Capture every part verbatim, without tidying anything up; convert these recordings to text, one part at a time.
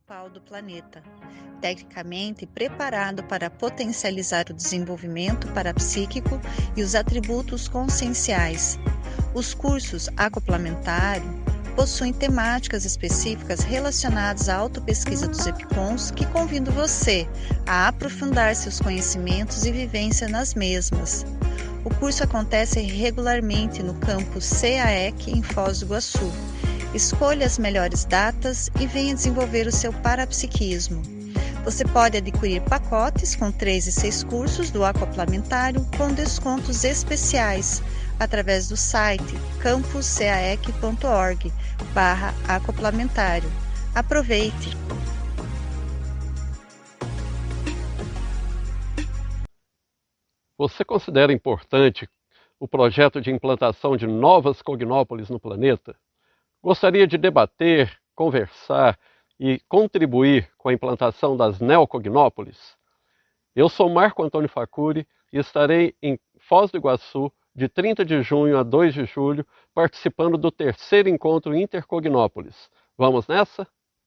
principal do planeta, tecnicamente preparado para potencializar o desenvolvimento parapsíquico e os atributos conscienciais. Os cursos acoplamentário possuem temáticas específicas relacionadas à autopesquisa dos EPICONs que convido você a aprofundar seus conhecimentos e vivência nas mesmas. O curso acontece regularmente no campus C A E C em Foz do Iguaçu. Escolha as melhores datas e venha desenvolver o seu parapsiquismo. Você pode adquirir pacotes com três e seis cursos do acoplamentário com descontos especiais através do site campus caec ponto org barra acoplamentário. Aproveite! Você considera importante o projeto de implantação de novas cognópolis no planeta? Gostaria de debater, conversar e contribuir com a implantação das neocognópolis? Eu sou Marco Antônio Facuri e estarei em Foz do Iguaçu de trinta de junho a dois de julho participando do terceiro encontro Intercognópolis. Vamos nessa?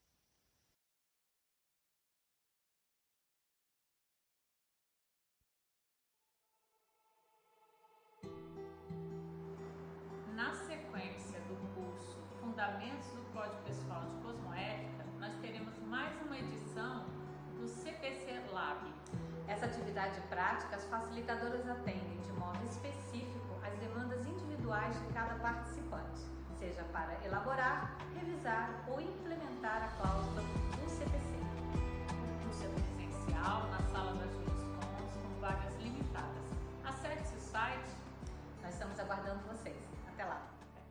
Na sequência do curso Fundamentos do Código Pessoal de Cosmoética, nós teremos mais uma edição do C P C Lab. Essa atividade prática, as facilitadoras atendem de modo específico às demandas individuais de cada participante, seja para elaborar, revisar ou implementar a cláusula do C P C. O curso é presencial na sala das Juriscons com vagas limitadas. Acesse o site. Nós estamos aguardando vocês. Até lá!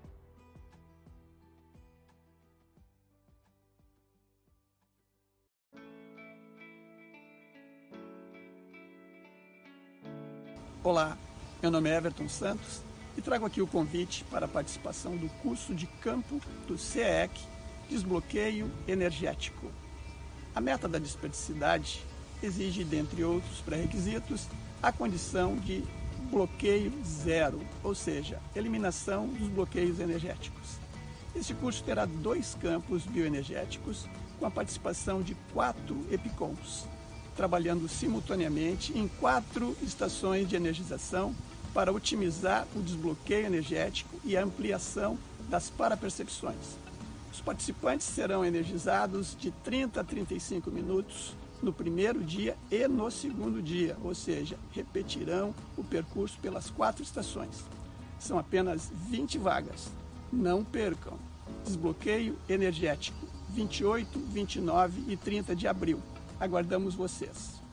Olá, meu nome é Everton Santos e trago aqui o convite para a participação do curso de campo do C E C, Desbloqueio Energético. A meta da desperdicidade exige, dentre outros pré-requisitos, a condição de bloqueio zero, ou seja, eliminação dos bloqueios energéticos. Este curso terá dois campos bioenergéticos com a participação de quatro EPICONs, trabalhando simultaneamente em quatro estações de energização para otimizar o desbloqueio energético e a ampliação das parapercepções. Os participantes serão energizados de trinta a trinta e cinco minutos no primeiro dia e no segundo dia, ou seja, repetirão o percurso pelas quatro estações. São apenas vinte vagas. Não percam! Desbloqueio energético, vinte e oito, vinte e nove e trinta de abril. Aguardamos vocês.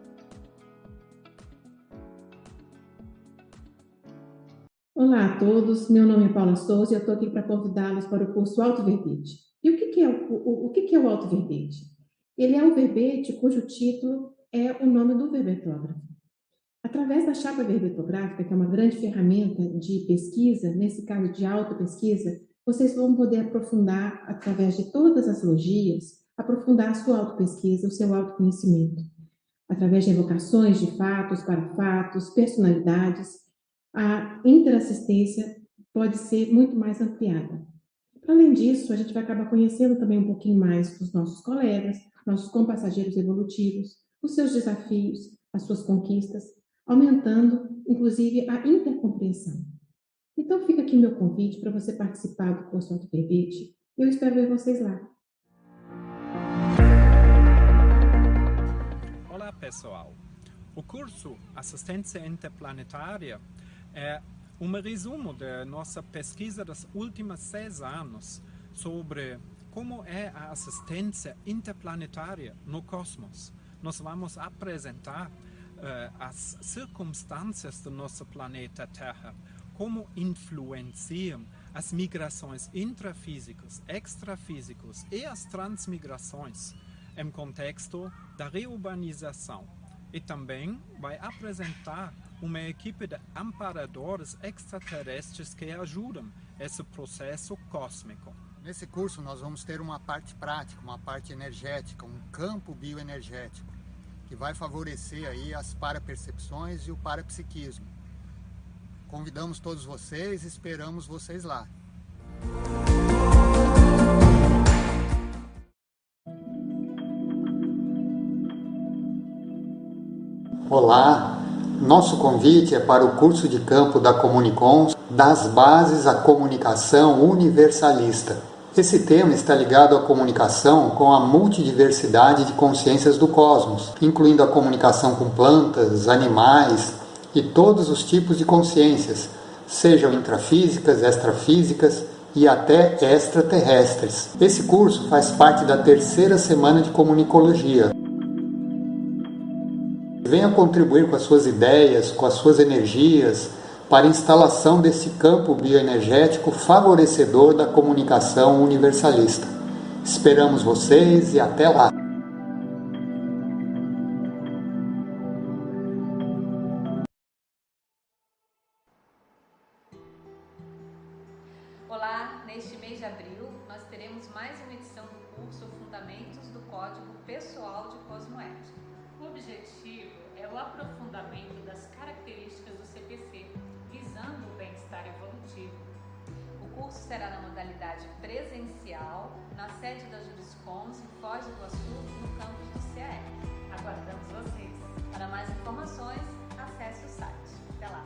Olá a todos, meu nome é Paula Souza e eu estou aqui para convidá-los para o curso Auto Verbete. E o que, que é o, o, o que, que é o Auto Verbete? Ele é um verbete cujo título é o nome do verbetógrafo. Através da chapa verbetográfica, que é uma grande ferramenta de pesquisa, nesse caso de autopesquisa, vocês vão poder aprofundar, através de todas as logias, aprofundar a sua autopesquisa, o seu autoconhecimento. Através de evocações de fatos para fatos, personalidades, a interassistência pode ser muito mais ampliada. Além disso, a gente vai acabar conhecendo também um pouquinho mais dos nossos colegas, nossos compassageiros evolutivos, os seus desafios, as suas conquistas, aumentando, inclusive, a intercompreensão. Então, fica aqui meu convite para você participar do curso Auto Verbete. Eu espero ver vocês lá. Olá, pessoal. O curso Assistência Interplanetária é um resumo da nossa pesquisa dos últimos seis anos sobre como é a assistência interplanetária no cosmos. Nós vamos apresentar uh, as circunstâncias do nosso planeta Terra, como influenciam as migrações intrafísicas, extrafísicas e as transmigrações em contexto da reurbanização. E também vai apresentar uma equipe de amparadores extraterrestres que ajudam esse processo cósmico. Nesse curso nós vamos ter uma parte prática, uma parte energética, um campo bioenergético, que vai favorecer aí as parapercepções e o parapsiquismo. Convidamos todos vocês e esperamos vocês lá. Olá, nosso convite é para o curso de campo da Comunicons, das bases à comunicação universalista. Esse tema está ligado à comunicação com a multidiversidade de consciências do cosmos, incluindo a comunicação com plantas, animais e todos os tipos de consciências, sejam intrafísicas, extrafísicas e até extraterrestres. Esse curso faz parte da terceira semana de comunicologia. Venha contribuir com as suas ideias, com as suas energias, para a instalação desse campo bioenergético favorecedor da comunicação universalista. Esperamos vocês e até lá! Olá, neste mês de abril nós teremos mais uma edição do curso Fundamentos do Código Pessoal de Cosmoética. O objetivo é o aprofundamento das características do C P C, visando o bem-estar evolutivo. O curso será na modalidade presencial, na sede da Juriscons, em Foz do Iguaçu, no campus do C A E C. Aguardamos vocês. Para mais informações, acesse o site. Até lá!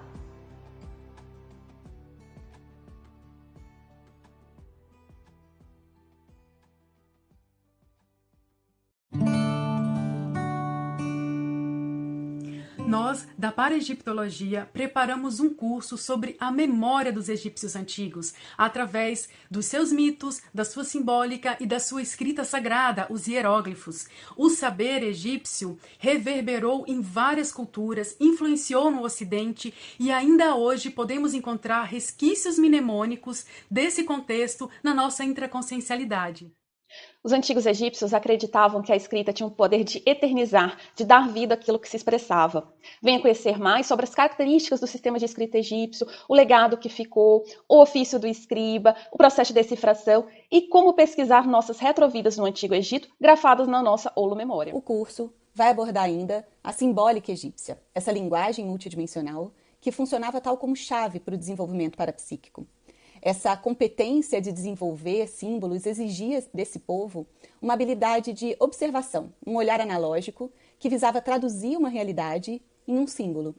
Nós, da Paraegiptologia, preparamos um curso sobre a memória dos egípcios antigos, através dos seus mitos, da sua simbólica e da sua escrita sagrada, os hieróglifos. O saber egípcio reverberou em várias culturas, influenciou no Ocidente e ainda hoje podemos encontrar resquícios mnemônicos desse contexto na nossa intraconsciencialidade. Os antigos egípcios acreditavam que a escrita tinha o poder de eternizar, de dar vida àquilo que se expressava. Venha conhecer mais sobre as características do sistema de escrita egípcio, o legado que ficou, o ofício do escriba, o processo de decifração e como pesquisar nossas retrovidas no Antigo Egito, grafadas na nossa holomemória. O curso vai abordar ainda a simbólica egípcia, essa linguagem multidimensional que funcionava tal como chave para o desenvolvimento parapsíquico. Essa competência de desenvolver símbolos exigia desse povo uma habilidade de observação, um olhar analógico que visava traduzir uma realidade em um símbolo.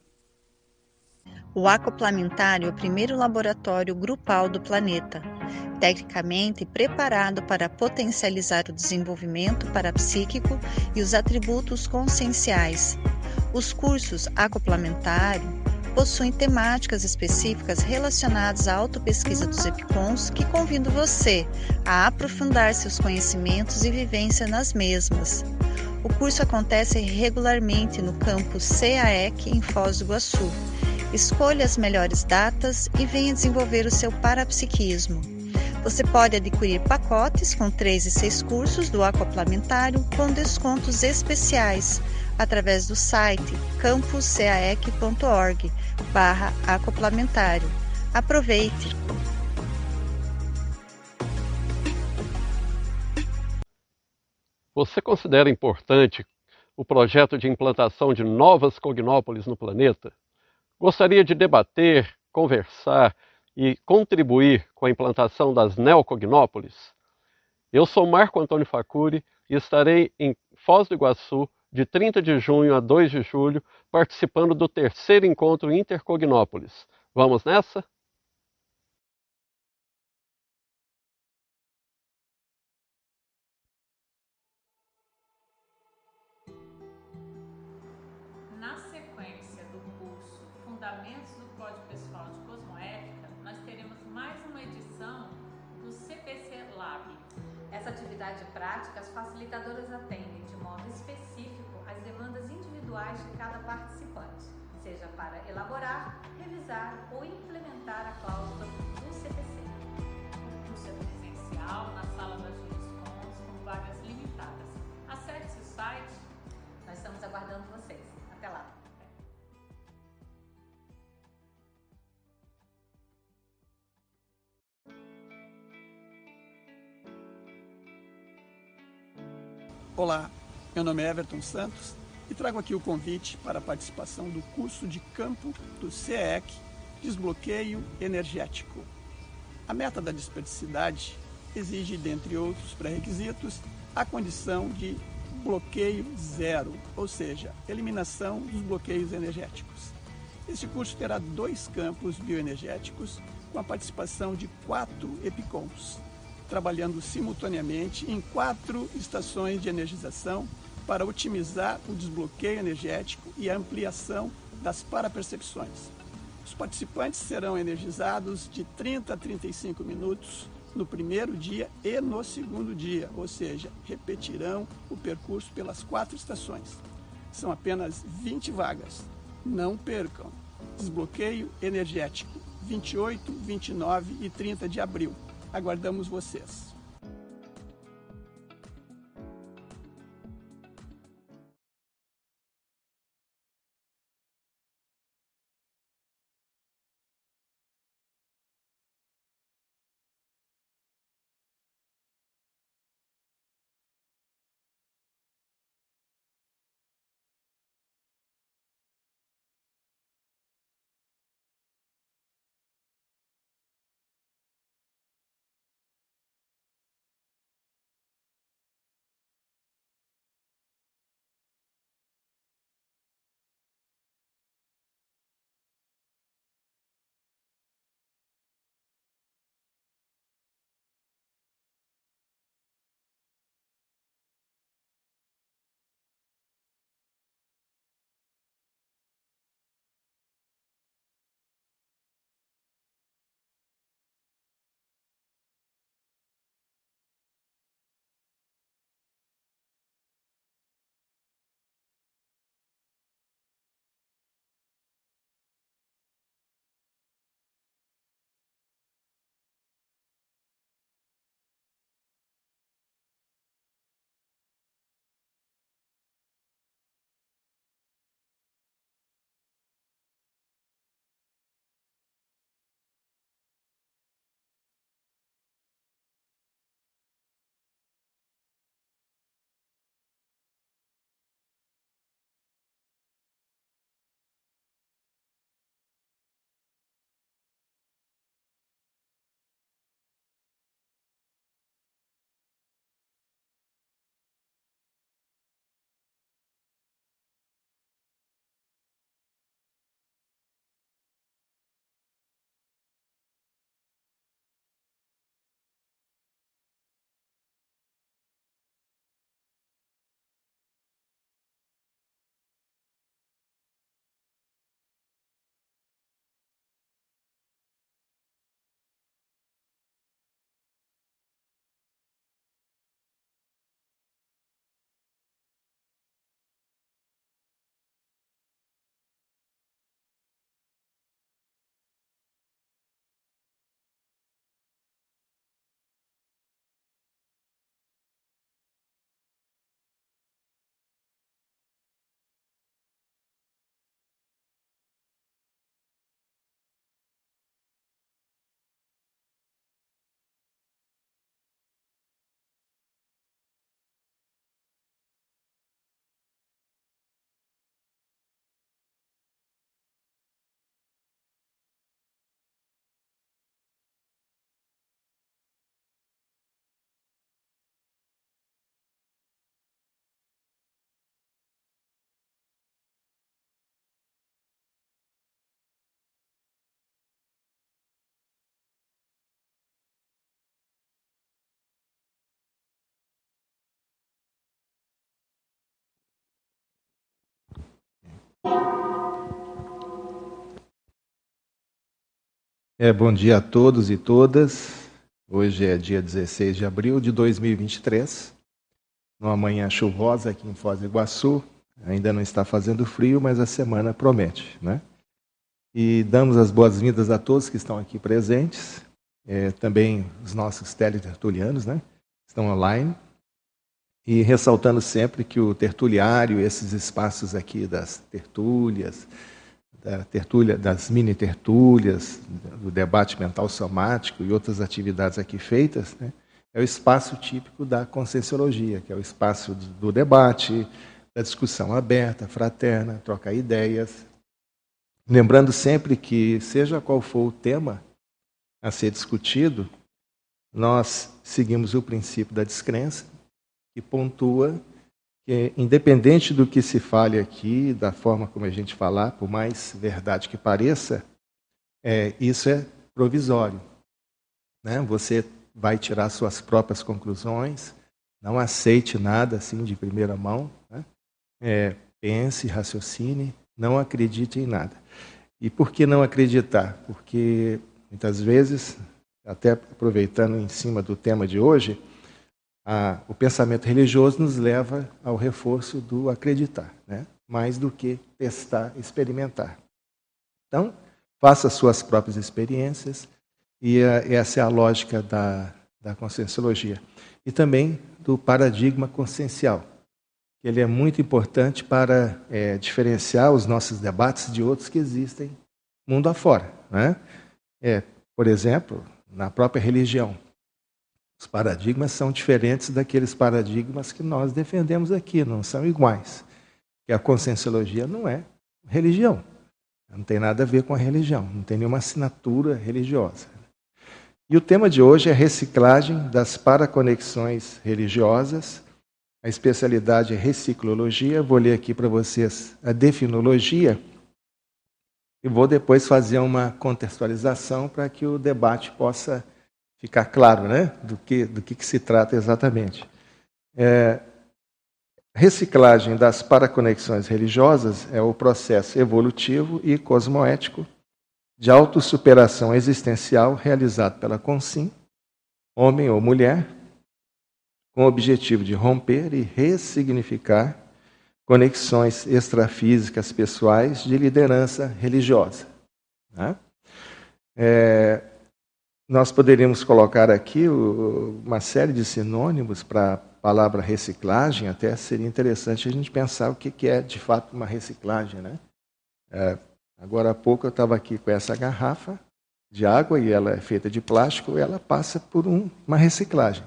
O acoplamentário é o primeiro laboratório grupal do planeta, tecnicamente preparado para potencializar o desenvolvimento parapsíquico e os atributos conscienciais. Os cursos acoplamentário possuem temáticas específicas relacionadas à autopesquisa dos EPICONs que convidam você a aprofundar seus conhecimentos e vivência nas mesmas. O curso acontece regularmente no campus C A E C em Foz do Iguaçu. Escolha as melhores datas e venha desenvolver o seu parapsiquismo. Você pode adquirir pacotes com três e seis cursos do acoplamentário com descontos especiais através do site campus c a e c ponto org barra acoplamentário. Aproveite! Você considera importante o projeto de implantação de novas cognópolis no planeta? Gostaria de debater, conversar e contribuir com a implantação das neocognópolis? Eu sou Marco Antônio Facuri e estarei em Foz do Iguaçu de trinta de junho a dois de julho, participando do terceiro encontro Intercognópolis. Vamos nessa? Na sequência do curso Fundamentos do Código Pessoal de Cosmoética, nós teremos mais uma edição do C P C Lab. Essa atividade prática, as facilitadoras atendem de modo específico as demandas individuais de cada participante, seja para elaborar, revisar ou implementar a cláusula do C P C. O curso é presencial na sala da Juriscons com vagas limitadas. Acesse o site. Nós estamos aguardando vocês. Até lá! Olá, meu nome é Everton Santos e trago aqui o convite para a participação do curso de campo do C E C, Desbloqueio Energético. A meta da desperticidade exige, dentre outros pré-requisitos, a condição de Bloqueio Zero, ou seja, eliminação dos bloqueios energéticos. Este curso terá dois campos bioenergéticos com a participação de quatro EPICONs, trabalhando simultaneamente em quatro estações de energização para otimizar o desbloqueio energético e a ampliação das parapercepções. Os participantes serão energizados de trinta a trinta e cinco minutos no primeiro dia e no segundo dia, ou seja, repetirão o percurso pelas quatro estações. São apenas vinte vagas. Não percam. Desbloqueio energético, vinte e oito, vinte e nove e trinta de abril. Aguardamos vocês. É, bom dia a todos e todas. Hoje é dia dezesseis de abril de dois mil e vinte e três, numa manhã chuvosa aqui em Foz do Iguaçu. Ainda não está fazendo frio, mas a semana promete, né? E damos as boas-vindas a todos que estão aqui presentes, é, também os nossos teletertulianos, né? Estão online. E ressaltando sempre que o tertuliário, esses espaços aqui das tertúlias, da tertúlia, das mini-tertúlias, do debate mental somático e outras atividades aqui feitas, né, é o espaço típico da Conscienciologia, que é o espaço do debate, da discussão aberta, fraterna, trocar ideias. Lembrando sempre que, seja qual for o tema a ser discutido, nós seguimos o princípio da descrença, que pontua que, independente do que se fale aqui, da forma como a gente falar, por mais verdade que pareça, é, isso é provisório, né? Você vai tirar suas próprias conclusões, não aceite nada assim de primeira mão, né? É, pense, raciocine, não acredite em nada. E por que não acreditar? Porque muitas vezes, até aproveitando em cima do tema de hoje, a, o pensamento religioso nos leva ao reforço do acreditar, né? Mais do que testar, experimentar. Então, faça suas próprias experiências, e a, essa é a lógica da, da conscienciologia. E também do paradigma consciencial. Ele é muito importante para é, diferenciar os nossos debates de outros que existem mundo afora, né? É, por exemplo, na própria religião. Os paradigmas são diferentes daqueles paradigmas que nós defendemos aqui, não são iguais. Porque a conscienciologia não é religião. Não tem nada a ver com a religião, não tem nenhuma assinatura religiosa. E o tema de hoje é reciclagem das paraconexões religiosas. A especialidade é reciclologia. Vou ler aqui para vocês a definologia e vou depois fazer uma contextualização para que o debate possa ficar claro, né, do que, do que, que se trata exatamente. É, reciclagem das paraconexões religiosas é o processo evolutivo e cosmoético de autossuperação existencial realizado pela Consim, homem ou mulher, com o objetivo de romper e ressignificar conexões extrafísicas pessoais de liderança religiosa. Né? É, nós poderíamos colocar aqui o, uma série de sinônimos para a palavra reciclagem, até seria interessante a gente pensar o que, que é de fato uma reciclagem. Né? É, agora há pouco eu estava aqui com essa garrafa de água e ela é feita de plástico e ela passa por um, uma reciclagem.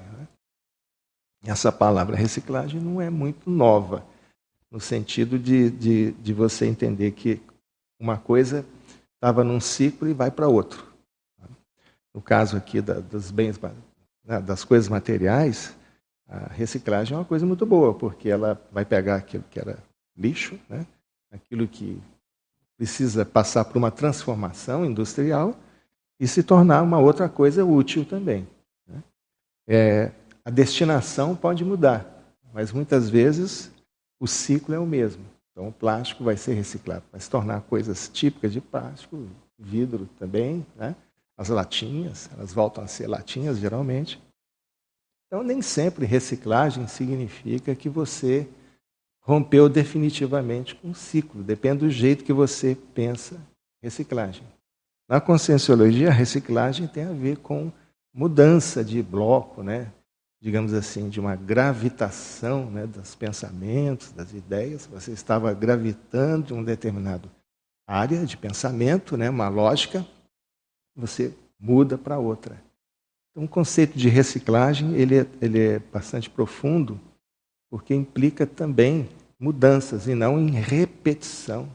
Essa palavra reciclagem não é muito nova, no sentido de, de, de você entender que uma coisa estava num ciclo e vai para outro. No caso aqui da, dos bens, das coisas materiais, a reciclagem é uma coisa muito boa, porque ela vai pegar aquilo que era lixo, né? Aquilo que precisa passar por uma transformação industrial e se tornar uma outra coisa útil também. Né? É, A destinação pode mudar, mas muitas vezes o ciclo é o mesmo. Então o plástico vai ser reciclado, vai se tornar coisas típicas de plástico, vidro também, né? As latinhas, elas voltam a ser latinhas geralmente. Então nem sempre reciclagem significa que você rompeu definitivamente com o ciclo, depende do jeito que você pensa reciclagem. Na conscienciologia, a reciclagem tem a ver com mudança de bloco, né? Digamos assim, de uma gravitação, né, dos pensamentos, das ideias. Você estava gravitando de uma determinada área de pensamento, né, uma lógica, você muda para outra. Então, o conceito de reciclagem ele é, ele é bastante profundo, porque implica também mudanças e não em repetição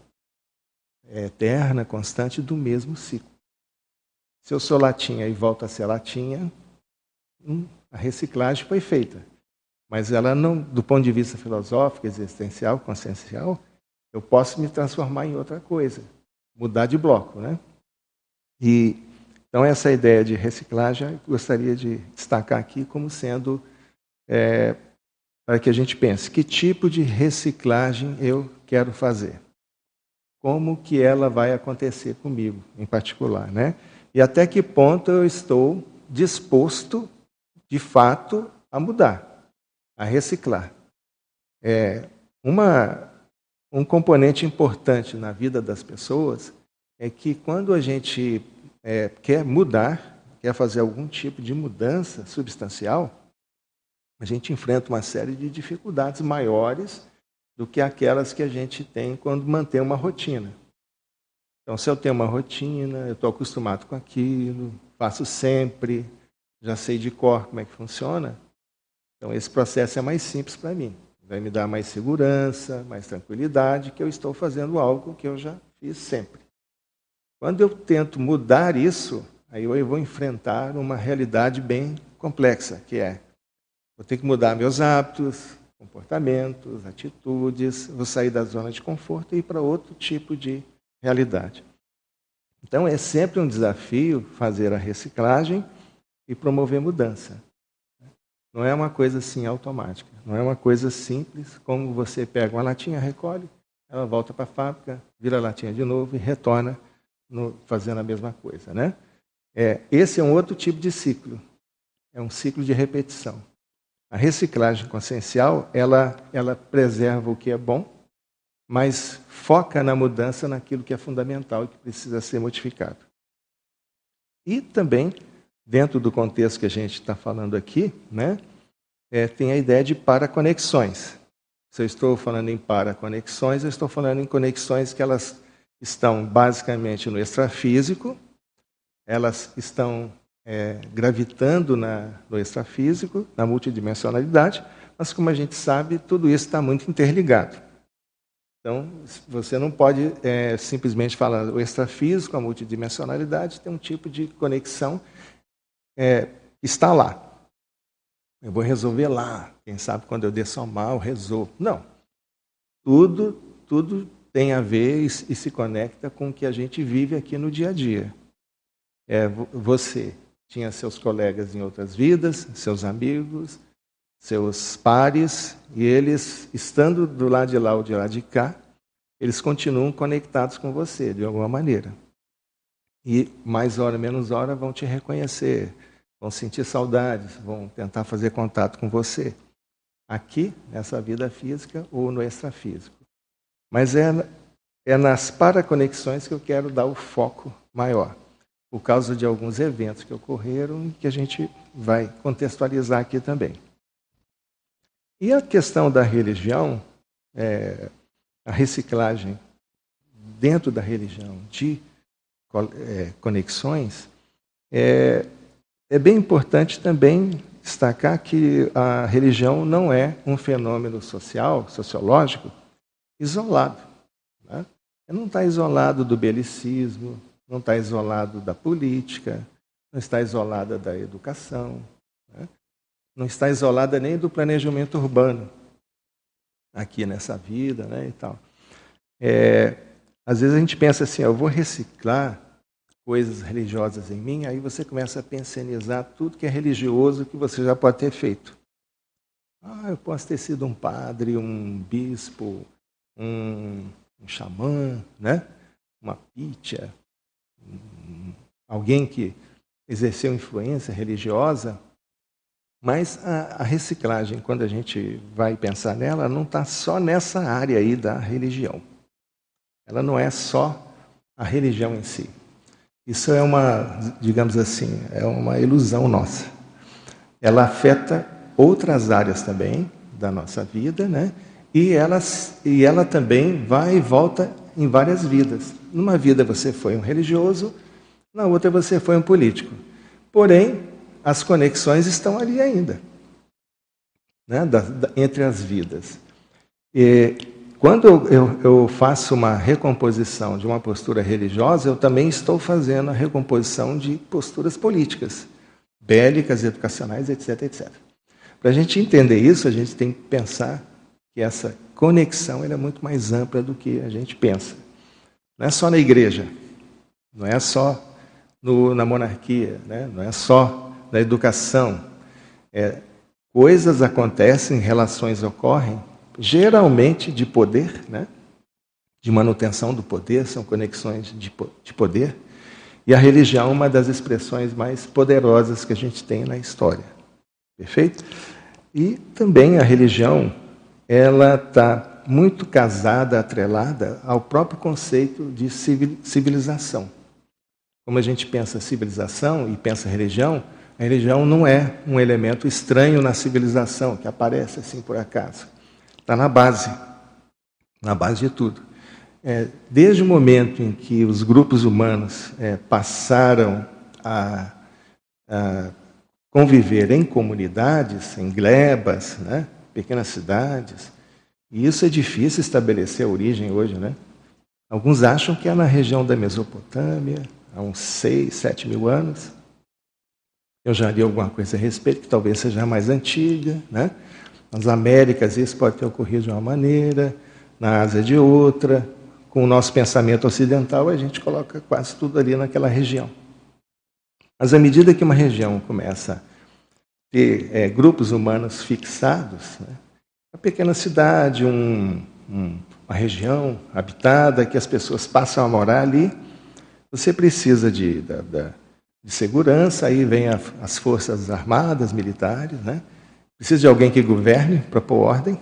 eterna, constante do mesmo ciclo. Se eu sou latinha e volto a ser latinha, hum, a reciclagem foi feita, mas ela não, do ponto de vista filosófico, existencial, consciencial, eu posso me transformar em outra coisa, mudar de bloco, né? E então essa ideia de reciclagem eu gostaria de destacar aqui como sendo é, para que a gente pense que tipo de reciclagem eu quero fazer, como que ela vai acontecer comigo, em particular, né? E até que ponto eu estou disposto de fato, a mudar, a reciclar. É, uma, um componente importante na vida das pessoas é que quando a gente é, quer mudar, quer fazer algum tipo de mudança substancial, a gente enfrenta uma série de dificuldades maiores do que aquelas que a gente tem quando mantém uma rotina. Então, se eu tenho uma rotina, eu estou acostumado com aquilo, faço sempre, já sei de cor como é que funciona, então esse processo é mais simples para mim. Vai me dar mais segurança, mais tranquilidade, que eu estou fazendo algo que eu já fiz sempre. Quando eu tento mudar isso, aí eu vou enfrentar uma realidade bem complexa, que é, vou ter que mudar meus hábitos, comportamentos, atitudes, vou sair da zona de conforto e ir para outro tipo de realidade. Então, é sempre um desafio fazer a reciclagem e promover mudança. Não é uma coisa assim automática, não é uma coisa simples, como você pega uma latinha, recolhe, ela volta para a fábrica, vira a latinha de novo e retorna no, fazendo a mesma coisa, né? É, esse é um outro tipo de ciclo, é um ciclo de repetição. A reciclagem consciencial, ela, ela preserva o que é bom, mas foca na mudança naquilo que é fundamental e que precisa ser modificado. E também, dentro do contexto que a gente está falando aqui, né, é, tem a ideia de paraconexões. Se eu estou falando em paraconexões, eu estou falando em conexões que elas estão basicamente no extrafísico, elas estão é, gravitando na, no extrafísico, na multidimensionalidade, mas como a gente sabe, tudo isso está muito interligado. Então, você não pode é, simplesmente falar o extrafísico, a multidimensionalidade, tem um tipo de conexão é, está lá. Eu vou resolver lá. Quem sabe quando eu desço ao mal, eu resolvo. Não. Tudo, tudo tem a ver e, e se conecta com o que a gente vive aqui no dia a dia. É, você tinha seus colegas em outras vidas, seus amigos, seus pares, e eles, estando do lado de lá ou de lá de cá, eles continuam conectados com você, de alguma maneira. E mais hora, menos hora, vão te reconhecer, vão sentir saudades, vão tentar fazer contato com você. Aqui, nessa vida física ou no extrafísico. Mas é, é nas paraconexões que eu quero dar o foco maior, por causa de alguns eventos que ocorreram e que a gente vai contextualizar aqui também. E a questão da religião, é, a reciclagem dentro da religião de é, conexões, é, é bem importante também destacar que a religião não é um fenômeno social, sociológico, isolado. Né? Não está isolado do belicismo, não está isolado da política, não está isolada da educação, né? Não está isolada nem do planejamento urbano aqui nessa vida, né, e tal. É, às vezes a gente pensa assim, eu vou reciclar coisas religiosas em mim, aí você começa a pensionizar tudo que é religioso que você já pode ter feito. Ah, eu posso ter sido um padre, um bispo, um, um xamã, né? Uma pítia, um, alguém que exerceu influência religiosa. Mas a, a reciclagem, quando a gente vai pensar nela, não está só nessa área aí da religião. Ela não é só a religião em si. Isso é uma, digamos assim, é uma ilusão nossa. Ela afeta outras áreas também da nossa vida, né? E, elas, e ela também vai e volta em várias vidas. Numa vida você foi um religioso, na outra você foi um político. Porém, as conexões estão ali ainda, né? da, da, entre as vidas. E quando eu, eu, eu faço uma recomposição de uma postura religiosa, eu também estou fazendo a recomposição de posturas políticas, bélicas, educacionais, etc, etcétera. Para a gente entender isso, a gente tem que pensar que essa conexão ela é muito mais ampla do que a gente pensa. Não é só na igreja, não é só no, na monarquia, né? Não é só na educação. É, coisas acontecem, relações ocorrem, geralmente de poder, né? De manutenção do poder, são conexões de, de poder, e a religião é uma das expressões mais poderosas que a gente tem na história. Perfeito? E também a religião, ela está muito casada, atrelada ao próprio conceito de civilização. Como a gente pensa civilização e pensa religião, a religião não é um elemento estranho na civilização, que aparece assim por acaso. Está na base, na base de tudo. É, desde o momento em que os grupos humanos é, passaram a, a conviver em comunidades, em glebas, né, pequenas cidades, e isso é difícil estabelecer a origem hoje, né? Alguns acham que é na região da Mesopotâmia, há uns seis, sete mil anos. Eu já li alguma coisa a respeito, que talvez seja mais antiga, né? Nas Américas isso pode ter ocorrido de uma maneira, na Ásia de outra. Com o nosso pensamento ocidental, a gente coloca quase tudo ali naquela região. Mas à medida que uma região começa a ter é, grupos humanos fixados, né, uma pequena cidade, um, um, uma região habitada, que as pessoas passam a morar ali, você precisa de, de, de segurança, aí vem a, as forças armadas, militares, né? Precisa de alguém que governe para pôr ordem.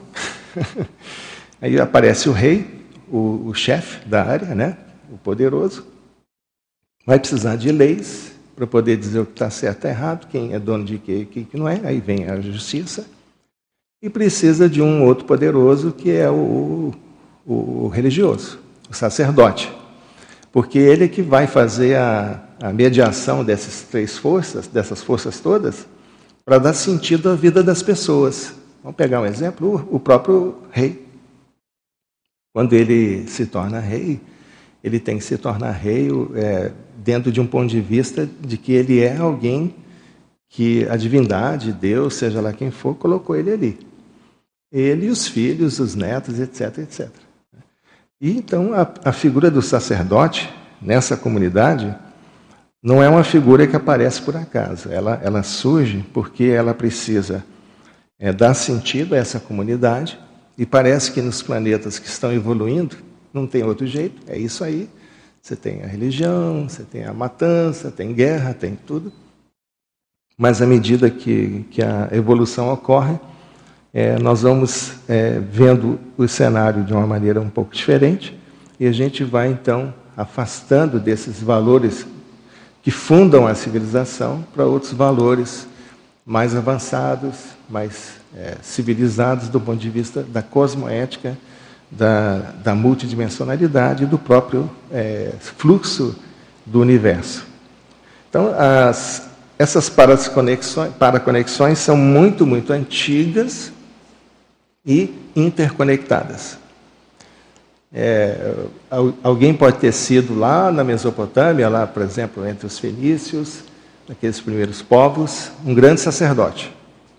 Aí aparece o rei, o, o chefe da área, né? O poderoso. Vai precisar de leis para poder dizer o que está certo e errado, quem é dono de quê e quem que não é. Aí vem a justiça. E precisa de um outro poderoso, que é o, o, o religioso, o sacerdote. Porque ele é que vai fazer a, a mediação dessas três forças, dessas forças todas, para dar sentido à vida das pessoas. Vamos pegar um exemplo, o, o próprio rei. Quando ele se torna rei, ele tem que se tornar rei é, dentro de um ponto de vista de que ele é alguém que a divindade, Deus, seja lá quem for, colocou ele ali. Ele e os filhos, os netos, etc, etcétera. E então a, a figura do sacerdote nessa comunidade não é uma figura que aparece por acaso. Ela, ela surge porque ela precisa é, dar sentido a essa comunidade. E parece que nos planetas que estão evoluindo, não tem outro jeito, é isso aí. Você tem a religião, você tem a matança, tem guerra, tem tudo. Mas à medida que, que a evolução ocorre, é, nós vamos é, vendo o cenário de uma maneira um pouco diferente, e a gente vai, então, afastando desses valores que fundam a civilização para outros valores mais avançados, mais É, civilizados do ponto de vista da cosmoética, da, da multidimensionalidade e do próprio é, fluxo do universo. Então, as, essas paraconexões, paraconexões são muito, muito antigas e interconectadas. É, alguém pode ter sido lá na Mesopotâmia, lá, por exemplo, entre os fenícios, aqueles primeiros povos, um grande sacerdote.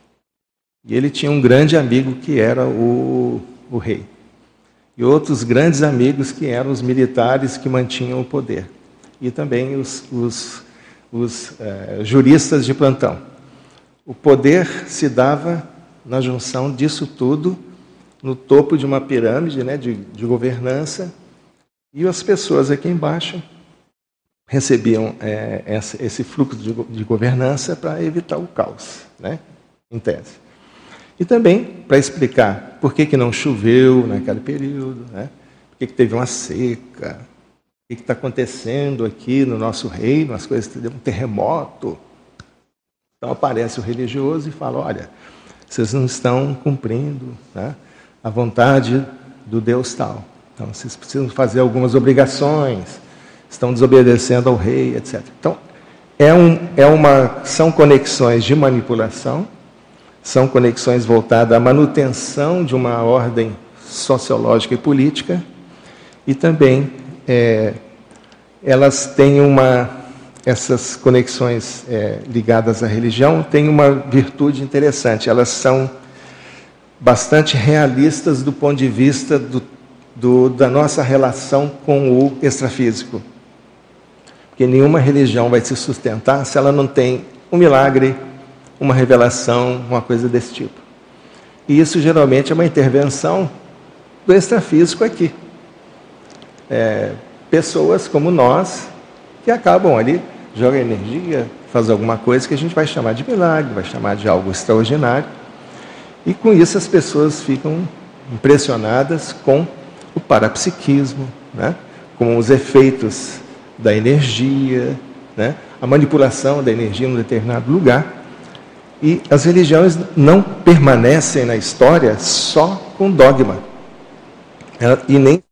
E ele tinha um grande amigo que era o, o rei. E outros grandes amigos que eram os militares que mantinham o poder. E também os, os, os eh, juristas de plantão. O poder se dava na junção disso tudo, no topo de uma pirâmide, né, de, de governança, e as pessoas aqui embaixo recebiam eh, esse, esse fluxo de, de governança para evitar o caos, né, em tese. E também para explicar por que, que não choveu naquele período, né? Por que, que teve uma seca, o que está acontecendo aqui no nosso reino, as coisas, um terremoto. Então aparece o religioso e fala, olha, vocês não estão cumprindo, né, a vontade do Deus tal. Então vocês precisam fazer algumas obrigações, estão desobedecendo ao rei, etcétera. Então é, um, é uma, são conexões de manipulação, são conexões voltadas à manutenção de uma ordem sociológica e política, e também é, elas têm uma, essas conexões é, ligadas à religião têm uma virtude interessante, elas são bastante realistas do ponto de vista do, do, da nossa relação com o extrafísico. Porque nenhuma religião vai se sustentar se ela não tem um milagre, uma revelação, uma coisa desse tipo. E isso geralmente é uma intervenção do extrafísico aqui. É, pessoas como nós que acabam ali, jogam energia, fazem alguma coisa que a gente vai chamar de milagre, vai chamar de algo extraordinário. E com isso as pessoas ficam impressionadas com o parapsiquismo, né? Com os efeitos da energia, né? A manipulação da energia em um determinado lugar. E as religiões não permanecem na história só com dogma. E nem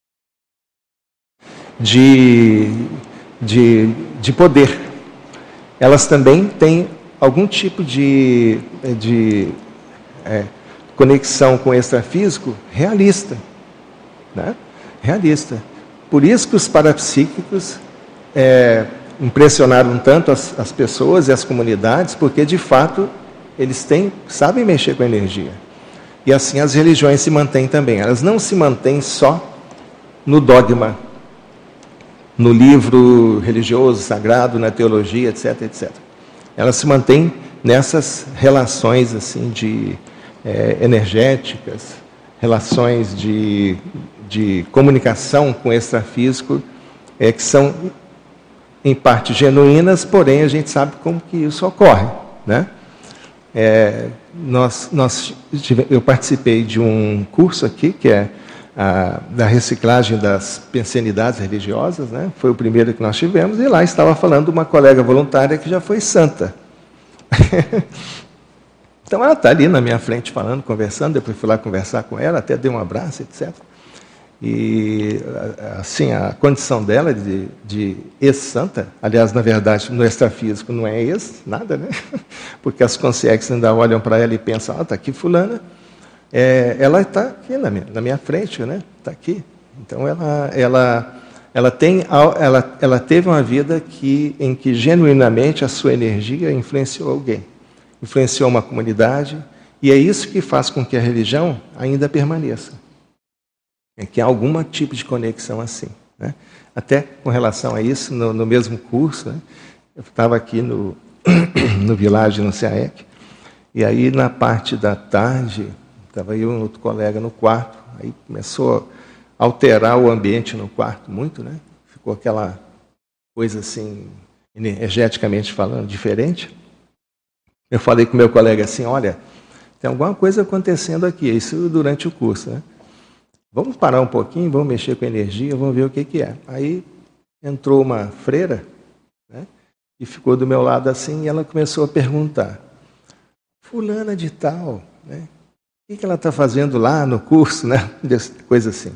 de, de, de poder. Elas também têm algum tipo de, de é, conexão com o extrafísico realista. Né? Realista. Por isso que os parapsíquicos é, impressionaram tanto as, as pessoas e as comunidades, porque, de fato, eles têm, sabem mexer com a energia. E assim as religiões se mantêm também. Elas não se mantêm só no dogma, no livro religioso, sagrado, na teologia, etc, etcétera. Elas se mantêm nessas relações assim de é, energéticas, relações de, de comunicação com o extrafísico, é, que são em parte genuínas, porém a gente sabe como que isso ocorre, né? É, nós, nós, eu participei de um curso aqui, que é a, da reciclagem das pensenidades religiosas, né? Foi o primeiro que nós tivemos, e lá estava falando uma colega voluntária que já foi santa. Então ela está ali na minha frente falando, conversando, depois fui lá conversar com ela, até dei um abraço, etcétera. E assim, a condição dela de, de ex-santa, aliás, na verdade, no extrafísico não é ex, nada, né? Porque as consciências ainda olham para ela e pensam, ah, está aqui fulana, é, ela está aqui na minha, na minha frente, né? Está aqui. Então ela, ela, ela, tem, ela, ela teve uma vida que, em que genuinamente a sua energia influenciou alguém, influenciou uma comunidade, e é isso que faz com que a religião ainda permaneça. É que há algum tipo de conexão assim, né? Até com relação a isso, no, no mesmo curso, né? Eu estava aqui no, no Village, no C A E C, e aí na parte da tarde, estava eu e um outro colega no quarto, aí começou a alterar o ambiente no quarto muito, né? Ficou aquela coisa assim, energeticamente falando, diferente. Eu falei com meu colega assim, olha, tem alguma coisa acontecendo aqui, isso durante o curso, né? Vamos parar um pouquinho, vamos mexer com energia, vamos ver o que, que é. Aí entrou uma freira, né, e ficou do meu lado assim, e ela começou a perguntar, fulana de tal, né, o que, que ela está fazendo lá no curso, né, coisa assim.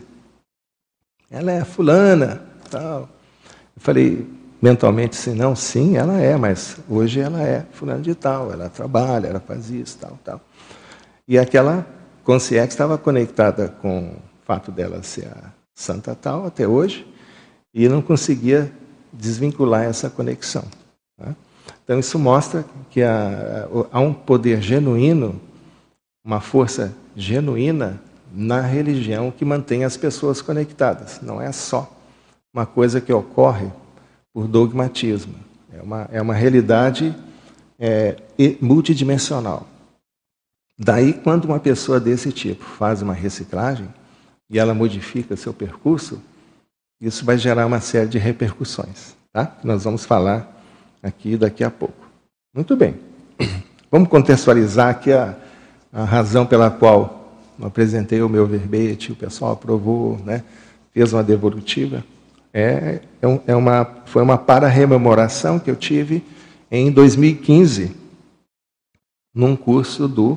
Ela é fulana, tal. Eu falei mentalmente assim, não, sim, ela é, mas hoje ela é fulana de tal, ela trabalha, ela faz isso, tal, tal. E aquela consciência estava conectada com o fato dela ser a santa tal até hoje, e não conseguia desvincular essa conexão, tá? Então isso mostra que há, há um poder genuíno, uma força genuína na religião que mantém as pessoas conectadas. Não é só uma coisa que ocorre por dogmatismo. É uma, é uma realidade é, multidimensional. Daí, quando uma pessoa desse tipo faz uma reciclagem e ela modifica seu percurso, isso vai gerar uma série de repercussões, tá? Nós vamos falar aqui daqui a pouco. Muito bem. Vamos contextualizar aqui a, a razão pela qual eu apresentei o meu verbete, o pessoal aprovou, né? Fez uma devolutiva. É, é uma, foi uma para-rememoração que eu tive em dois mil e quinze, num curso do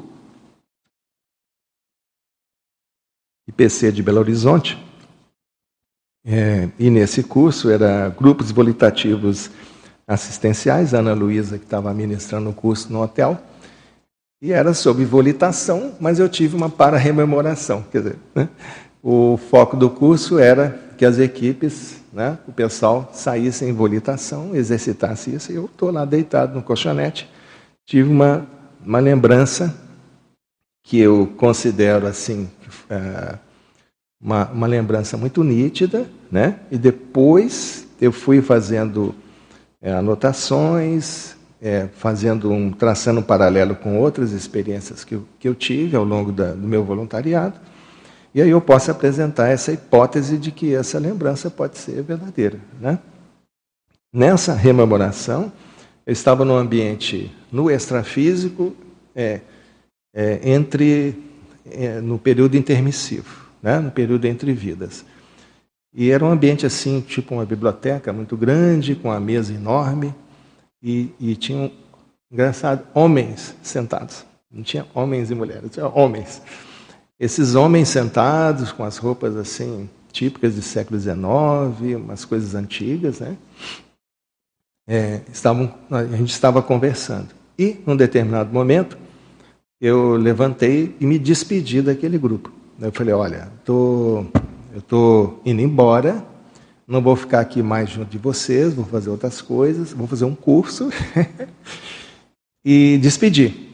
I P C de Belo Horizonte. É, e nesse curso era grupos volitativos assistenciais, a Ana Luísa que estava ministrando o curso no hotel, e era sobre volitação, mas eu tive uma para-rememoração. Quer dizer, né? O foco do curso era que as equipes, né, o pessoal saísse em volitação, exercitasse isso, e eu estou lá deitado no colchonete, tive uma, uma lembrança que eu considero assim, é, uma, uma lembrança muito nítida, né? E depois eu fui fazendo é, anotações, é, fazendo um, traçando um paralelo com outras experiências que eu, que eu tive ao longo da, do meu voluntariado, e aí eu posso apresentar essa hipótese de que essa lembrança pode ser verdadeira, né? Nessa rememoração, eu estava num ambiente no extrafísico, é, é, entre, é, no período intermissivo, né? No período entre vidas. E era um ambiente assim, tipo uma biblioteca muito grande, com uma mesa enorme, e, e tinham, engraçado, homens sentados. Não tinha homens e mulheres, tinha homens. Esses homens sentados, com as roupas assim, típicas do século dezenove, umas coisas antigas, né? É, estavam, a gente estava conversando. E, num determinado momento, eu levantei e me despedi daquele grupo. Eu falei, olha, tô, eu estou indo embora, não vou ficar aqui mais junto de vocês, vou fazer outras coisas, vou fazer um curso. E despedi.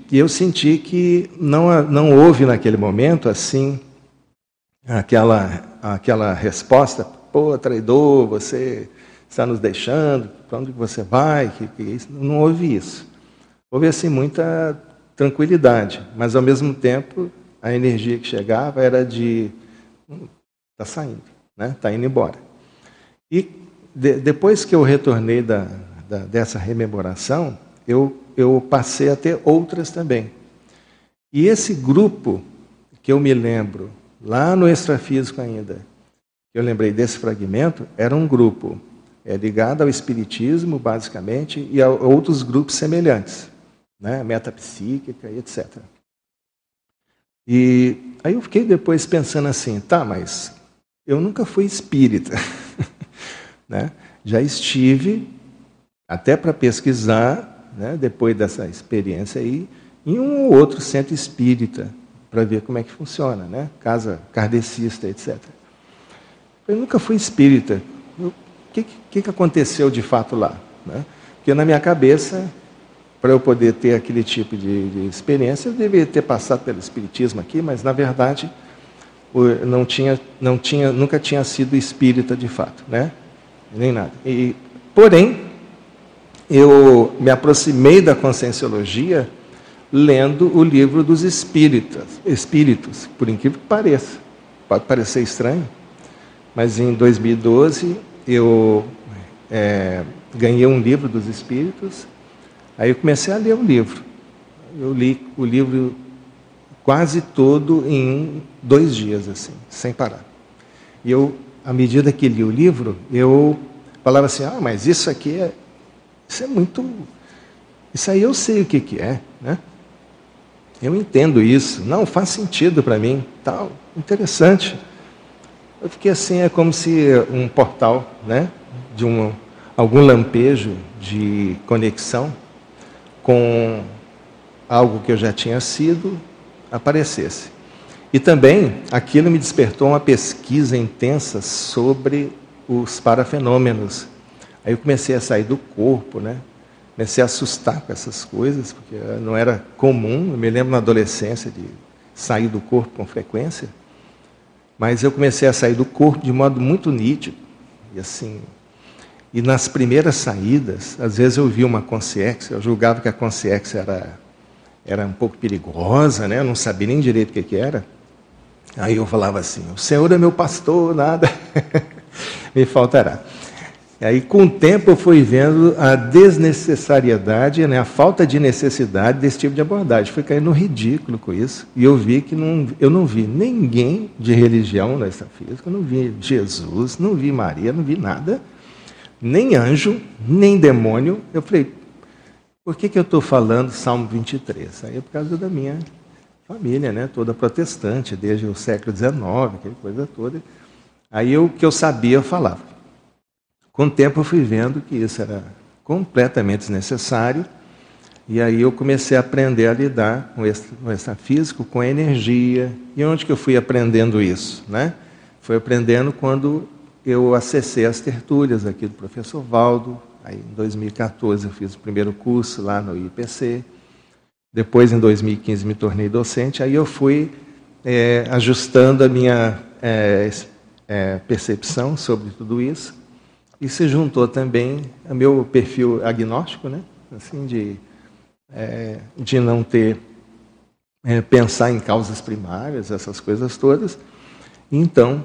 e eu senti que não, não houve naquele momento, assim, aquela, aquela resposta, pô, traidor, você está nos deixando, para onde você vai? Que, que isso? Não houve isso. Houve, assim, muita tranquilidade, mas, ao mesmo tempo, a energia que chegava era de, está saindo, né? Está indo embora. E de, depois que eu retornei da, da, dessa rememoração, eu, eu passei a ter outras também. E esse grupo, que eu me lembro, lá no extrafísico ainda, eu lembrei desse fragmento, era um grupo é, ligado ao espiritismo, basicamente, e a outros grupos semelhantes, né? Metapsíquica e etcétera. E aí eu fiquei depois pensando assim, tá, mas eu nunca fui espírita, né? Já estive, até para pesquisar, né, depois dessa experiência aí, em um ou outro centro espírita, para ver como é que funciona, né? Casa kardecista, etcétera. Eu nunca fui espírita. O que, que, que aconteceu de fato lá, né? Porque na minha cabeça, para eu poder ter aquele tipo de, de experiência, eu deveria ter passado pelo espiritismo aqui, mas na verdade eu não tinha, não tinha, nunca tinha sido espírita de fato, né? Nem nada. E, porém, eu me aproximei da Conscienciologia lendo o livro dos espíritas, espíritos, por incrível que pareça. Pode parecer estranho, mas em dois mil e doze eu é, ganhei um livro dos espíritos, aí eu comecei a ler o livro. Eu li o livro quase todo em dois dias, assim, sem parar. E eu, à medida que li o livro, eu falava assim, ah, mas isso aqui é, isso é muito, isso aí eu sei o que, que é, né? Eu entendo isso, não faz sentido para mim, tal, interessante. Eu fiquei assim, é como se um portal, né, de um, algum lampejo de conexão com algo que eu já tinha sido, aparecesse. E também aquilo me despertou uma pesquisa intensa sobre os parafenômenos. Aí eu comecei a sair do corpo, né? Comecei a assustar com essas coisas, porque não era comum. Eu me lembro na adolescência de sair do corpo com frequência, mas eu comecei a sair do corpo de modo muito nítido. E assim, e nas primeiras saídas, às vezes eu via uma consciência, eu julgava que a consciência era, era um pouco perigosa, né? Eu não sabia nem direito o que, que era. Aí eu falava assim, o Senhor é meu pastor, nada me faltará. E aí, com o tempo, eu fui vendo a desnecessariedade, né, a falta de necessidade desse tipo de abordagem. Fui caindo no ridículo com isso. E eu vi que não, eu não vi ninguém de religião na extrafísica, eu não vi Jesus, não vi Maria, não vi nada, nem anjo, nem demônio. Eu falei, por que, que eu estou falando Salmo vinte e três? Aí é por causa da minha família, né, toda protestante, desde o século dezenove, aquela coisa toda. Aí o que eu sabia, eu falava. Com o tempo eu fui vendo que isso era completamente desnecessário, e aí eu comecei a aprender a lidar com o extrafísico, com a energia. E onde que eu fui aprendendo isso, né? Foi aprendendo quando eu acessei as tertúlias aqui do professor Valdo. Aí em dois mil e quatorze eu fiz o primeiro curso lá no I P C. Depois, em dois mil e quinze, me tornei docente. Aí eu fui é, ajustando a minha é, é, percepção sobre tudo isso. E se juntou também ao meu perfil agnóstico, né? Assim, de, é, de não ter, é, pensar em causas primárias, essas coisas todas. Então,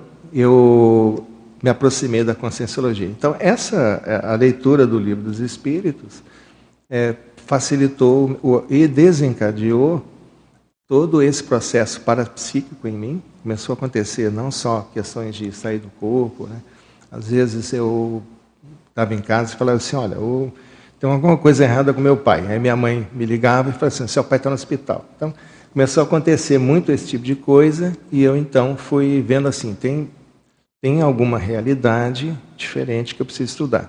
eu me aproximei da Conscienciologia. Então, essa, a leitura do Livro dos Espíritos é, facilitou o, e desencadeou todo esse processo parapsíquico em mim. Começou a acontecer não só questões de sair do corpo, né? Às vezes eu estava em casa e falava assim, olha, eu, tem alguma coisa errada com meu pai. Aí minha mãe me ligava e falava assim, seu pai está no hospital. Então, começou a acontecer muito esse tipo de coisa, e eu então fui vendo assim, tem, tem alguma realidade diferente que eu preciso estudar.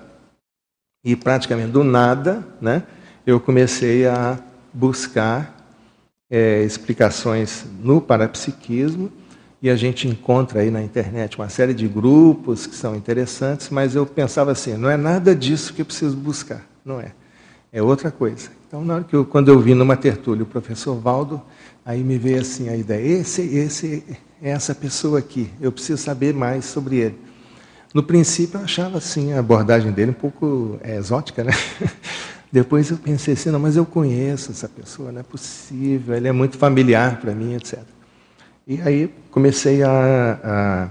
E praticamente do nada, né, eu comecei a buscar é, explicações no parapsiquismo. E a gente encontra aí na internet uma série de grupos que são interessantes, mas eu pensava assim, não é nada disso que eu preciso buscar, não é. é outra coisa. Então, na hora que eu, quando eu vi numa tertúlia o professor Valdo, aí me veio assim a ideia, esse, esse é essa pessoa aqui, eu preciso saber mais sobre ele. No princípio eu achava assim, a abordagem dele um pouco é, exótica, né? Depois eu pensei assim, não, mas eu conheço essa pessoa, não é possível, ele é muito familiar para mim, etcétera. E aí comecei a, a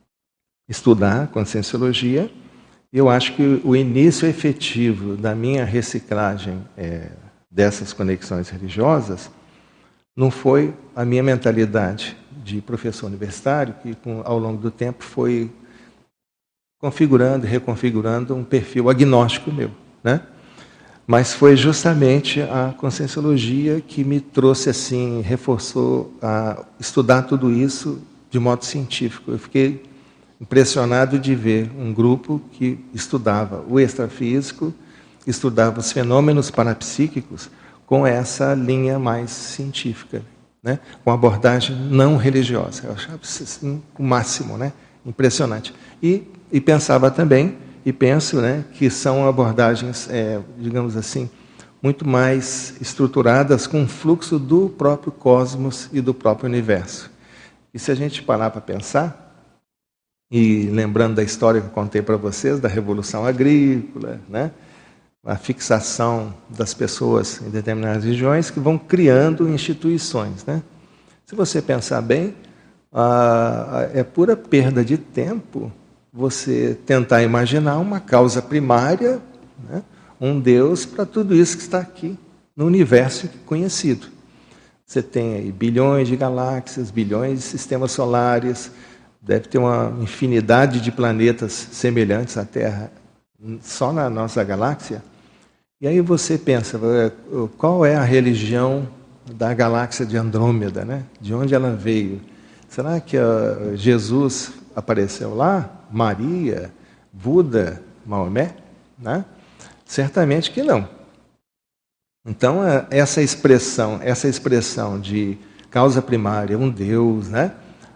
estudar Conscienciologia, e eu acho que o início efetivo da minha reciclagem é, dessas conexões religiosas não foi a minha mentalidade de professor universitário, que com, ao longo do tempo foi configurando e reconfigurando um perfil agnóstico meu, né? Mas foi justamente a Conscienciologia que me trouxe assim, reforçou a estudar tudo isso de modo científico. Eu fiquei impressionado de ver um grupo que estudava o extrafísico, estudava os fenômenos parapsíquicos com essa linha mais científica, né? Com abordagem não religiosa. Eu achava isso assim, o máximo, né? Impressionante. E, e pensava também, e penso, né, que são abordagens, é, digamos assim, muito mais estruturadas com o fluxo do próprio cosmos e do próprio universo. E se a gente parar para pensar, e lembrando da história que eu contei para vocês, da Revolução Agrícola, né, a fixação das pessoas em determinadas regiões que vão criando instituições, né? Se você pensar bem, ah, é pura perda de tempo você tentar imaginar uma causa primária, né, um Deus para tudo isso que está aqui no universo conhecido. Você tem aí bilhões de galáxias, bilhões de sistemas solares, deve ter uma infinidade de planetas semelhantes à Terra só na nossa galáxia. E aí você pensa, qual é a religião da galáxia de Andrômeda, né? De onde ela veio? Será que uh, Jesus apareceu lá? Maria, Buda, Maomé, né? Certamente que não. Então essa expressão, essa expressão de causa primária, um Deus, né?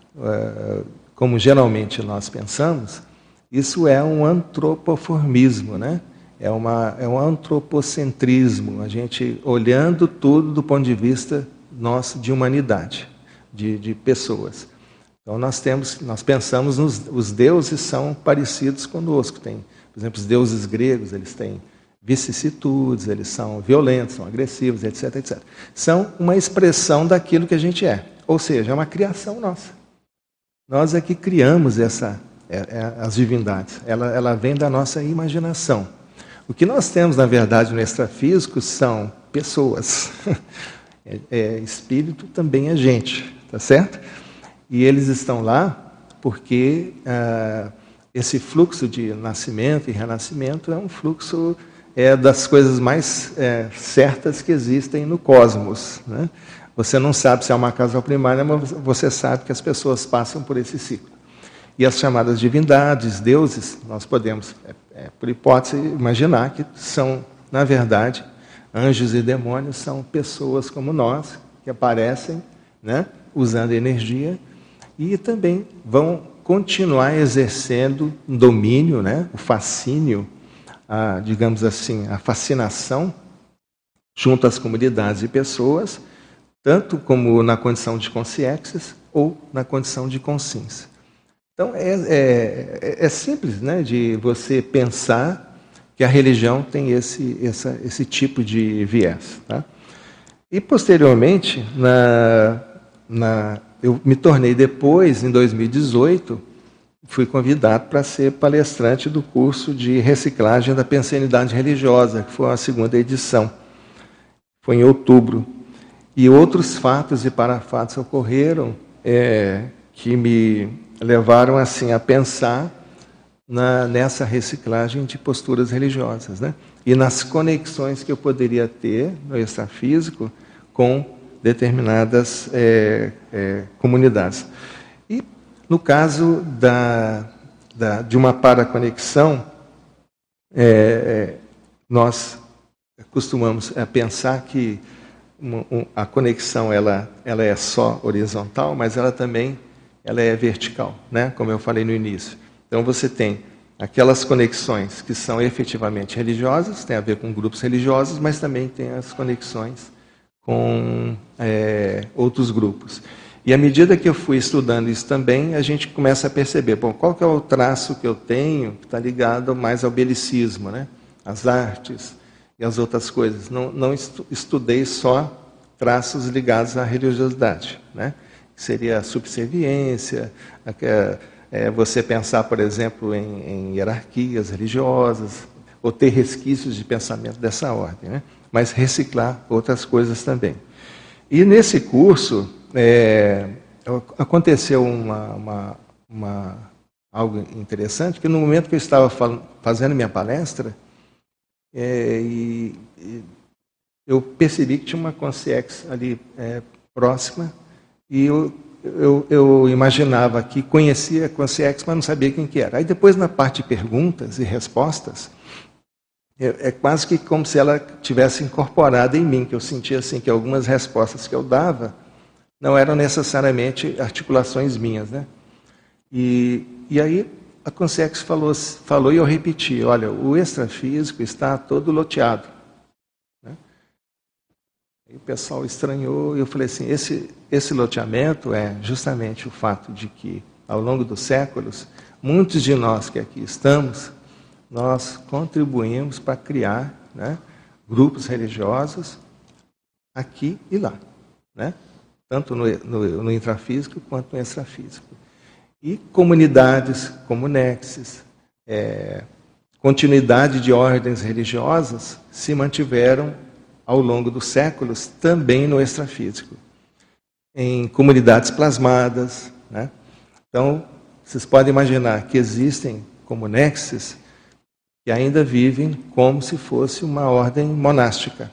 Como geralmente nós pensamos, isso é um antropoformismo, né? É uma é um antropocentrismo, a gente olhando tudo do ponto de vista nosso de humanidade, de, de pessoas. Então nós temos, nós pensamos nos os deuses são parecidos conosco. Tem, por exemplo, os deuses gregos, eles têm vicissitudes, eles são violentos, são agressivos, etc, etcétera. São uma expressão daquilo que a gente é, ou seja, é uma criação nossa. Nós é que criamos essa, é, é, as divindades. Ela, ela vem da nossa imaginação. O que nós temos, na verdade, no extrafísico são pessoas. É, é, espírito também é gente, tá certo? E eles estão lá porque ah, esse fluxo de nascimento e renascimento é um fluxo é, das coisas mais é, certas que existem no cosmos, né? Você não sabe se é uma causa primária, mas você sabe que as pessoas passam por esse ciclo. E as chamadas divindades, deuses, nós podemos, é, é, por hipótese, imaginar que são, na verdade, anjos e demônios são pessoas como nós, que aparecem, né, usando energia, e também vão continuar exercendo um domínio, né, o fascínio, a, digamos assim, a fascinação junto às comunidades e pessoas, tanto como na condição de consciências ou na condição de consciência. Então, é, é, é simples, né, de você pensar que a religião tem esse, essa, esse tipo de viés. Tá? E, posteriormente, na, na, eu me tornei depois, em dois mil e dezoito, fui convidado para ser palestrante do curso de reciclagem da pensenidade religiosa, que foi a segunda edição. Foi em outubro. E outros fatos e parafatos ocorreram é, que me levaram assim a pensar na, nessa reciclagem de posturas religiosas, né? E nas conexões que eu poderia ter no extrafísico com determinadas é, é, comunidades. E no caso da, da, de uma paraconexão, é, nós costumamos pensar que a conexão ela, ela é só horizontal, mas ela também ela é vertical, né? Como eu falei no início. Então você tem aquelas conexões que são efetivamente religiosas, tem a ver com grupos religiosos, mas também tem as conexões com é, outros grupos. E à medida que eu fui estudando isso também, a gente começa a perceber, bom, qual que é o traço que eu tenho que está ligado mais ao belicismo, né? As artes e as outras coisas. Não, não estudei só traços ligados à religiosidade, né? Seria a subserviência, a, é, você pensar, por exemplo, em, em hierarquias religiosas, ou ter resquícios de pensamento dessa ordem, né? Mas reciclar outras coisas também. E nesse curso, é, aconteceu uma, uma, uma, algo interessante, que no momento que eu estava fal- fazendo minha palestra, é, e, e eu percebi que tinha uma consciência ali é, próxima, e eu, eu, eu imaginava que conhecia a consciência, mas não sabia quem que era. Aí depois, na parte de perguntas e respostas, é, é quase que como se ela tivesse incorporado em mim, que eu sentia assim, que algumas respostas que eu dava não eram necessariamente articulações minhas, né? E, e aí a consciência falou, falou e eu repeti, olha, o extrafísico está todo loteado. Né? E o pessoal estranhou e eu falei assim, esse, esse loteamento é justamente o fato de que, ao longo dos séculos, muitos de nós que aqui estamos, nós contribuímos para criar, né, grupos religiosos aqui e lá, né? Tanto no, no, no intrafísico quanto no extrafísico. E comunidades como Nexus, é, continuidade de ordens religiosas se mantiveram ao longo dos séculos também no extrafísico, em comunidades plasmadas, né? Então, vocês podem imaginar que existem como Nexus que ainda vivem como se fosse uma ordem monástica.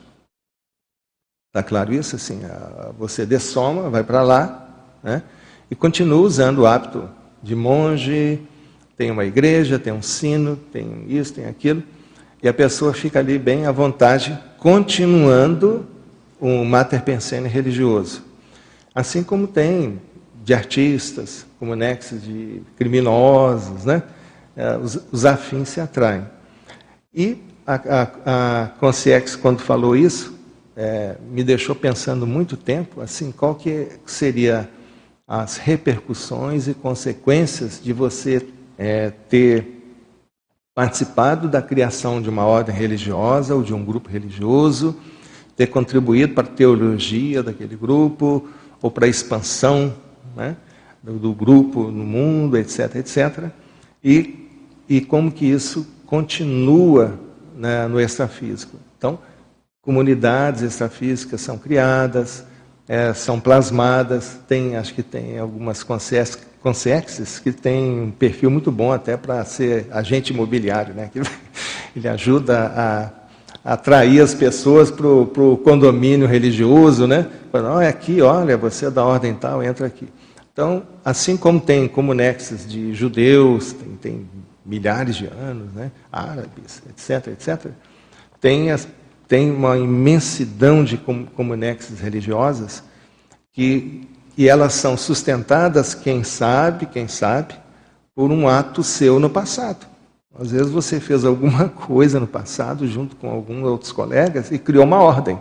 Está claro isso? Assim, você dessoma, vai para lá, né? E continua usando o hábito de monge, tem uma igreja, tem um sino, tem isso, tem aquilo, e a pessoa fica ali bem à vontade, continuando um mater pensene religioso. Assim como tem de artistas, como nexos de criminosos, né? Os, os afins se atraem. E a, a, a Consciex, quando falou isso, é, me deixou pensando muito tempo, assim, qual que seria as repercussões e consequências de você é, ter participado da criação de uma ordem religiosa ou de um grupo religioso, ter contribuído para a teologia daquele grupo, ou para a expansão, né, do, do grupo no mundo, etc, etcétera. E, e como que isso continua, né, no extrafísico. Então, comunidades extrafísicas são criadas, é, são plasmadas, tem, acho que tem algumas consciências que têm um perfil muito bom até para ser agente imobiliário, né? Ele ajuda a, a atrair as pessoas para o condomínio religioso, né? Falando, oh, é aqui, olha, você é da ordem tal, entra aqui. Então, assim como tem comunexes de judeus, tem, tem milhares de anos, né? Árabes, etc, etcétera, tem as tem uma imensidão de comunexes religiosas que, e elas são sustentadas, quem sabe, quem sabe, por um ato seu no passado. Às vezes você fez alguma coisa no passado, junto com alguns outros colegas, e criou uma ordem.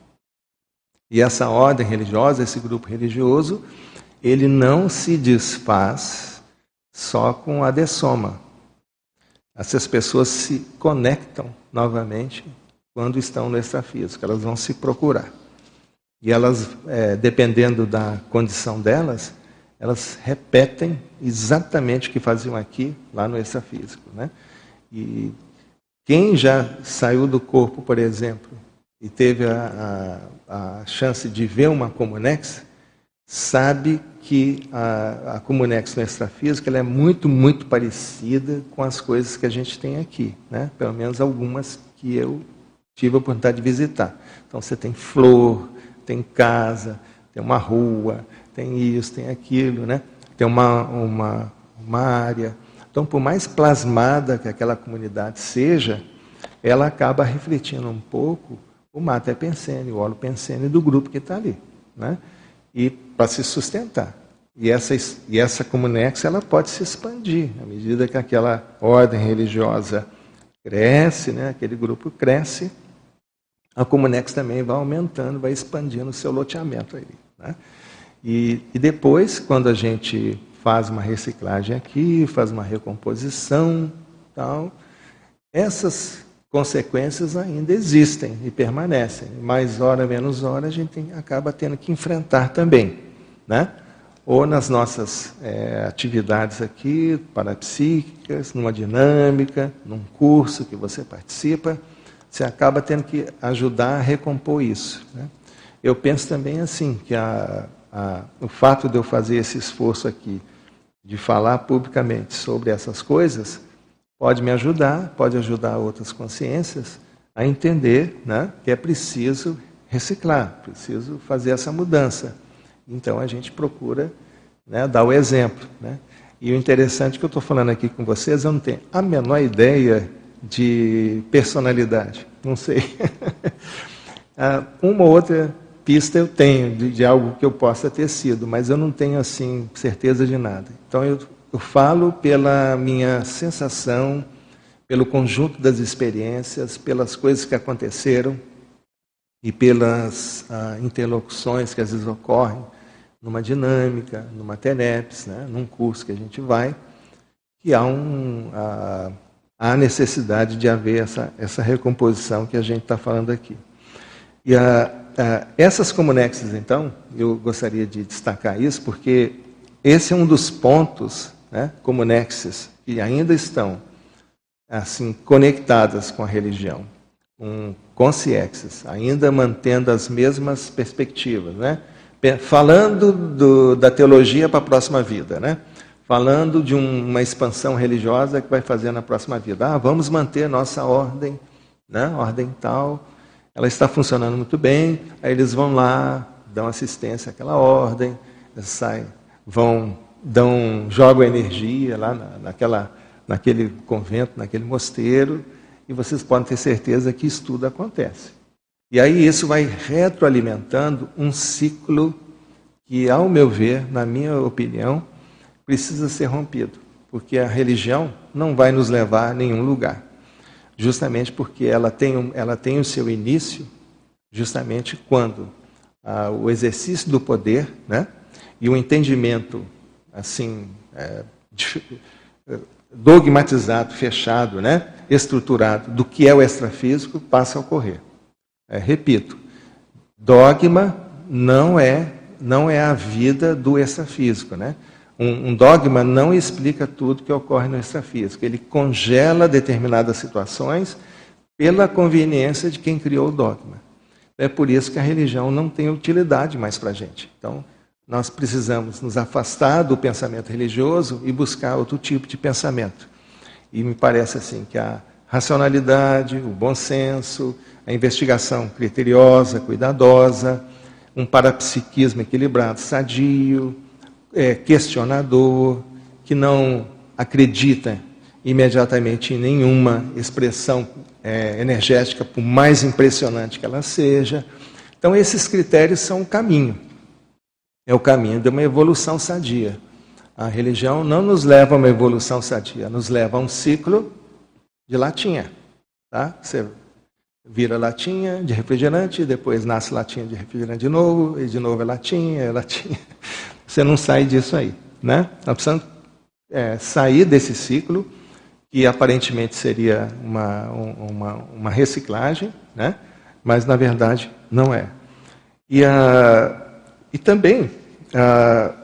E essa ordem religiosa, esse grupo religioso, ele não se desfaz só com a dessoma. Essas pessoas se conectam novamente quando estão no extrafísico, elas vão se procurar. E elas, é, dependendo da condição delas, elas repetem exatamente o que faziam aqui, lá no extrafísico, né? E quem já saiu do corpo, por exemplo, e teve a, a, a chance de ver uma comunex, sabe que a, a comunex no extrafísico ela é muito, muito parecida com as coisas que a gente tem aqui, né? Pelo menos algumas que eu tive a oportunidade de visitar. Então você tem flor, tem casa, tem uma rua, tem isso, tem aquilo, né? Tem uma, uma, uma área. Então, por mais plasmada que aquela comunidade seja, ela acaba refletindo um pouco o mater pensene, o holo pensene do grupo que está ali, né? E para se sustentar. E essa, e essa comunex ela pode se expandir à medida medida que aquela ordem religiosa cresce, né, aquele grupo cresce, a Comunex também vai aumentando, vai expandindo o seu loteamento ali, né? E, e depois, quando a gente faz uma reciclagem aqui, faz uma recomposição, tal, essas consequências ainda existem e permanecem. Mais hora, menos hora, a gente tem, acaba tendo que enfrentar também, né? Ou nas nossas é, atividades aqui, parapsíquicas, numa dinâmica, num curso que você participa, você acaba tendo que ajudar a recompor isso, né? Eu penso também assim, que a, a, o fato de eu fazer esse esforço aqui, de falar publicamente sobre essas coisas, pode me ajudar, pode ajudar outras consciências a entender, né, que é preciso reciclar, preciso fazer essa mudança. Então a gente procura, né, dar o exemplo, né? E o interessante é que eu estou falando aqui com vocês, eu não tenho a menor ideia de personalidade, não sei. Uma ou outra pista eu tenho de, de algo que eu possa ter sido, mas eu não tenho assim certeza de nada. Então eu, eu falo pela minha sensação, pelo conjunto das experiências, pelas coisas que aconteceram e pelas ah, interlocuções que às vezes ocorrem numa dinâmica, numa TENEPS, né, num curso que a gente vai, que há, um, ah, há necessidade de haver essa, essa recomposição que a gente está falando aqui. E a Uh, essas Comunexes, então, eu gostaria de destacar isso, porque esse é um dos pontos, né, Comunexes, que ainda estão assim conectadas com a religião, com consciexes, ainda mantendo as mesmas perspectivas, né? Falando do, da teologia para a próxima vida, né? Falando de um, uma expansão religiosa que vai fazer na próxima vida. Ah, vamos manter nossa ordem, né? Ordem tal. Ela está funcionando muito bem, aí eles vão lá, dão assistência àquela ordem, saem, vão, dão, jogam energia lá na, naquela, naquele convento, naquele mosteiro, e vocês podem ter certeza que isso tudo acontece. E aí isso vai retroalimentando um ciclo que, ao meu ver, na minha opinião, precisa ser rompido, porque a religião não vai nos levar a nenhum lugar. Justamente porque ela tem, um, ela tem o seu início justamente quando ah, o exercício do poder, né, e o entendimento assim é, dogmatizado, fechado, né, estruturado do que é o extrafísico passa a ocorrer. É, repito, dogma não é, não é a vida do extrafísico, né? Um, um dogma não explica tudo que ocorre no extrafísico. Ele congela determinadas situações pela conveniência de quem criou o dogma. É por isso que a religião não tem utilidade mais para a gente. Então, nós precisamos nos afastar do pensamento religioso e buscar outro tipo de pensamento. E me parece assim que a racionalidade, o bom senso, a investigação criteriosa, cuidadosa, um parapsiquismo equilibrado, sadio, É, questionador, que não acredita imediatamente em nenhuma expressão é, energética, por mais impressionante que ela seja. Então, esses critérios são o caminho. É o caminho de uma evolução sadia. A religião não nos leva a uma evolução sadia, nos leva a um ciclo de latinha. Tá? Você vira latinha de refrigerante, depois nasce latinha de refrigerante de novo, e de novo é latinha, é latinha. Você não sai disso aí, né? Nós precisamos é, sair desse ciclo, que aparentemente seria uma, uma, uma reciclagem, né? Mas na verdade não é. E, a, e também, a,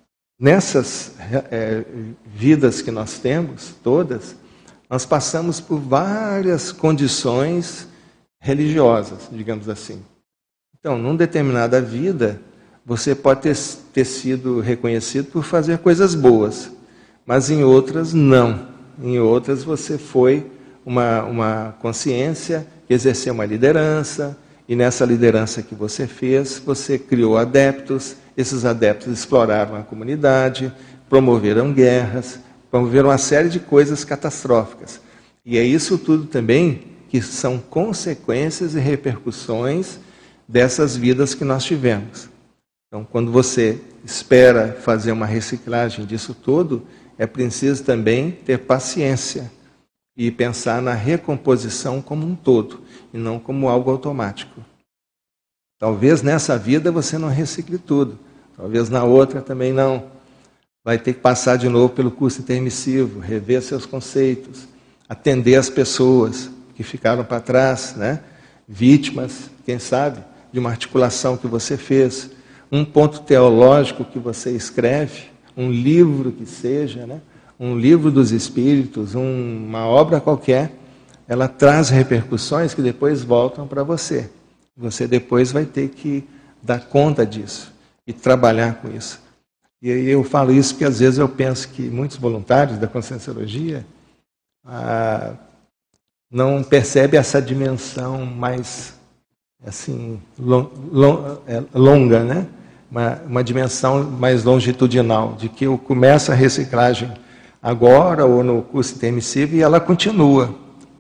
nessas é, vidas que nós temos, todas, nós passamos por várias condições religiosas, digamos assim. Então, numa determinada vida, você pode ter, ter sido reconhecido por fazer coisas boas, mas em outras não. Em outras você foi uma, uma consciência que exerceu uma liderança, e nessa liderança que você fez, você criou adeptos, esses adeptos exploraram a comunidade, promoveram guerras, promoveram uma série de coisas catastróficas. E é isso tudo também que são consequências e repercussões dessas vidas que nós tivemos. Então, quando você espera fazer uma reciclagem disso tudo, é preciso também ter paciência e pensar na recomposição como um todo, e não como algo automático. Talvez nessa vida você não recicle tudo, talvez na outra também não. Vai ter que passar de novo pelo curso intermissivo, rever seus conceitos, atender as pessoas que ficaram para trás, né? Vítimas, quem sabe, de uma articulação que você fez, um ponto teológico que você escreve, um livro que seja, né? Um livro dos Espíritos, um, uma obra qualquer, ela traz repercussões que depois voltam para você. Você depois vai ter que dar conta disso e trabalhar com isso. E aí eu falo isso porque às vezes eu penso que muitos voluntários da Conscienciologia ah, não percebem essa dimensão mais assim, long, long, é, longa, né? Uma, uma dimensão mais longitudinal, de que eu começo a reciclagem agora ou no curso intermissivo e ela continua.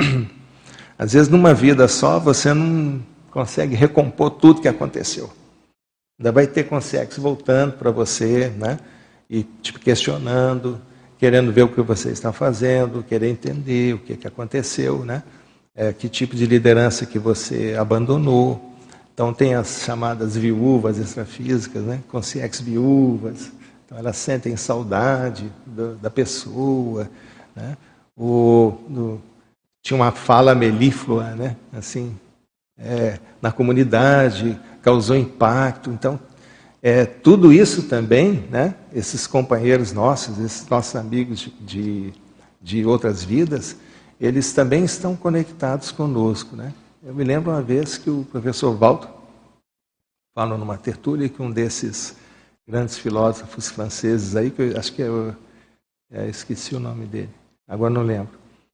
Às vezes numa vida só você não consegue recompor tudo que aconteceu. Ainda vai ter consciência voltando para você, né? E te questionando, querendo ver o que você está fazendo, querer entender o que, que aconteceu, né? É, que tipo de liderança que você abandonou. Então tem as chamadas viúvas extrafísicas, né? Consciências viúvas. Então elas sentem saudade do, da pessoa, né? O, do, tinha uma fala melíflua, né? Assim, é, na comunidade, causou impacto. Então, é, tudo isso também, né, esses companheiros nossos, esses nossos amigos de, de, de outras vidas, eles também estão conectados conosco, né? Eu me lembro uma vez que o professor Waldo falou numa tertúlia que um desses grandes filósofos franceses aí, que eu acho que eu, eu esqueci o nome dele, agora não lembro.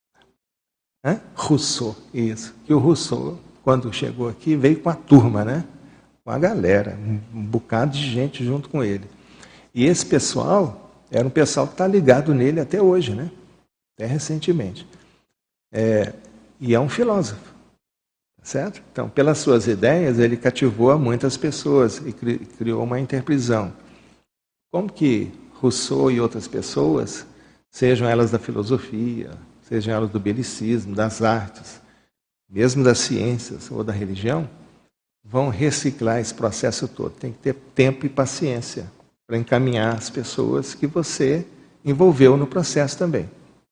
Hã? Rousseau, isso. Que o Rousseau, quando chegou aqui, veio com a turma, né? Com a galera, um, um bocado de gente junto com ele. E esse pessoal era um pessoal que está ligado nele até hoje, né? Até recentemente. É, e é um filósofo, certo? Então, pelas suas ideias, ele cativou a muitas pessoas e cri, criou uma interprisão. Como que Rousseau e outras pessoas, sejam elas da filosofia, sejam elas do belicismo, das artes, mesmo das ciências ou da religião, vão reciclar esse processo todo. Tem que ter tempo e paciência para encaminhar as pessoas que você envolveu no processo também.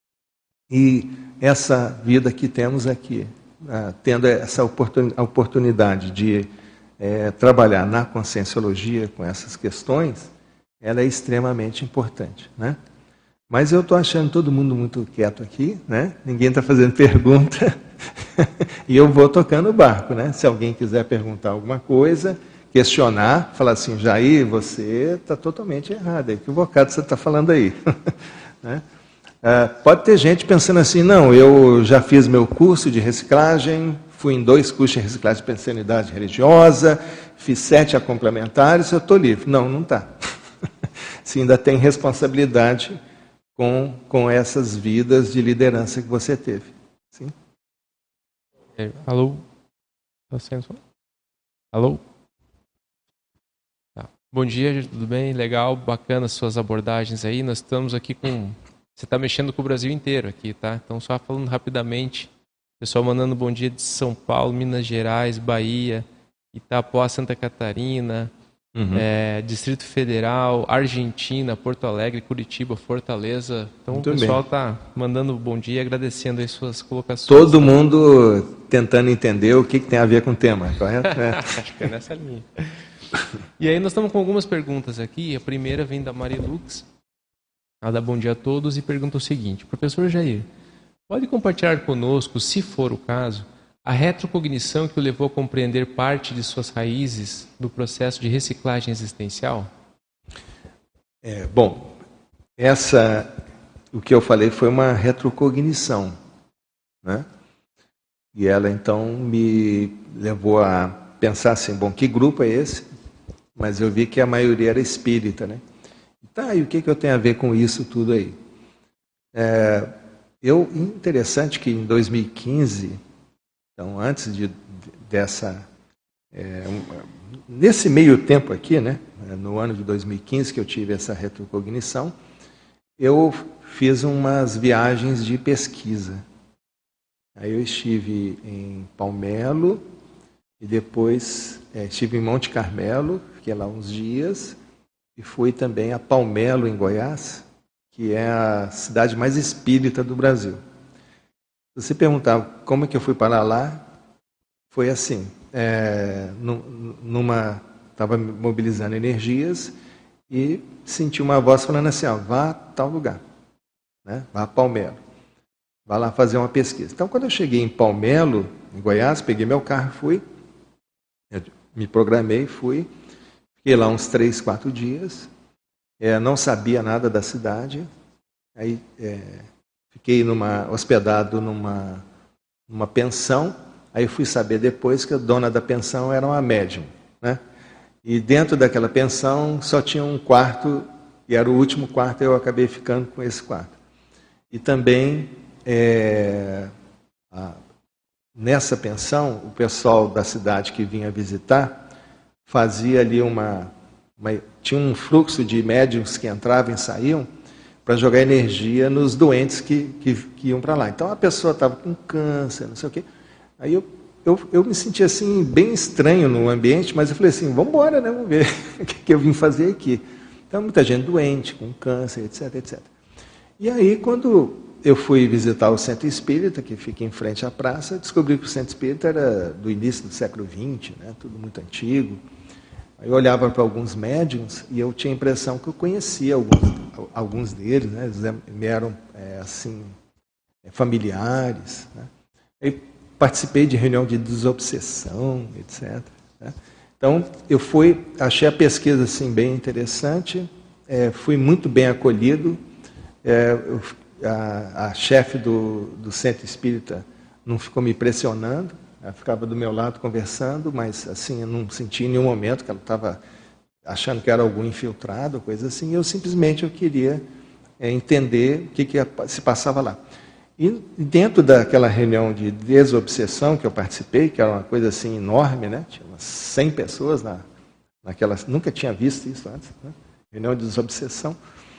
E essa vida que temos aqui, ah, tendo essa oportun, oportunidade de é, trabalhar na conscienciologia com essas questões, ela é extremamente importante, né? Mas eu estou achando todo mundo muito quieto aqui, né? Ninguém está fazendo pergunta. E eu vou tocando o barco, né? Se alguém quiser perguntar alguma coisa, questionar, falar assim, Jair, você está totalmente errado, é equivocado você está falando aí. Né? Ah, pode ter gente pensando assim, não, eu já fiz meu curso de reciclagem, fui em dois cursos de reciclagem de pensanidade religiosa, fiz sete a complementares, eu estou livre. Não, não está. Você ainda tem responsabilidade com, com essas vidas de liderança que você teve. Sim? É, alô? Tá sendo? Alô? Tá. Bom dia, tudo bem? Legal, bacana as suas abordagens aí. Nós estamos aqui com... Você está mexendo com o Brasil inteiro aqui, tá? Então, só falando rapidamente. Pessoal mandando bom dia de São Paulo, Minas Gerais, Bahia, Itapoá, Santa Catarina, uhum. é, Distrito Federal, Argentina, Porto Alegre, Curitiba, Fortaleza. Então, muito o pessoal está mandando bom dia, agradecendo as suas colocações. Todo mundo tentando entender o que, que tem a ver com o tema, correto? É. Acho que é nessa linha. E aí nós estamos com algumas perguntas aqui. A primeira vem da Marilux. Ela dá bom dia a todos e pergunta o seguinte. Professor Jair, pode compartilhar conosco, se for o caso, a retrocognição que o levou a compreender parte de suas raízes do processo de reciclagem existencial? É, bom, essa, o que eu falei foi uma retrocognição, né? E ela então me levou a pensar assim, bom, que grupo é esse? Mas eu vi que a maioria era espírita, né? Tá, e o que, que eu tenho a ver com isso tudo aí? É, eu, interessante que em dois mil e quinze, então antes de, dessa, é, um, nesse meio tempo aqui, né, no ano de dois mil e quinze que eu tive essa retrocognição, eu fiz umas viagens de pesquisa. Aí eu estive em Palmelo e depois é, estive em Monte Carmelo, fiquei lá uns dias, e fui também a Palmelo, em Goiás, que é a cidade mais espírita do Brasil. Se você perguntar como é que eu fui parar lá, foi assim, é, numa, estava mobilizando energias e senti uma voz falando assim, ó, vá a tal lugar, né? Vá a Palmelo, vá lá fazer uma pesquisa. Então, quando eu cheguei em Palmelo, em Goiás, peguei meu carro e fui, eu me programei, fui, fiquei lá uns três, quatro dias, é, não sabia nada da cidade, aí é, fiquei numa, hospedado numa, numa pensão, aí fui saber depois que a dona da pensão era uma médium, né? E dentro daquela pensão só tinha um quarto, e era o último quarto, eu acabei ficando com esse quarto. E também, é, a, nessa pensão, o pessoal da cidade que vinha visitar fazia ali uma, uma... tinha um fluxo de médiums que entravam e saíam para jogar energia nos doentes que, que, que iam para lá. Então a pessoa estava com câncer, não sei o quê. Aí eu, eu, eu me senti assim, bem estranho no ambiente, mas eu falei assim, vamos embora, né? Vamos ver o que, que eu vim fazer aqui. Então muita gente doente, com câncer, etc, etcétera. E aí, quando eu fui visitar o Centro Espírita, que fica em frente à praça, descobri que o Centro Espírita era do início do século vinte, né? Tudo muito antigo. Aí eu olhava para alguns médiums e eu tinha a impressão que eu conhecia alguns, alguns deles, né? Eles me eram é, assim, familiares, né? Aí participei de reunião de desobsessão, etcétera, né? Então eu fui, achei a pesquisa assim bem interessante, é, fui muito bem acolhido. É, eu, a, a chefe do, do Centro Espírita não ficou me pressionando. Ela ficava do meu lado conversando, mas assim, eu não senti em nenhum momento que ela estava achando que era algum infiltrado, coisa assim. Eu simplesmente eu queria é, entender o que, que se passava lá. E dentro daquela reunião de desobsessão que eu participei, que era uma coisa assim enorme, né? Tinha umas cem pessoas na, naquela... Nunca tinha visto isso antes, né? Reunião de desobsessão.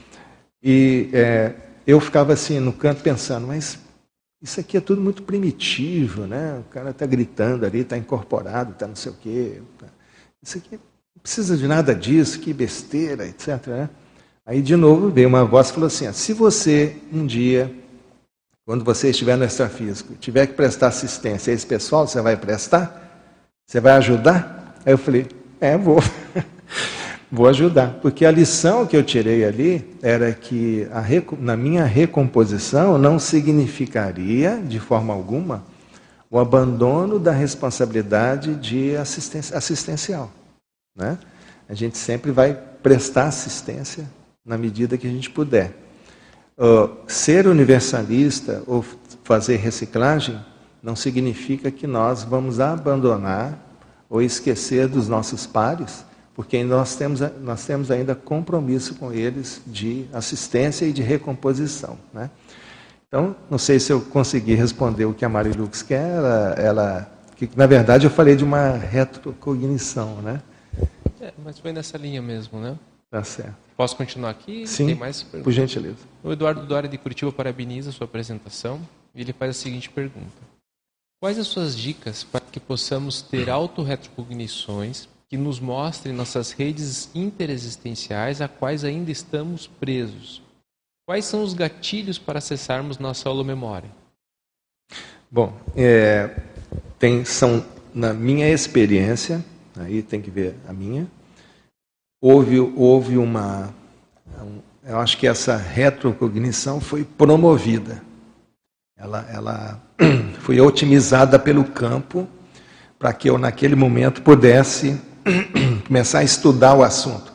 E é, eu ficava assim no canto pensando, mas... isso aqui é tudo muito primitivo, né? O cara está gritando ali, está incorporado, está não sei o quê. Tá... Isso aqui não precisa de nada disso, que besteira, etcétera. Né? Aí, de novo, veio uma voz e falou assim, ó, se você, um dia, quando você estiver no extrafísico, tiver que prestar assistência a esse pessoal, você vai prestar? Você vai ajudar? Aí eu falei, é, vou. Vou ajudar, porque a lição que eu tirei ali era que a, na minha recomposição não significaria, de forma alguma, o abandono da responsabilidade de assistência, assistencial. Né? A gente sempre vai prestar assistência na medida que a gente puder. Uh, ser universalista ou fazer reciclagem não significa que nós vamos abandonar ou esquecer dos nossos pares, porque nós temos, nós temos ainda compromisso com eles de assistência e de recomposição. Né? Então, não sei se eu consegui responder o que a Marilux quer, ela, ela, que na verdade eu falei de uma retrocognição. Né? É, mas foi nessa linha mesmo, né? Tá certo. Posso continuar aqui? Sim, Tem mais perguntas? Por gentileza. O Eduardo Dória de Curitiba parabeniza a sua apresentação e ele faz a seguinte pergunta. Quais as suas dicas para que possamos ter autorretrocognições que nos mostrem nossas redes interexistenciais a quais ainda estamos presos? Quais são os gatilhos para acessarmos nossa holomemória? Bom, é, tem, são, na minha experiência, aí tem que ver a minha, houve, houve uma... Um, eu acho que essa retrocognição foi promovida. Ela, ela foi otimizada pelo campo para que eu, naquele momento, pudesse começar a estudar o assunto.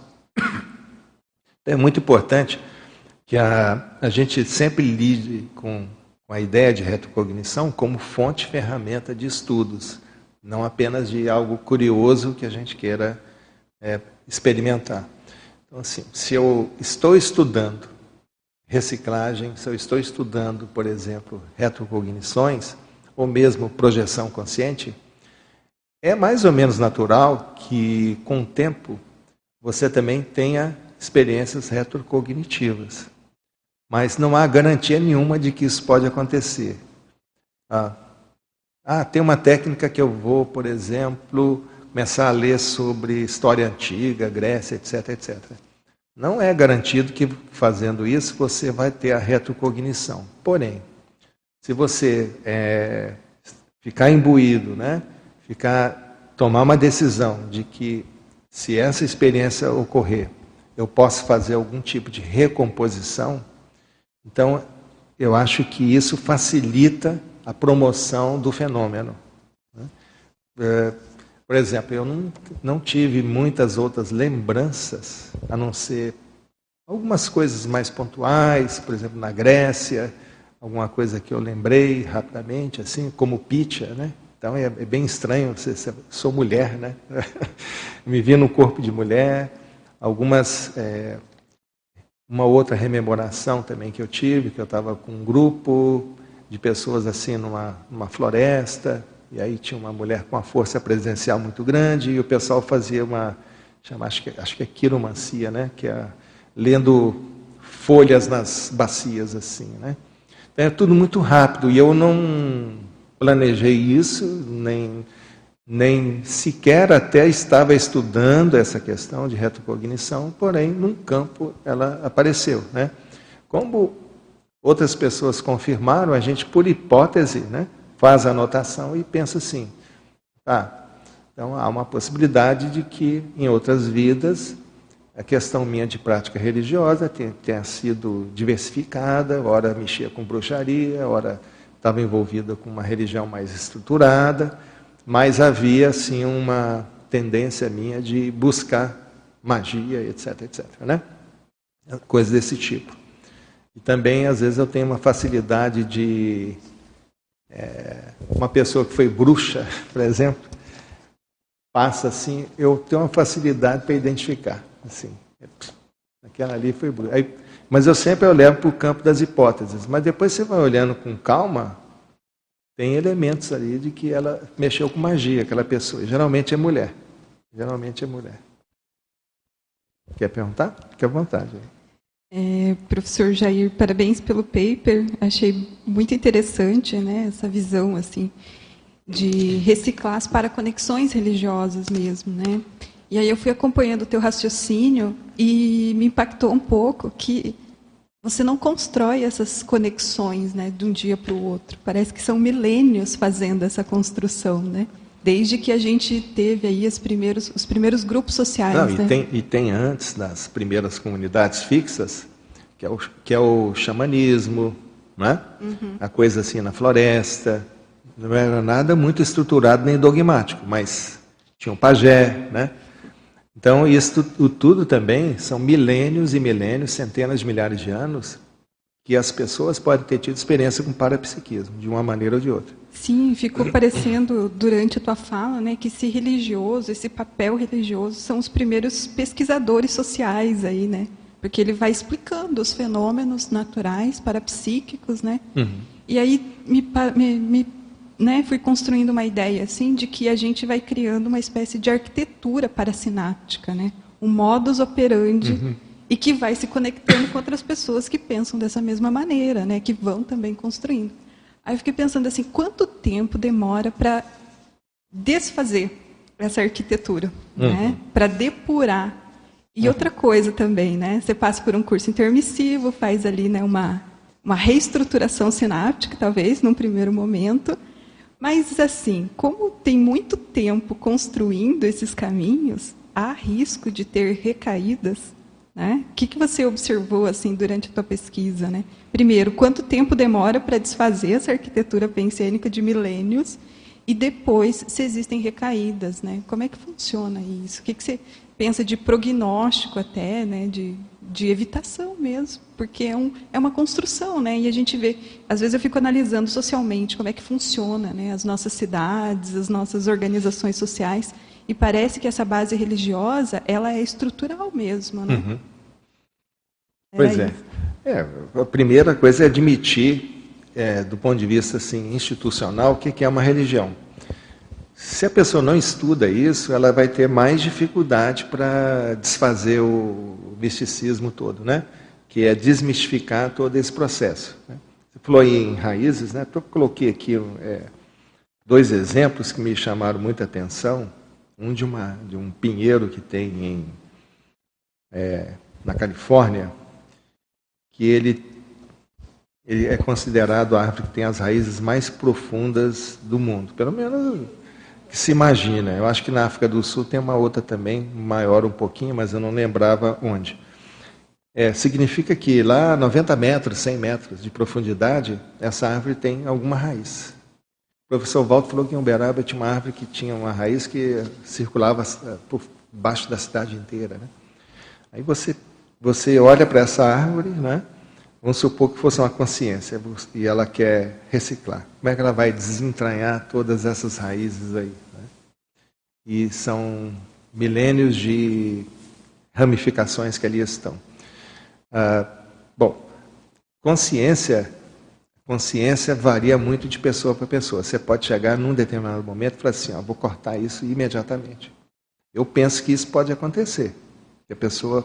É muito importante que a, a gente sempre lide com, com a ideia de retrocognição como fonte, ferramenta de estudos, não apenas de algo curioso que a gente queira é, experimentar. Então, assim, se eu estou estudando reciclagem, se eu estou estudando, por exemplo, retrocognições, ou mesmo projeção consciente, é mais ou menos natural que, com o tempo, você também tenha experiências retrocognitivas. mas não há garantia nenhuma de que isso pode acontecer. Ah, ah, tem uma técnica que eu vou, por exemplo, começar a ler sobre história antiga, Grécia, etc, etcétera. Não é garantido que fazendo isso você vai ter a retrocognição. Porém, se você é, ficar imbuído, né, ficar, tomar uma decisão de que se essa experiência ocorrer, eu posso fazer algum tipo de recomposição, então eu acho que isso facilita a promoção do fenômeno. É, por exemplo, eu não, não tive muitas outras lembranças, a não ser algumas coisas mais pontuais, por exemplo, na Grécia, alguma coisa que eu lembrei rapidamente, assim, como Pitya, né? Então é, é bem estranho, você, você, sou mulher, né? Me vi no corpo de mulher, algumas... É, uma outra rememoração também que eu tive, que eu estava com um grupo de pessoas assim numa, numa floresta, e aí tinha uma mulher com uma força presencial muito grande, e o pessoal fazia uma, chama, acho, que, acho que é quiromancia, né? Que é lendo folhas nas bacias, assim, né? Então, é tudo muito rápido, e eu não planejei isso, nem, nem sequer até estava estudando essa questão de retrocognição, porém, num campo ela apareceu, né? Como outras pessoas confirmaram, a gente, por hipótese, né, faz a anotação e pensa assim, ah, então há uma possibilidade de que, em outras vidas, a questão minha de prática religiosa tenha, tenha sido diversificada, ora mexia com bruxaria, ora estava envolvida com uma religião mais estruturada, mas havia, assim, uma tendência minha de buscar magia, etc, etc, né? Coisas desse tipo. E também, às vezes, eu tenho uma facilidade de... É, uma pessoa que foi bruxa, por exemplo, passa assim, eu tenho uma facilidade para identificar. Assim, aquela ali foi bruxa. Aí, mas eu sempre eu levo para o campo das hipóteses. Mas depois você vai olhando com calma, tem elementos ali de que ela mexeu com magia, aquela pessoa. Geralmente é mulher. Geralmente é mulher. Quer perguntar? Fique à vontade. É, professor Jair, parabéns pelo paper. Achei muito interessante, né, essa visão assim, de reciclar as paraconexões religiosas mesmo, né? E aí eu fui acompanhando o teu raciocínio e me impactou um pouco que você não constrói essas conexões, né, de um dia para o outro. Parece que são milênios fazendo essa construção, né? Desde que a gente teve aí os primeiros, os primeiros grupos sociais. Não, e, né? tem, e tem antes das primeiras comunidades fixas, que é o, que é o xamanismo, né? Uhum. A coisa assim na floresta. Não era nada muito estruturado nem dogmático, mas tinha um pajé, né? Então, isso tudo também são milênios e milênios, centenas de milhares de anos, que as pessoas podem ter tido experiência com parapsiquismo, de uma maneira ou de outra. Sim, ficou parecendo, durante a tua fala, né, que esse religioso, esse papel religioso, são os primeiros pesquisadores sociais aí, né? Porque ele vai explicando os fenômenos naturais, parapsíquicos, né? Uhum. E aí me, me, me né, fui construindo uma ideia assim de que a gente vai criando uma espécie de arquitetura parasináptica, né? Um modus operandi, uhum. E que vai se conectando com outras pessoas que pensam dessa mesma maneira, né? Que vão também construindo. Aí eu fiquei pensando assim, quanto tempo demora para desfazer essa arquitetura, uhum. né? Para depurar. E uhum. outra coisa também, né? Você passa por um curso intermissivo, faz ali, né, uma, uma reestruturação sináptica, talvez, num primeiro momento. Mas, assim, como tem muito tempo construindo esses caminhos, há risco de ter recaídas, né? O que, que você observou assim, durante a tua pesquisa? Né? Primeiro, quanto tempo demora para desfazer essa arquitetura pensênica de milênios? E depois, se existem recaídas, né? Como é que funciona isso? O que, que você pensa de prognóstico até, né? de, de evitação mesmo? Porque é, um, é uma construção, né? E a gente vê... Às vezes eu fico analisando socialmente como é que funciona, né? As nossas cidades, as nossas organizações sociais, e parece que essa base religiosa ela é estrutural mesmo, né? Uhum. Pois é. é. A primeira coisa é admitir, é, do ponto de vista assim, institucional, o que é uma religião. Se a pessoa não estuda isso, ela vai ter mais dificuldade para desfazer o misticismo todo, né? que é desmistificar todo esse processo. Né? Você falou em raízes, né? Eu coloquei aqui é, dois exemplos que me chamaram muita atenção. Um de, uma, de um pinheiro que tem em, é, na Califórnia, que ele, ele é considerado a árvore que tem as raízes mais profundas do mundo. Pelo menos que se imagina. Eu acho que na África do Sul tem uma outra também, maior um pouquinho, mas eu não lembrava onde. É, significa que lá noventa metros, cem metros de profundidade, essa árvore tem alguma raiz. O professor Walter falou que em Uberaba tinha uma árvore que tinha uma raiz que circulava por baixo da cidade inteira. Né? Aí você, você olha para essa árvore, né? Vamos supor que fosse uma consciência, e ela quer reciclar. Como é que ela vai desentranhar todas essas raízes aí? Né? E são milênios de ramificações que ali estão. Ah, bom, consciência, consciência varia muito de pessoa para pessoa. Você pode chegar num determinado momento e falar assim, ó, vou cortar isso imediatamente. Eu penso que isso pode acontecer. Que a pessoa...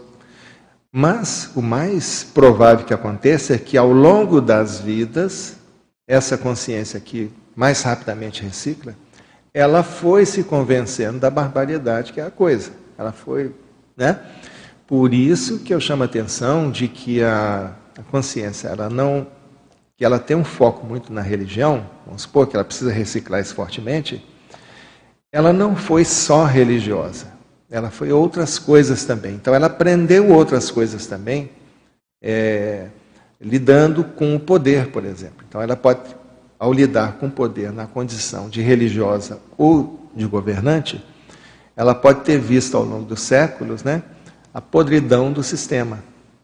Mas o mais provável que aconteça é que ao longo das vidas, essa consciência que mais rapidamente recicla, ela foi se convencendo da barbaridade que é a coisa. Ela foi, né? Por isso que eu chamo a atenção de que a, a consciência, ela não, que ela tem um foco muito na religião, vamos supor que ela precisa reciclar isso fortemente, ela não foi só religiosa. Ela foi outras coisas também. Então, ela aprendeu outras coisas também, é, lidando com o poder, por exemplo. Então, ela pode, ao lidar com o poder na condição de religiosa ou de governante, ela pode ter visto ao longo dos séculos, né, a podridão do sistema.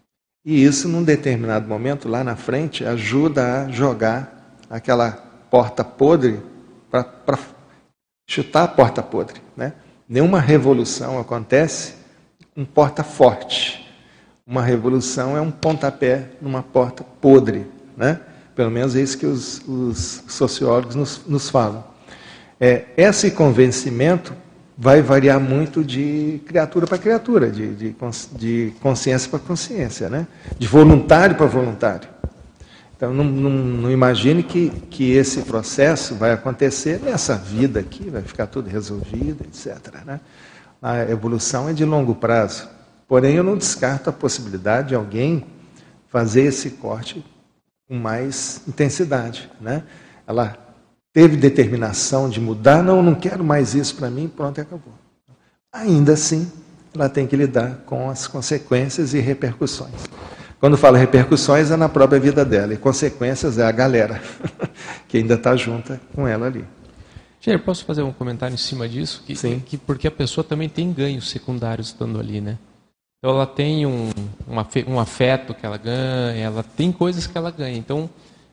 E isso, num determinado momento, lá na frente, ajuda a jogar aquela porta podre para chutar a porta podre, né? Nenhuma revolução acontece com porta forte. Uma revolução é um pontapé numa porta podre, né? Pelo menos é isso que os, os sociólogos nos, nos falam. É, esse convencimento vai variar muito de criatura para criatura, de, de, de consciência para consciência, né? De voluntário para voluntário. Então, não, não, não imagine que, que esse processo vai acontecer nessa vida aqui, vai ficar tudo resolvido, etcétera. Né? A evolução é de longo prazo. Porém, eu não descarto a possibilidade de alguém fazer esse corte com mais intensidade. Né? Ela teve determinação de mudar, não, não quero mais isso para mim, pronto, acabou. Ainda assim, ela tem que lidar com as consequências e repercussões. Quando falo repercussões, é na própria vida dela, e consequências é a galera que ainda está junta com ela ali. Jair, posso fazer um comentário em cima disso? Que, Sim. Que, porque a pessoa também tem ganhos secundários estando ali, né? Então ela tem um, um afeto que ela ganha, ela tem coisas que ela ganha. Então,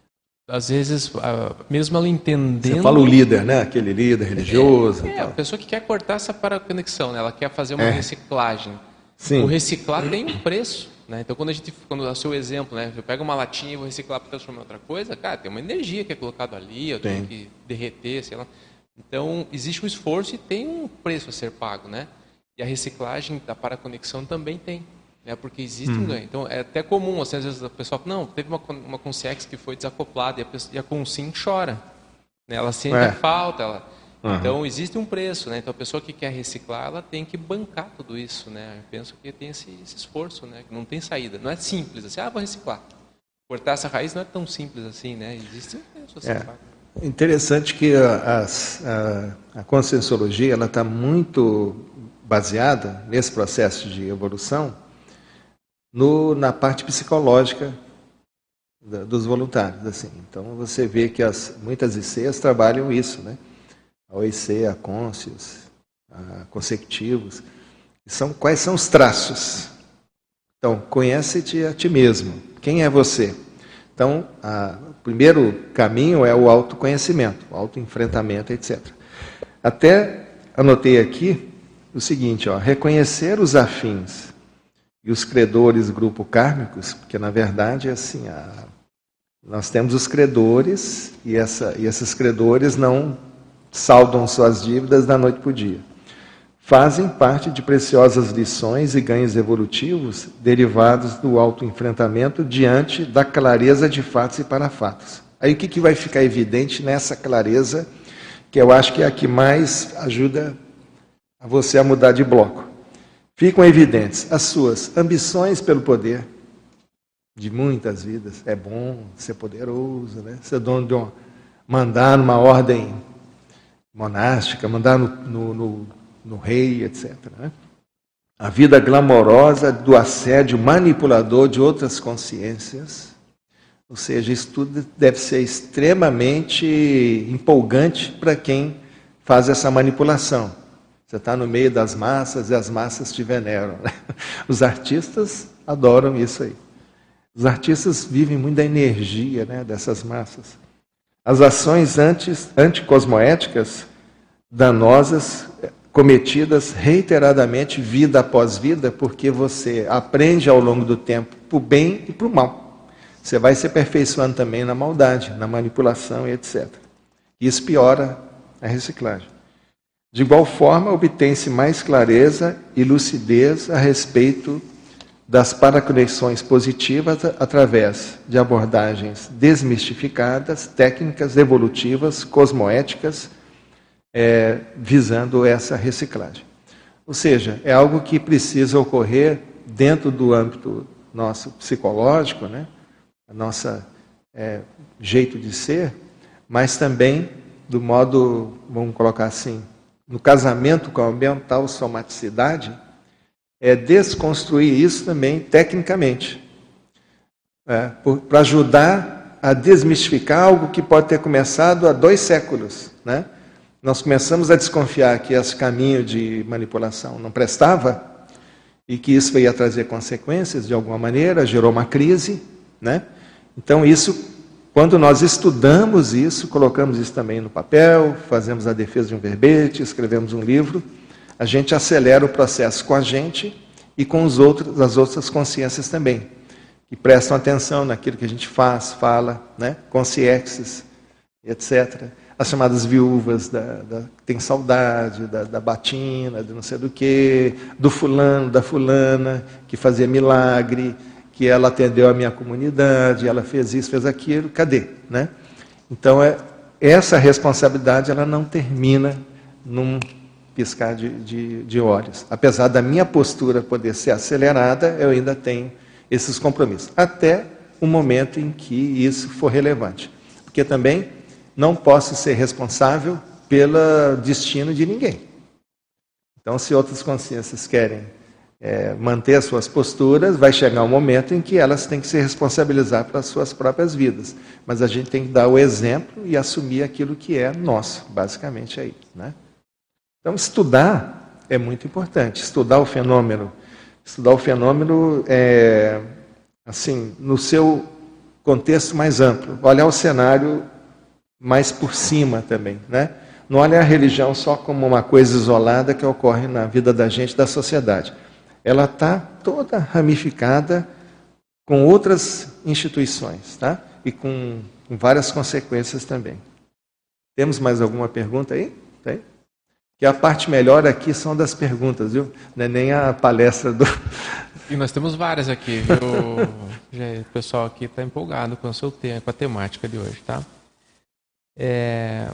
às vezes, mesmo ela entendendo... Você fala o líder, né? Aquele líder religioso. É, é a pessoa que quer cortar essa paraconexão, né? Ela quer fazer uma é. reciclagem. Sim. O reciclar tem um preço. Né? Então, quando a gente, quando o seu exemplo, né, eu pego uma latinha e vou reciclar para transformar em outra coisa, cara, tem uma energia que é colocada ali, eu tenho que derreter, sei lá. Então, existe um esforço e tem um preço a ser pago, né? E a reciclagem da paraconexão também tem, né? Porque existe hum. um ganho. Então, é até comum, assim, às vezes a pessoa fala, não, teve uma, uma Consciex que foi desacoplada e a, pessoa, e a Consim chora. Né? Ela sente é. a falta, ela... Uhum. Então, existe um preço, né? Então, a pessoa que quer reciclar, ela tem que bancar tudo isso, né? Eu penso que tem esse, esse esforço, né? Que não tem saída. Não é simples assim, ah, vou reciclar. Cortar essa raiz não é tão simples assim, né? Existe um preço a ser é. pago. Interessante que a, a, a conscienciologia ela está muito baseada nesse processo de evolução no, na parte psicológica da, dos voluntários. Assim. Então, você vê que as, muitas I C Es trabalham isso, né? A O I C, a Conscius, a Consecutivos. São, quais são os traços? Então, conhece-te a ti mesmo. Quem é você? Então, a, o primeiro caminho é o autoconhecimento, o autoenfrentamento, etcétera. Até anotei aqui o seguinte, ó, reconhecer os afins e os credores grupo kármicos, porque, na verdade, assim, a, nós temos os credores e, essa, e esses credores não... saldam suas dívidas da noite para o dia. fazem parte de preciosas lições e ganhos evolutivos derivados do autoenfrentamento diante da clareza de fatos e parafatos. Aí o que, que vai ficar evidente nessa clareza, que eu acho que é a que mais ajuda a você a mudar de bloco? Ficam evidentes as suas ambições pelo poder, de muitas vidas. É bom ser poderoso, né? Ser dono de uma, mandar numa ordem monástica, mandar no, no, no, no rei, etcétera. Né? A vida glamourosa do assédio manipulador de outras consciências. Ou seja, isso tudo deve ser extremamente empolgante para quem faz essa manipulação. Você está no meio das massas e as massas te veneram. Né? Os artistas adoram isso aí. Os artistas vivem muito da energia, né, dessas massas. As ações anti, anticosmoéticas danosas, cometidas reiteradamente, vida após vida, porque você aprende ao longo do tempo para o bem e para o mal. Você vai se aperfeiçoando também na maldade, na manipulação e etcétera. Isso piora a reciclagem. De igual forma, obtém-se mais clareza e lucidez a respeito das paraconexões positivas através de abordagens desmistificadas, técnicas evolutivas, cosmoéticas, é, visando essa reciclagem. Ou seja, é algo que precisa ocorrer dentro do âmbito nosso psicológico, né? A nossa é, jeito de ser, mas também do modo, vamos colocar assim, no casamento com a mental somaticidade, é desconstruir isso também tecnicamente, é, para ajudar a desmistificar algo que pode ter começado há dois séculos. Né? Nós começamos a desconfiar que esse caminho de manipulação não prestava e que isso ia trazer consequências de alguma maneira, gerou uma crise. Né? Então isso, quando nós estudamos isso, colocamos isso também no papel, fazemos a defesa de um verbete, escrevemos um livro, a gente acelera o processo com a gente e com os outros, as outras consciências também, que prestam atenção naquilo que a gente faz, fala, né? Consciências, etcétera. As chamadas viúvas, da, da, que tem saudade, da, da batina, de não sei do que, do fulano, da fulana, que fazia milagre, que ela atendeu a minha comunidade, ela fez isso, fez aquilo, cadê? Né? Então, é, essa responsabilidade ela não termina num piscar de, de, de olhos. Apesar da minha postura poder ser acelerada, eu ainda tenho esses compromissos. Até o momento em que isso for relevante. Porque também não posso ser responsável pelo destino de ninguém. Então, se outras consciências querem é, manter as suas posturas, vai chegar um momento em que elas têm que se responsabilizar pelas suas próprias vidas. Mas a gente tem que dar o exemplo e assumir aquilo que é nosso, basicamente é isso, né? Então, estudar é muito importante. Estudar o fenômeno. Estudar o fenômeno, é, assim, no seu contexto mais amplo. Olhar o cenário mais por cima também, né? Não olhar a religião só como uma coisa isolada que ocorre na vida da gente, da sociedade. Ela está toda ramificada com outras instituições, tá? E com, com várias consequências também. Temos mais alguma pergunta aí? Tem? Que a parte melhor aqui são das perguntas, viu? Não é nem a palestra do... E nós temos várias aqui, viu? O pessoal aqui está empolgado com o seu tema, com a temática de hoje, tá? É...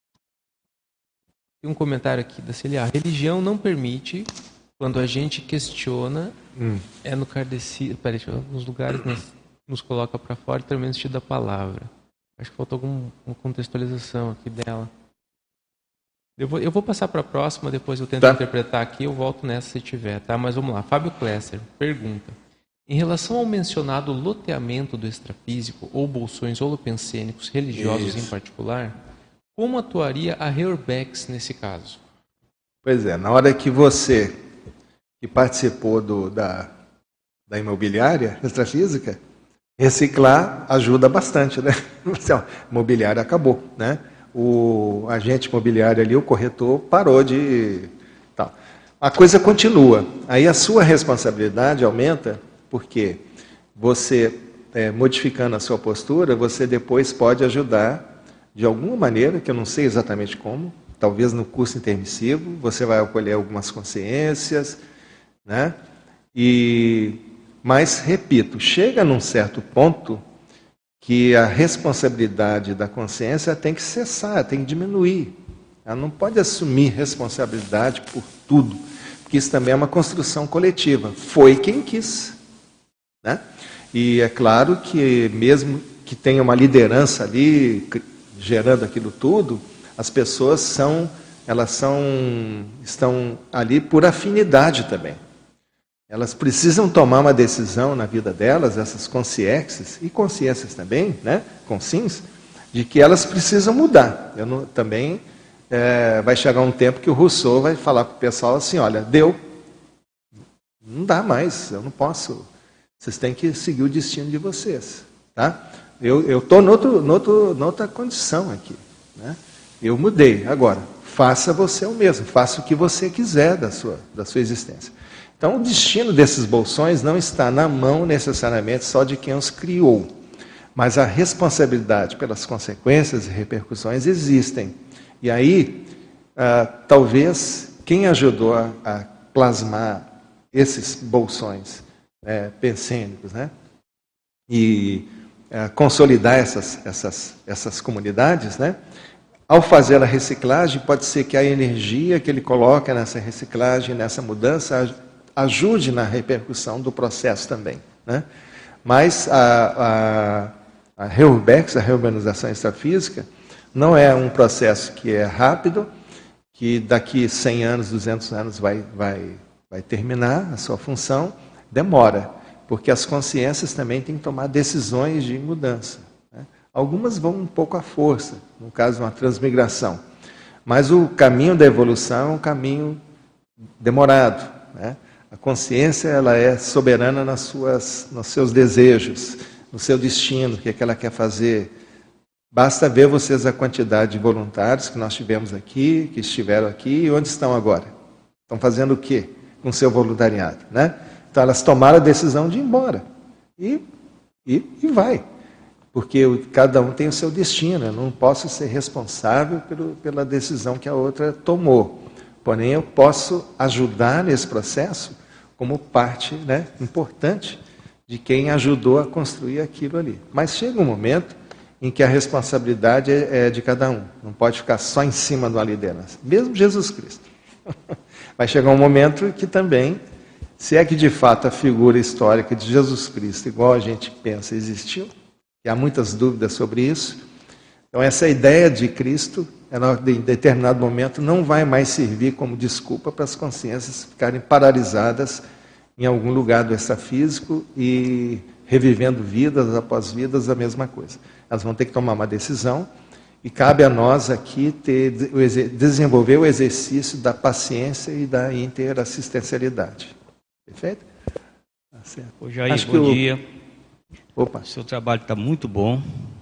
Tem um comentário aqui da Celia. A religião não permite, quando a gente questiona, hum. é no kardecismo, peraí, nos lugares nos, nos coloca para fora e também no sentido da palavra. Acho que faltou alguma contextualização aqui dela. Eu vou, eu vou passar para a próxima, depois eu tento tá. interpretar aqui, eu volto nessa se tiver, tá? Mas vamos lá. Fábio Klesser pergunta. Em relação ao mencionado loteamento do extrafísico, ou bolsões holopensênicos religiosos Isso. em particular, como atuaria a Reurbex nesse caso? Pois é, na hora que você, que participou do, da, da imobiliária extrafísica, reciclar ajuda bastante, né? A imobiliária acabou, né? O agente imobiliário ali, o corretor, parou de... Tal. A coisa continua. Aí a sua responsabilidade aumenta, porque você, é, modificando a sua postura, você depois pode ajudar, de alguma maneira, que eu não sei exatamente como, talvez no curso intermissivo, você vai acolher algumas consciências, né? E, mas, repito, chega num certo ponto que a responsabilidade da consciência tem que cessar, tem que diminuir. Ela não pode assumir responsabilidade por tudo, porque isso também é uma construção coletiva. Foi quem quis, né? E é claro que mesmo que tenha uma liderança ali gerando aquilo tudo, as pessoas são, elas são, estão ali por afinidade também. Elas precisam tomar uma decisão na vida delas, essas consciências, e consciências também, né, consciências, de que elas precisam mudar. Eu não, também é, vai chegar um tempo que o Rousseau vai falar para o pessoal assim, olha, deu, não dá mais, eu não posso, vocês têm que seguir o destino de vocês. Tá? Eu estou noutra condição aqui. Né? Eu mudei, agora, faça você o mesmo, faça o que você quiser da sua, da sua existência. Então, o destino desses bolsões não está na mão necessariamente só de quem os criou, mas a responsabilidade pelas consequências e repercussões existem. E aí, ah, talvez, quem ajudou a, a plasmar esses bolsões é, pensênicos, né? E a consolidar essas, essas, essas comunidades, né? Ao fazer a reciclagem, pode ser que a energia que ele coloca nessa reciclagem, nessa mudança, ajude na repercussão do processo também. Né? Mas a, a, a Reurbex, a reurbanização extrafísica, não é um processo que é rápido, que daqui cem anos, duzentos anos vai, vai, vai terminar a sua função, demora, porque as consciências também têm que tomar decisões de mudança. Né? Algumas vão um pouco à força, no caso de uma transmigração, mas o caminho da evolução é um caminho demorado, né? A consciência ela é soberana nas suas, nos seus desejos, no seu destino, o que é que ela quer fazer. Basta ver vocês a quantidade de voluntários que nós tivemos aqui, que estiveram aqui, e onde estão agora? Estão fazendo o quê com o seu voluntariado? Né? Então elas tomaram a decisão de ir embora. E, e, e vai. Porque o, cada um tem o seu destino. Eu não posso ser responsável pelo, pela decisão que a outra tomou. Porém, eu posso ajudar nesse processo como parte, né, importante de quem ajudou a construir aquilo ali. Mas chega um momento em que a responsabilidade é, é de cada um. Não pode ficar só em cima de uma liderança. Mesmo Jesus Cristo. Vai chegar um momento que também, se é que de fato a figura histórica de Jesus Cristo, igual a gente pensa, existiu, e há muitas dúvidas sobre isso, então essa ideia de Cristo, ela, em determinado momento, não vai mais servir como desculpa para as consciências ficarem paralisadas em algum lugar do extrafísico e revivendo vidas após vidas, a mesma coisa. Elas vão ter que tomar uma decisão e cabe a nós aqui ter, desenvolver o exercício da paciência e da interassistencialidade. Perfeito? Tá certo. Ô Jair, Acho bom dia. O... Opa. O seu trabalho está muito bom,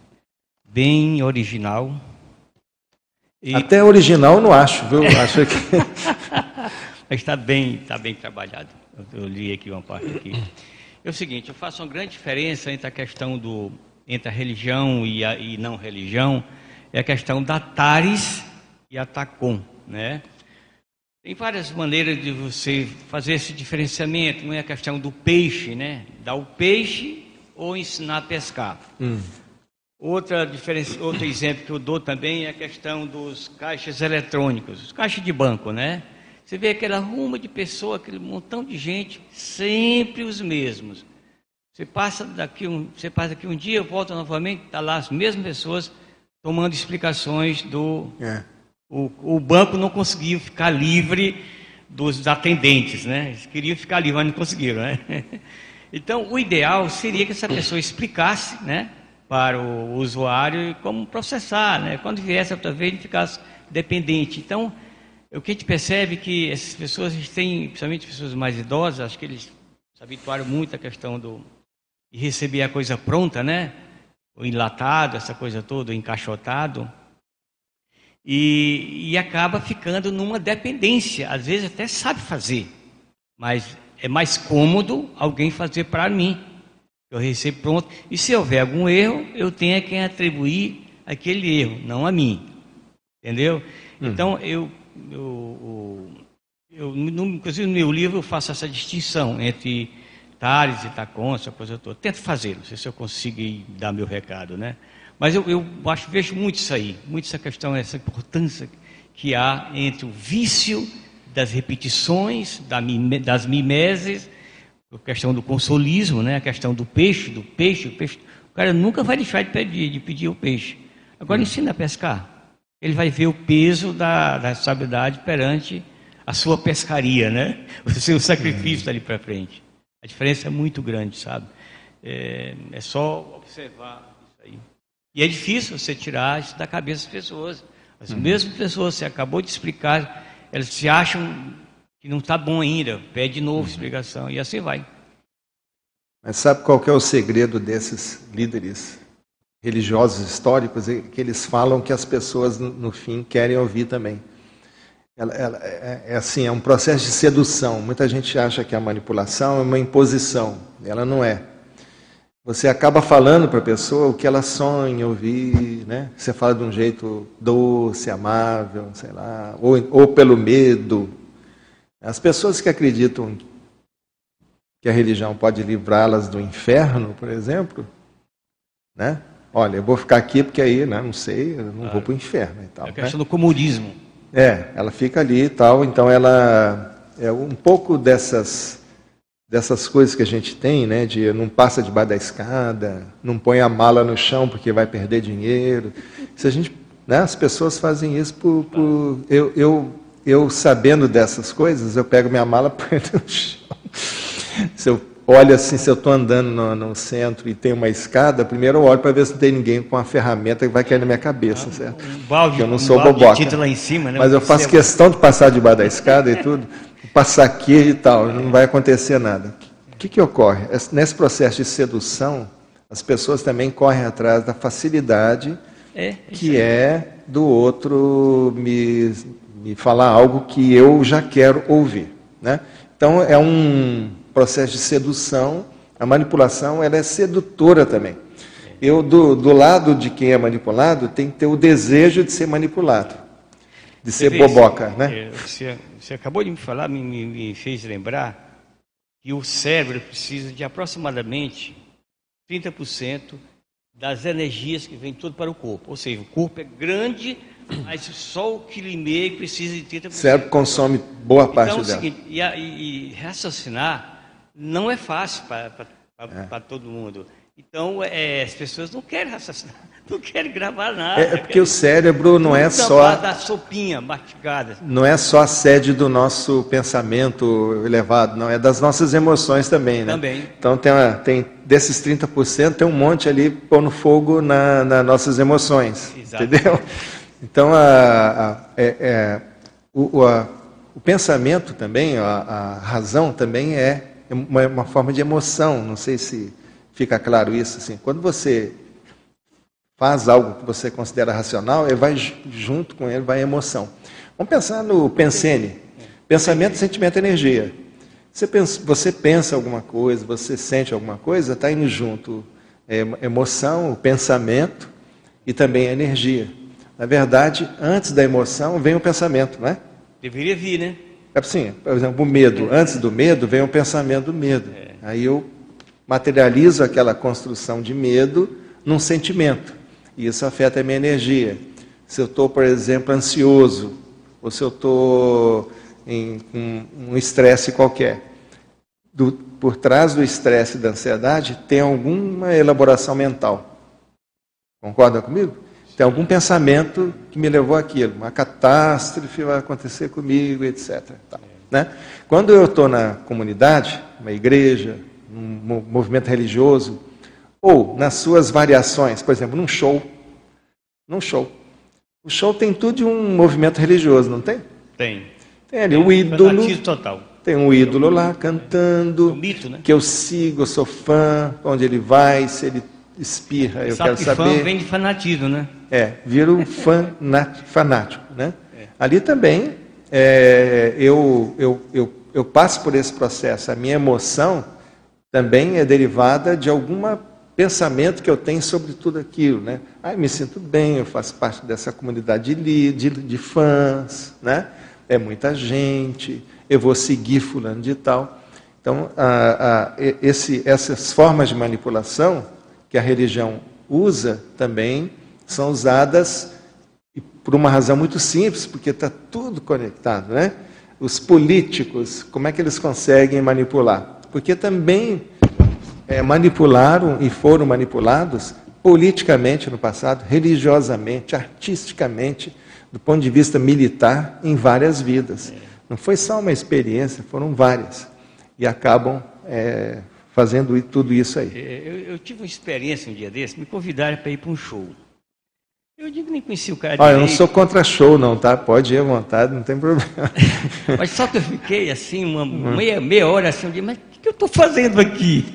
bem original. E... Até original não acho, viu? Acho que... Mas está bem, tá bem trabalhado. Eu li aqui uma parte aqui. É o seguinte, eu faço uma grande diferença entre a questão do entre a religião e a e não religião, é a questão da Tares e a Tacom, né? Tem várias maneiras de você fazer esse diferenciamento. Não é a questão do peixe, né? Dar o peixe ou ensinar a pescar. Hum. Outra diferença, outro exemplo que eu dou também é a questão dos caixas eletrônicos, os caixas de banco, né? Você vê aquela ruma de pessoa, aquele montão de gente, sempre os mesmos. Você passa daqui um, você passa daqui um dia, volta novamente, está lá as mesmas pessoas tomando explicações do... É. O, o banco não conseguiu ficar livre dos atendentes, né? Eles queriam ficar livres, mas não conseguiram, né? Então, o ideal seria que essa pessoa explicasse, né, para o usuário como processar, né? Quando viesse outra vez, ele ficasse dependente. Então, o que a gente percebe é que essas pessoas têm, principalmente pessoas mais idosas, acho que eles se habituaram muito à questão do, de receber a coisa pronta, né? O enlatado, essa coisa toda, o encaixotado. E, e acaba ficando numa dependência. Às vezes até sabe fazer, mas é mais cômodo alguém fazer para mim. Eu recebo pronto. E se houver algum erro, eu tenho a quem atribuir aquele erro, não a mim. entendeu? Hum. Então, eu, eu, eu, eu no, inclusive no meu livro eu faço essa distinção entre Tales e Tacon, essa coisa toda. Tento fazer, não sei se eu consigo dar meu recado, né? Mas eu, eu acho, vejo muito isso aí, muito essa questão, essa importância que há entre o vício das repetições, das mimeses, a questão do consolismo, né? A questão do peixe, do peixe, o peixe. O cara nunca vai deixar de pedir, de pedir o peixe. Agora ensina a pescar. Ele vai ver o peso da, da responsabilidade perante a sua pescaria, né? O seu sacrifício dali para frente. A diferença é muito grande, sabe? É, é só observar isso aí. E é difícil você tirar isso da cabeça das pessoas. As uhum. mesmas pessoas, você acabou de explicar, elas se acham que não está bom ainda, pede de novo uhum. explicação, e assim vai. Mas sabe qual que é o segredo desses líderes religiosos históricos? É que eles falam que as pessoas, no fim, querem ouvir também. Ela, ela, é, é assim, é um processo de sedução. Muita gente acha que a manipulação é uma imposição. Ela não é. Você acaba falando para a pessoa o que ela sonha ouvir, né? Você fala de um jeito doce, amável, sei lá, ou, ou pelo medo. As pessoas que acreditam que a religião pode livrá-las do inferno, por exemplo, né? Olha, eu vou ficar aqui porque aí, né, não sei, eu não claro. vou para o inferno e tal. É a questão né? do comodismo. É, ela fica ali e tal, então ela é um pouco dessas dessas coisas que a gente tem, né, de não passa debaixo da escada, não põe a mala no chão porque vai perder dinheiro. Se a gente, né, as pessoas fazem isso por, por eu, eu eu sabendo dessas coisas, eu pego minha mala e ponho no chão. Se eu olho assim, se eu estou andando no, no centro e tem uma escada, primeiro eu olho para ver se não tem ninguém com uma ferramenta que vai cair na minha cabeça, certo? Um balde, Porque eu não um sou balde boboca. de tinta lá em cima, né? Mas eu faço questão de passar debaixo da escada e tudo, passar aqui e tal, não vai acontecer nada. O que, que ocorre? Nesse processo de sedução, as pessoas também correm atrás da facilidade é, que é do outro me, me falar algo que eu já quero ouvir, né? Então é um processo de sedução. A manipulação ela é sedutora também. Eu, do, do lado de quem é manipulado, tem que ter o desejo de ser manipulado, de ser Você boboca. Fez, né? Você, você acabou de me falar, me, me, me fez lembrar que o cérebro precisa de aproximadamente trinta por cento das energias que vêm tudo para o corpo. Ou seja, o corpo é grande, mas só o que lhe meio precisa de trinta por cento. O cérebro consome boa parte então, é o dela. seguinte, e, e, e raciocinar não é fácil para é. todo mundo. Então, é, as pessoas não querem raciocinar, não querem gravar nada. É, é porque o cérebro não é só da sopinha mastigada. Não é só a sede do nosso pensamento elevado, não, é das nossas emoções também, né? Também. Então tem, uma, tem desses trinta por cento, tem um monte ali pondo fogo nas na nossas emoções. Exato. Entendeu? Então a, a, é, é, o, a, o pensamento também, a, a razão também é uma, uma forma de emoção. Não sei se fica claro isso. Assim. Quando você faz algo que você considera racional, ele vai junto com ele, vai a emoção. Vamos pensar no Pensene. Pensamento, sentimento, energia. Você pensa, você pensa alguma coisa, você sente alguma coisa, está indo junto é, emoção, o pensamento e também a energia. Na verdade, antes da emoção vem o pensamento, não é? Deveria vir, né? É assim, por exemplo, o medo. Antes do medo vem o pensamento do medo. É. Aí eu materializo aquela construção de medo num sentimento. E isso afeta a minha energia. Se eu estou, por exemplo, ansioso, ou se eu estou em um, um estresse qualquer, do, por trás do estresse e da ansiedade tem alguma elaboração mental. Concorda comigo? Tem algum pensamento que me levou àquilo. Uma catástrofe vai acontecer comigo, etcétera. Tá, né? Quando eu estou na comunidade, uma igreja, um movimento religioso, ou nas suas variações, por exemplo, num show. Num show. O show tem tudo de um movimento religioso, não tem? Tem. Tem ali o ídolo. Total. Tem um ídolo lá cantando, um mito, né? Que eu sigo, eu sou fã, onde ele vai, se ele espirra, eu Sabe quero que saber. Fã vem de fanatismo, né? É, vira um fã fanático, né? É. Ali também é, eu, eu, eu, eu passo por esse processo. A minha emoção também é derivada de alguma pensamento que eu tenho sobre tudo aquilo, né? Ah, eu me sinto bem, eu faço parte dessa comunidade de, de, de fãs, né? É muita gente, eu vou seguir fulano de tal. Então, a, a, esse, essas formas de manipulação que a religião usa também são usadas por uma razão muito simples, porque está tudo conectado, né? Os políticos, como é que eles conseguem manipular? Porque também é, manipularam e foram manipulados politicamente no passado, religiosamente, artisticamente, do ponto de vista militar, em várias vidas. Não foi só uma experiência, foram várias. E acabam é, fazendo tudo isso aí. Eu, eu tive uma experiência um dia desse, me convidaram para ir para um show. Eu digo, nem conheci o cara. Olha, eu não sou contra show não, tá? Pode ir à vontade, não tem problema. Mas só que eu fiquei assim, uma meia, meia hora assim, eu disse, mas o que, que eu estou fazendo aqui?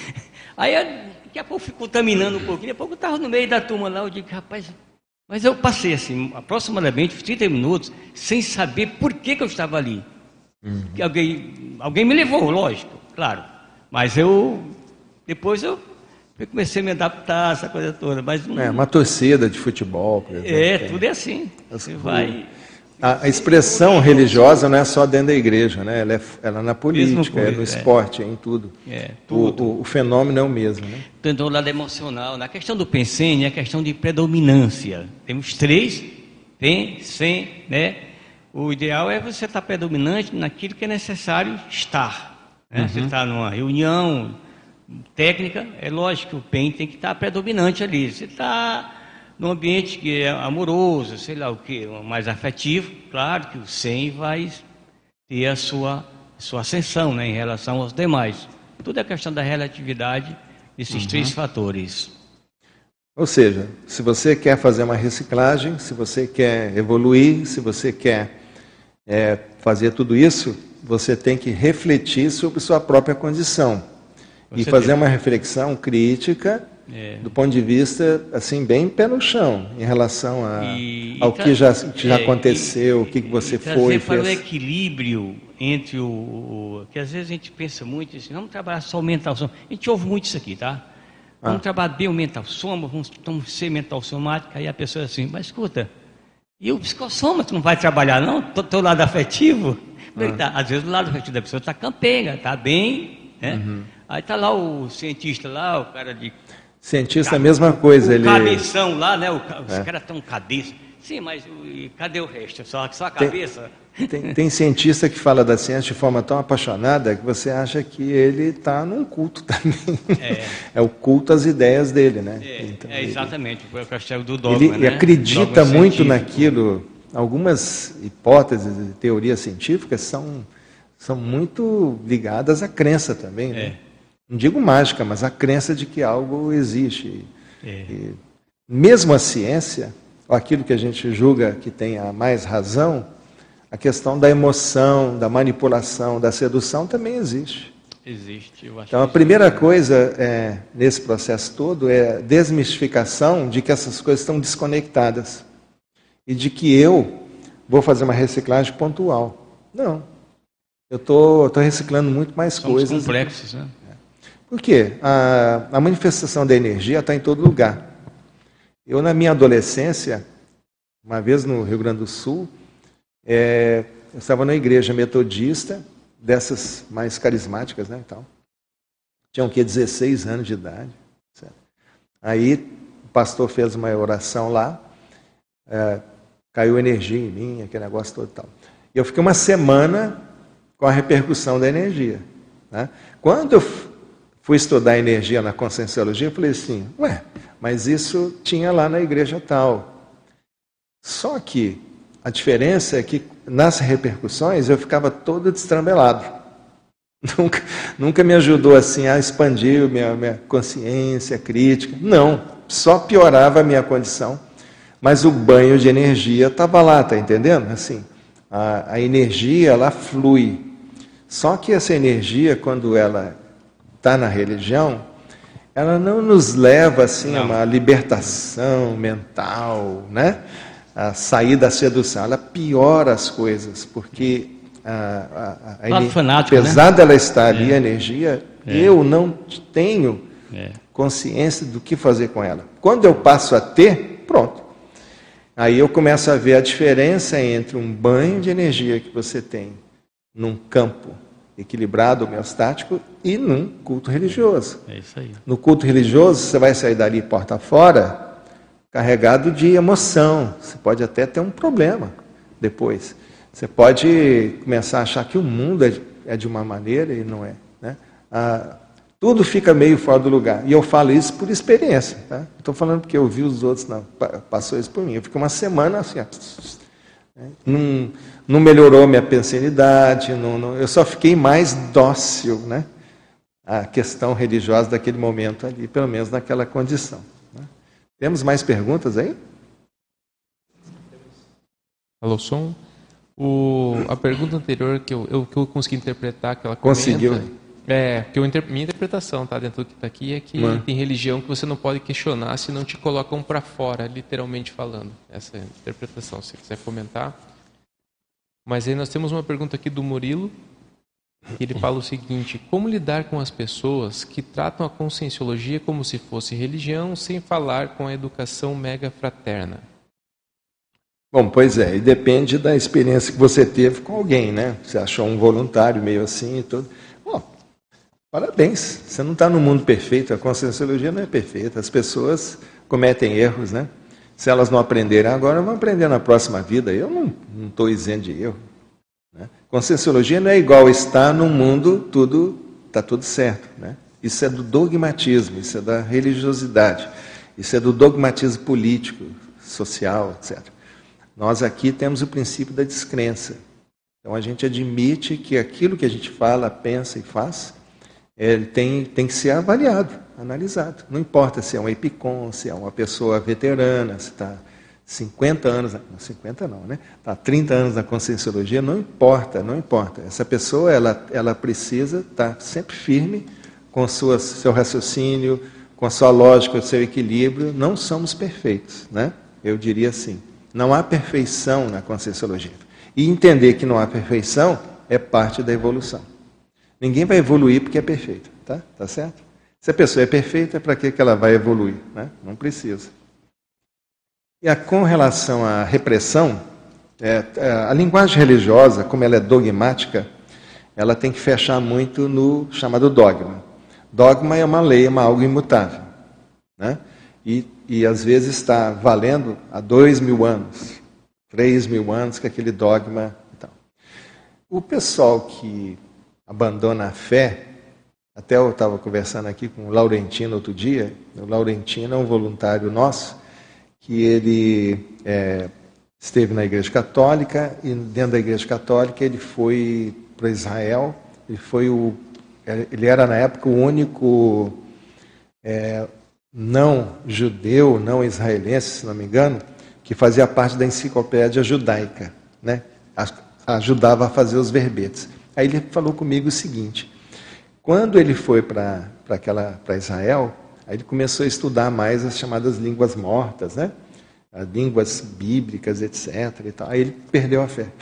Aí, daqui a pouco, fui contaminando um pouquinho, daqui a pouco eu estava no meio da turma lá, eu digo, rapaz... Mas eu passei assim, aproximadamente trinta minutos, sem saber por que, que eu estava ali. Uhum. Alguém, alguém me levou, lógico, claro. Mas eu, depois eu, eu comecei a me adaptar a essa coisa toda. Mas não... É, uma torcida de futebol, por exemplo. É, tudo é assim. Você vai... A, a expressão religiosa não é só dentro da igreja, né? Ela é, ela é na política, é no esporte, é em tudo. É, tudo. O, o, o fenômeno é o mesmo, né? Então, do lado emocional. Na questão do pensene, é a questão de predominância. Temos três, tem, sem, né? O ideal é você estar predominante naquilo que é necessário estar. Né? Uhum. Você está numa reunião técnica, é lógico que o P E N tem que estar predominante ali. Você está num ambiente que é amoroso, sei lá o que, mais afetivo, claro que o S E M vai ter a sua, sua ascensão, né, em relação aos demais. Tudo é questão da relatividade desses uhum. três fatores. Ou seja, se você quer fazer uma reciclagem, se você quer evoluir, se você quer é, fazer tudo isso, você tem que refletir sobre sua própria condição. Com e certeza. Fazer uma reflexão crítica, é. do ponto de vista, assim, bem pé no chão, em relação a, e, ao e que, já, que já é, aconteceu, e, o que, que você e foi e fez. Para o equilíbrio entre o, o... que às vezes a gente pensa muito assim, vamos trabalhar só o mental soma. A gente ouve muito isso aqui, tá? Vamos ah. trabalhar bem o mental soma, vamos, vamos ser mental somática, aí a pessoa é assim, mas escuta, e o psicossoma, tu não vai trabalhar não? Teu lado afetivo? Ah. Tá, às vezes o lado afetivo da pessoa está campenga, está bem, né? Uhum. Aí está lá o cientista lá, o cara de... Cientista é a mesma coisa. O ele... cabeção lá, né? O, os é. caras têm cabeça. Sim, mas e cadê o resto? Só, só a cabeça? Tem, tem, tem cientista que fala da ciência de forma tão apaixonada que você acha que ele está num culto também. É. É o culto às ideias dele, né? É, então, é exatamente, ele, o castelo do dogma, ele, né? Ele acredita dogma muito científico. naquilo. Algumas hipóteses e teorias científicas são, são muito ligadas à crença também, né? É. Não digo mágica, mas a crença de que algo existe. É. E, mesmo a ciência, ou aquilo que a gente julga que tem a mais razão, a questão da emoção, da manipulação, da sedução também existe. Existe. Eu acho então, a primeira coisa é, nesse processo todo é a desmistificação de que essas coisas estão desconectadas. E de que eu vou fazer uma reciclagem pontual. Não. Eu estou reciclando muito mais Somos coisas. complexos, né? Por quê? A, a manifestação da energia está em todo lugar. Eu, na minha adolescência, uma vez no Rio Grande do Sul, é, eu estava na igreja metodista, dessas mais carismáticas, né, então. Tinha o quê? dezesseis anos de idade. Certo? Aí o pastor fez uma oração lá, é, caiu energia em mim, aquele negócio todo e tal. E eu fiquei uma semana com a repercussão da energia. Né? Quando eu fui estudar energia na Conscienciologia, eu falei assim, ué, mas isso tinha lá na igreja tal. Só que a diferença é que nas repercussões eu ficava todo destrambelado. Nunca, nunca me ajudou assim a expandir minha, minha consciência crítica. Não, só piorava a minha condição. Mas o banho de energia estava lá, tá entendendo? Assim, a, a energia, ela flui. Só que essa energia, quando ela está na religião, ela não nos leva assim não. a uma libertação mental, né? A sair da sedução. Ela piora as coisas, porque a, a, a ener... fanático, apesar né? dela estar ali, é. a energia, é. eu não tenho é. consciência do que fazer com ela. Quando eu passo a ter, pronto. Aí eu começo a ver a diferença entre um banho de energia que você tem num campo equilibrado, homeostático, e num culto religioso. É isso aí. No culto religioso, você vai sair dali porta fora, carregado de emoção. Você pode até ter um problema depois. Você pode começar a achar que o mundo é de uma maneira e não é. Né? Ah, tudo fica meio fora do lugar. E eu falo isso por experiência. Tá? Não estou falando porque eu vi os outros, não. Passou isso por mim. Eu fiquei uma semana assim, ó, não, não melhorou minha pensanidade, não, não, eu só fiquei mais dócil, né? À questão religiosa daquele momento ali, pelo menos naquela condição. Né? Temos mais perguntas aí? Alô, som? O, a pergunta anterior que eu, eu, que eu consegui interpretar, que ela comenta, conseguiu? É, que eu, minha interpretação, tá, dentro do que está aqui, é que Mano. tem religião que você não pode questionar se não te colocam para fora, literalmente falando. Essa é a interpretação, se você quiser comentar. Mas aí nós temos uma pergunta aqui do Murilo, que ele fala o seguinte: como lidar com as pessoas que tratam a conscienciologia como se fosse religião, sem falar com a educação mega fraterna? Bom, pois é, e depende da experiência que você teve com alguém, né? Você achou um voluntário meio assim e tudo. Bom, parabéns, você não está no mundo perfeito, a conscienciologia não é perfeita, as pessoas cometem erros, né? Se elas não aprenderem agora, vão aprender na próxima vida. Eu não estou isento de erro. Né? Conscienciologia não é igual estar no mundo, tudo está tudo certo. Né? Isso é do dogmatismo, isso é da religiosidade, isso é do dogmatismo político, social, etcétera. Nós aqui temos o princípio da descrença. Então a gente admite que aquilo que a gente fala, pensa e faz, ele tem, tem que ser avaliado, analisado. Não importa se é um epicom, se é uma pessoa veterana, se está cinquenta anos, cinquenta não, né? Está trinta anos na conscienciologia, não importa, não importa. Essa pessoa, ela, ela precisa estar sempre firme com sua, seu raciocínio, com a sua lógica, o seu equilíbrio. Não somos perfeitos, né? Eu diria assim. Não há perfeição na conscienciologia. E entender que não há perfeição é parte da evolução. Ninguém vai evoluir porque é perfeito, tá? Tá certo? Se a pessoa é perfeita, para que ela vai evoluir? Né? Não precisa. E a, com relação à repressão, é, a linguagem religiosa, como ela é dogmática, ela tem que fechar muito no chamado dogma. Dogma é uma lei, é uma algo imutável. Né? E, e às vezes está valendo há dois mil anos, três mil anos que aquele dogma... Então. O pessoal que abandona a fé, até eu estava conversando aqui com o Laurentino outro dia, o Laurentino é um voluntário nosso, que ele é, esteve na Igreja Católica, e dentro da Igreja Católica ele foi para Israel, ele, foi o, ele era na época o único é, não judeu, não israelense, se não me engano, que fazia parte da enciclopédia judaica, né? Ajudava a fazer os verbetes. Aí ele falou comigo o seguinte: quando ele foi para para Israel, aí ele começou a estudar mais as chamadas línguas mortas, né? As línguas bíblicas, etcétera. E tal. Aí ele perdeu a fé.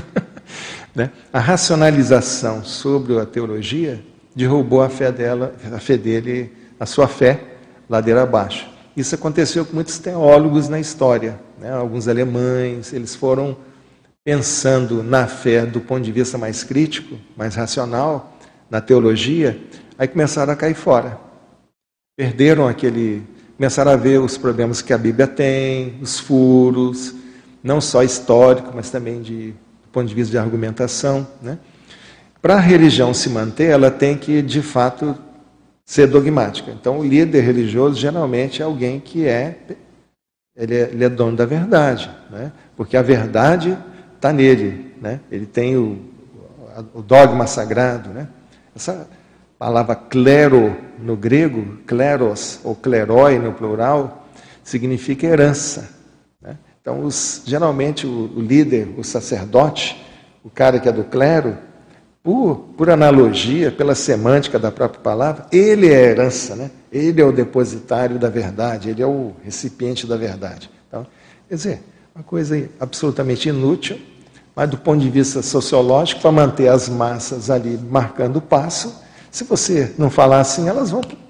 Né? A racionalização sobre a teologia derrubou a fé dela, a fé dele, a sua fé, ladeira abaixo. Isso aconteceu com muitos teólogos na história, né? Alguns alemães, eles foram pensando na fé do ponto de vista mais crítico, mais racional, na teologia, aí começaram a cair fora. Perderam aquele... Começaram a ver os problemas que a Bíblia tem, os furos, não só histórico, mas também de, do ponto de vista de argumentação. Né? Para a religião se manter, ela tem que, de fato, ser dogmática. Então, o líder religioso, geralmente, é alguém que é... Ele é, ele é dono da verdade, né? Porque a verdade está nele, né? Ele tem o, o dogma sagrado, né? Essa palavra clero no grego, kleros ou kleroi no plural, significa herança, né? Então, os, geralmente o, o líder, o sacerdote, o cara que é do clero, por, por analogia, pela semântica da própria palavra, ele é a herança, né? Ele é o depositário da verdade, ele é o recipiente da verdade. Então, quer dizer, uma coisa absolutamente inútil, mas do ponto de vista sociológico, para manter as massas ali marcando o passo, se você não falar assim, elas vão,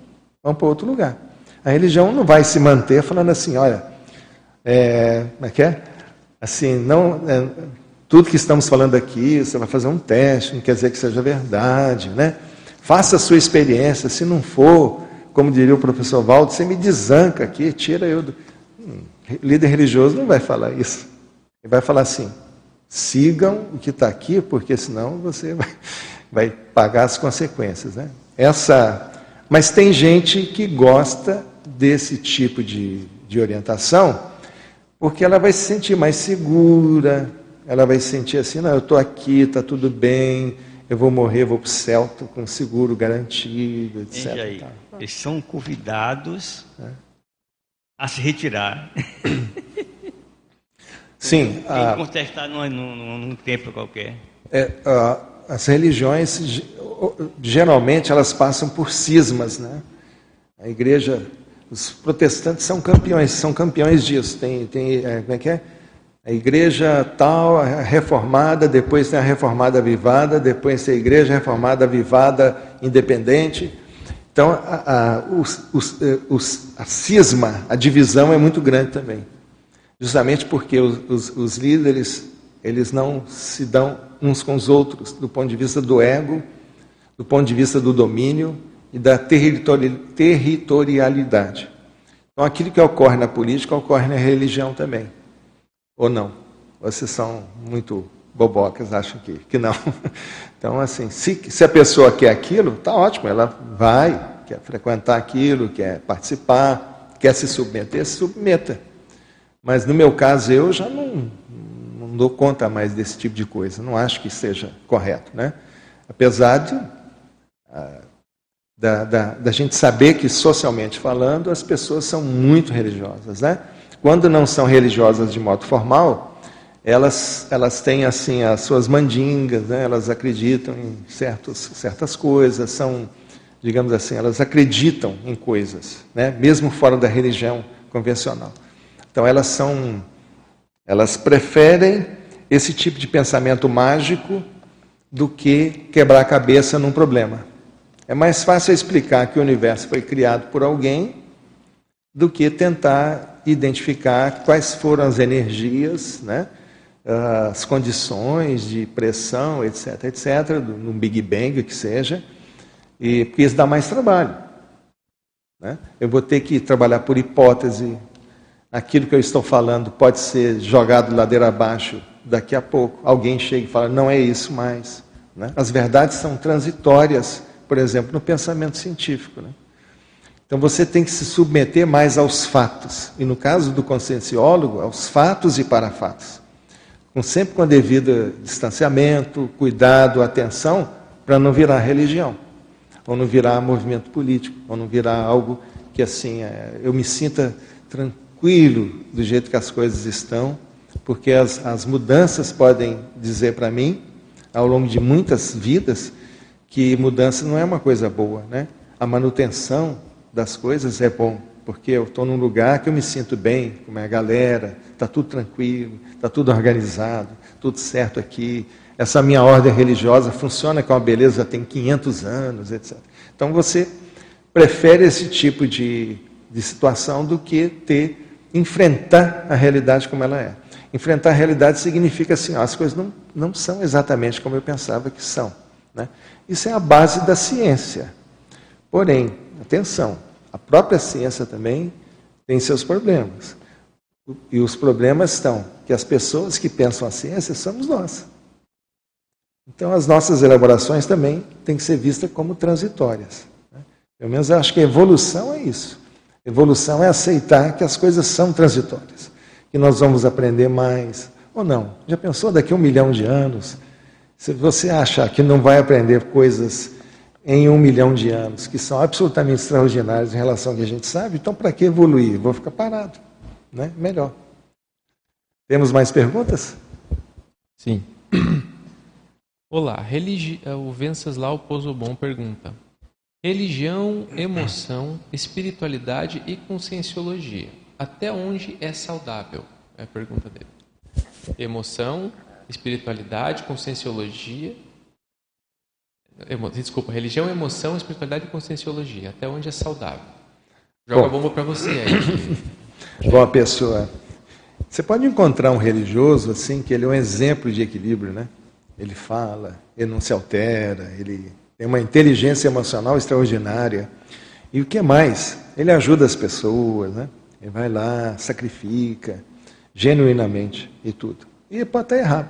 vão para outro lugar. A religião não vai se manter falando assim, olha, é, como é que é? Assim, não, é, tudo que estamos falando aqui, você vai fazer um teste, não quer dizer que seja verdade, né? Faça a sua experiência, se não for, como diria o professor Valdo, você me desanca aqui, tira eu do... Hum, líder religioso não vai falar isso. Ele vai falar assim, sigam o que está aqui, porque senão você vai, vai pagar as consequências, né? Essa... Mas tem gente que gosta desse tipo de, de orientação, porque ela vai se sentir mais segura, ela vai se sentir assim, não, eu estou aqui, está tudo bem, eu vou morrer, vou para o céu com seguro garantido, etcétera. Aí, eles são convidados é. a se retirar. Sim. Sem a... contestar num, num, num templo qualquer. É, uh, as religiões, geralmente, elas passam por cismas, né? A igreja, os protestantes são campeões, são campeões disso. Tem, tem é, como é que é? A igreja tal, a reformada, depois tem a reformada avivada, depois tem a igreja reformada avivada independente. Então, a, a, os, os, os, a cisma, a divisão é muito grande também. Justamente porque os, os, os líderes, eles não se dão uns com os outros, do ponto de vista do ego, do ponto de vista do domínio e da territori, territorialidade. Então, aquilo que ocorre na política, ocorre na religião também. Ou não? Vocês são muito bobocas, acham que, que não. Então, assim, se, se a pessoa quer aquilo, está ótimo, ela vai, quer frequentar aquilo, quer participar, quer se submeter, se submeta. Mas, no meu caso, eu já não, não dou conta mais desse tipo de coisa, não acho que seja correto, né? Apesar de, a, da, da, da gente saber que, socialmente falando, as pessoas são muito religiosas, né? Quando não são religiosas de modo formal, elas, elas têm assim as suas mandingas, né? Elas acreditam em certos, certas coisas, são, digamos assim, elas acreditam em coisas, né? Mesmo fora da religião convencional. Então elas são, elas preferem esse tipo de pensamento mágico do que quebrar a cabeça num problema. É mais fácil explicar que o universo foi criado por alguém do que tentar identificar quais foram as energias, né, as condições de pressão, etc, etc, no Big Bang, que seja, e, porque isso dá mais trabalho. Né? Eu vou ter que trabalhar por hipótese, aquilo que eu estou falando pode ser jogado ladeira abaixo daqui a pouco, alguém chega e fala, não é isso mais. Né? As verdades são transitórias, por exemplo, no pensamento científico, né? Então você tem que se submeter mais aos fatos. E no caso do conscienciólogo, aos fatos e parafatos. Com, sempre com a devida distanciamento, cuidado, atenção, para não virar religião. Ou não virar movimento político. Ou não virar algo que assim, eu me sinta tranquilo do jeito que as coisas estão. Porque as, as mudanças podem dizer para mim, ao longo de muitas vidas, que mudança não é uma coisa boa, né? A manutenção das coisas é bom, porque eu estou num lugar que eu me sinto bem com a minha galera, está tudo tranquilo, está tudo organizado, tudo certo aqui, essa minha ordem religiosa funciona com uma beleza, tem quinhentos anos, etcétera. Então você prefere esse tipo de, de situação do que ter, enfrentar a realidade como ela é. Enfrentar a realidade significa assim, ó, as coisas não, não são exatamente como eu pensava que são. Né? Isso é a base da ciência. Porém, atenção, a própria ciência também tem seus problemas. E os problemas estão que as pessoas que pensam a ciência somos nós. Então, as nossas elaborações também têm que ser vistas como transitórias. Né? Pelo menos eu acho que a evolução é isso. Evolução é aceitar que as coisas são transitórias. Que nós vamos aprender mais, ou não. Já pensou daqui a um milhão de anos? Se você achar que não vai aprender coisas em um milhão de anos, que são absolutamente extraordinários em relação ao que a gente sabe, então para que evoluir? Vou ficar parado, né? Melhor. Temos mais perguntas? Sim. Olá, religi... o Venceslau Pozobon pergunta: religião, emoção, espiritualidade e conscienciologia, até onde é saudável? É a pergunta dele. Emoção, espiritualidade, conscienciologia... Emo... Desculpa, religião, emoção, espiritualidade e conscienciologia, até onde é saudável? Joga a bomba para você aí. Bom, a pessoa... Você pode encontrar um religioso assim, que ele é um exemplo de equilíbrio, né? Ele fala, ele não se altera, ele tem uma inteligência emocional extraordinária. E o que mais? Ele ajuda as pessoas, né? Ele vai lá, sacrifica, genuinamente e tudo. E pode estar errado.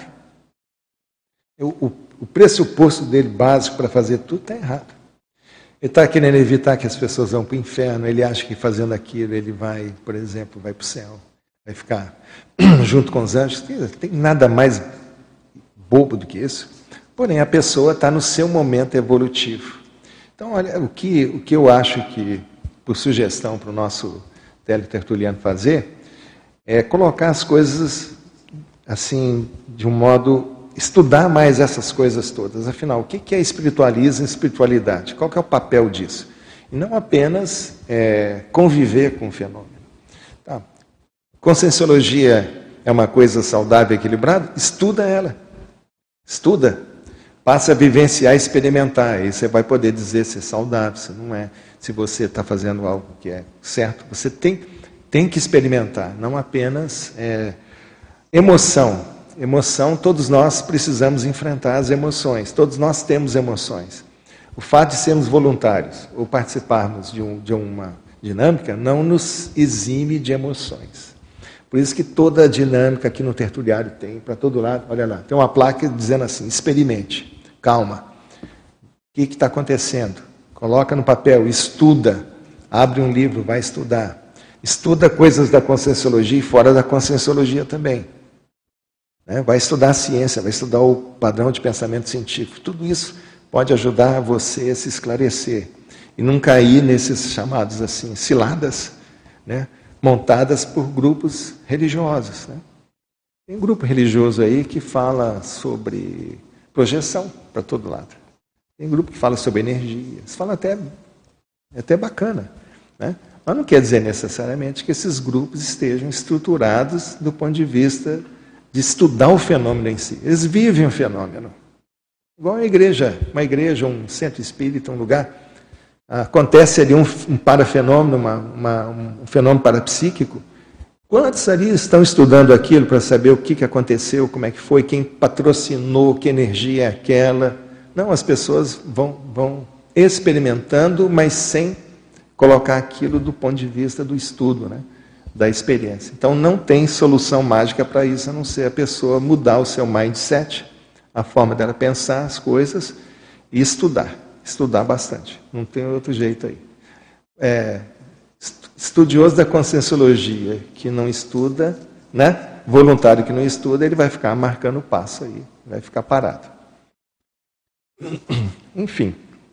O, o, o pressuposto dele básico para fazer tudo está errado. Ele está querendo evitar que as pessoas vão para o inferno, ele acha que fazendo aquilo ele vai, por exemplo, vai para o céu, vai ficar junto com os anjos. Tem, tem nada mais bobo do que isso. Porém, a pessoa está no seu momento evolutivo. Então, olha, o que, o que eu acho que, por sugestão para o nosso teletertuliano fazer, é colocar as coisas assim, de um modo, estudar mais essas coisas todas. Afinal, o que é espiritualismo e espiritualidade? Qual que é o papel disso? E não apenas é, conviver com o fenômeno. Tá. Conscienciologia é uma coisa saudável e equilibrada? Estuda ela. Estuda. Passa a vivenciar e experimentar. Aí você vai poder dizer se é saudável, se não é. Se você está fazendo algo que é certo. Você tem, tem que experimentar, não apenas é, emoção. Emoção, todos nós precisamos enfrentar as emoções. Todos nós temos emoções. O fato de sermos voluntários ou participarmos de, um, de uma dinâmica não nos exime de emoções. Por isso que toda a dinâmica aqui no tertuliário tem, para todo lado, olha lá, tem uma placa dizendo assim, experimente, calma. O que está acontecendo? Coloca no papel, estuda, abre um livro, vai estudar. Estuda coisas da Conscienciologia e fora da Conscienciologia também. Né? Vai estudar a ciência, vai estudar o padrão de pensamento científico. Tudo isso pode ajudar você a se esclarecer e não cair nesses chamados assim, ciladas, né? Montadas por grupos religiosos. Né? Tem um grupo religioso aí que fala sobre projeção para todo lado. Tem um grupo que fala sobre energias, fala até, é até bacana. Né? Mas não quer dizer necessariamente que esses grupos estejam estruturados do ponto de vista de estudar o fenômeno em si. Eles vivem o fenômeno. Igual uma igreja, uma igreja, um centro espírita, um lugar. Acontece ali um, um parafenômeno, uma, uma, um fenômeno parapsíquico. Quantos ali estão estudando aquilo para saber o que, que aconteceu, como é que foi, quem patrocinou, que energia é aquela? Não, as pessoas vão, vão experimentando, mas sem colocar aquilo do ponto de vista do estudo, né? Da experiência. Então não tem solução mágica para isso, a não ser a pessoa mudar o seu mindset, a forma dela pensar as coisas e estudar. Estudar bastante. Não tem outro jeito aí. É, estudioso da Conscienciologia que não estuda, né? Voluntário que não estuda, ele vai ficar marcando o passo aí, vai ficar parado. Enfim.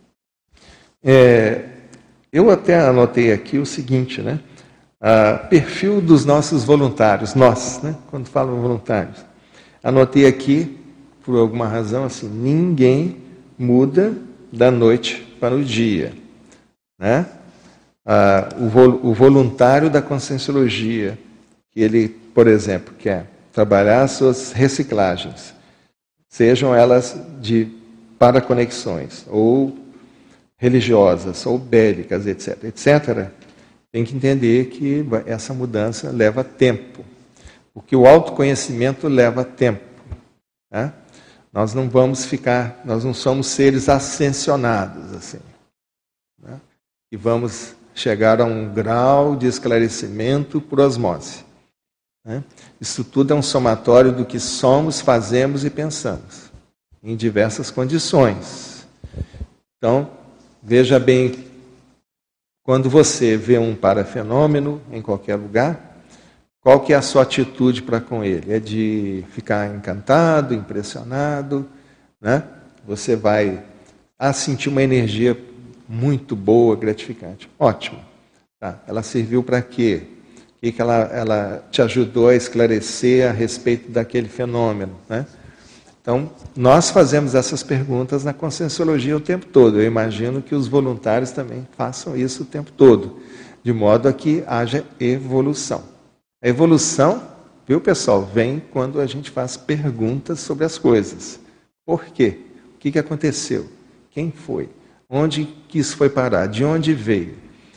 É, eu até anotei aqui o seguinte, né? Uh, perfil dos nossos voluntários, nós, né? Quando falo voluntários. Anotei aqui, por alguma razão, assim, ninguém muda da noite para o dia. Né? Uh, o, vol o voluntário da Conscienciologia, que ele, por exemplo, quer trabalhar suas reciclagens, sejam elas de paraconexões, ou religiosas, ou bélicas, etc, etcétera, tem que entender que essa mudança leva tempo. Porque o autoconhecimento leva tempo. Né? Nós não vamos ficar, nós não somos seres ascensionados, assim. Né? E vamos chegar a um grau de esclarecimento por osmose. Né? Isso tudo é um somatório do que somos, fazemos e pensamos, em diversas condições. Então, veja bem, quando você vê um parafenômeno em qualquer lugar, qual que é a sua atitude para com ele? É de ficar encantado, impressionado, né? Você vai ah, sentir uma energia muito boa, gratificante. Ótimo. Tá. Ela serviu para quê? O que, que ela, ela te ajudou a esclarecer a respeito daquele fenômeno, né? Então, nós fazemos essas perguntas na Conscienciologia o tempo todo. Eu imagino que os voluntários também façam isso o tempo todo, de modo a que haja evolução. A evolução, viu, pessoal, vem quando a gente faz perguntas sobre as coisas. Por quê? O que, que aconteceu? Quem foi? Onde que isso foi parar? De onde veio?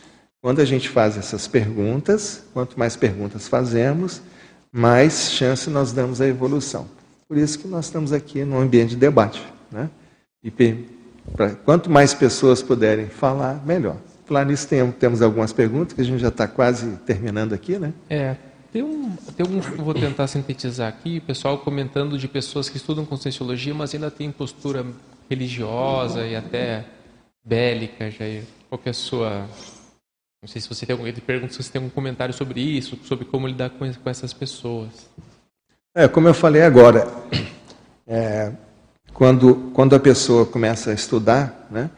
Quando a gente faz essas perguntas, quanto mais perguntas fazemos, mais chance nós damos à evolução. Por isso que nós estamos aqui num ambiente de debate, né? E pra, quanto mais pessoas puderem falar, melhor. Falar nisso, tem, temos algumas perguntas, que a gente já está quase terminando aqui, né? É, tem um, tem um, vou tentar sintetizar aqui, o pessoal comentando de pessoas que estudam Conscienciologia, mas ainda tem postura religiosa e até bélica, Jair. Qual que é a sua... Não sei se você tem algum... Ele pergunta se você tem algum comentário sobre isso, sobre como lidar com, com essas pessoas. É, como eu falei agora, é, quando, quando a pessoa começa a estudar, né,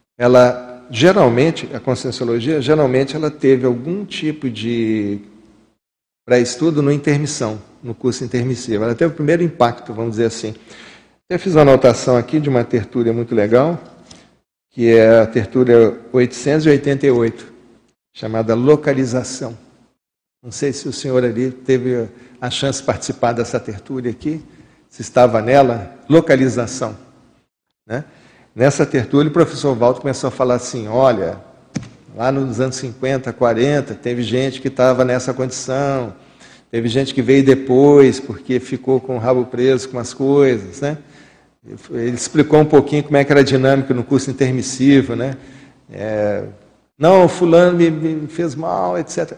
ela geralmente, a Conscienciologia, geralmente ela teve algum tipo de pré-estudo no intermissão, no curso intermissivo. Ela teve o primeiro impacto, vamos dizer assim. Eu fiz uma anotação aqui de uma tertúlia muito legal, que é a tertúlia oitocentos e oitenta e oito, chamada Localização. Não sei se o senhor ali teve a chance de participar dessa tertúlia aqui, se estava nela, localização. Né? Nessa tertúlia, o professor Walter começou a falar assim, olha, lá nos anos cinquenta, quarenta, teve gente que estava nessa condição, teve gente que veio depois, porque ficou com o rabo preso com as coisas. Né? Ele explicou um pouquinho como é que era a dinâmica no curso intermissivo, né? É, não, fulano me, me fez mal, etcétera.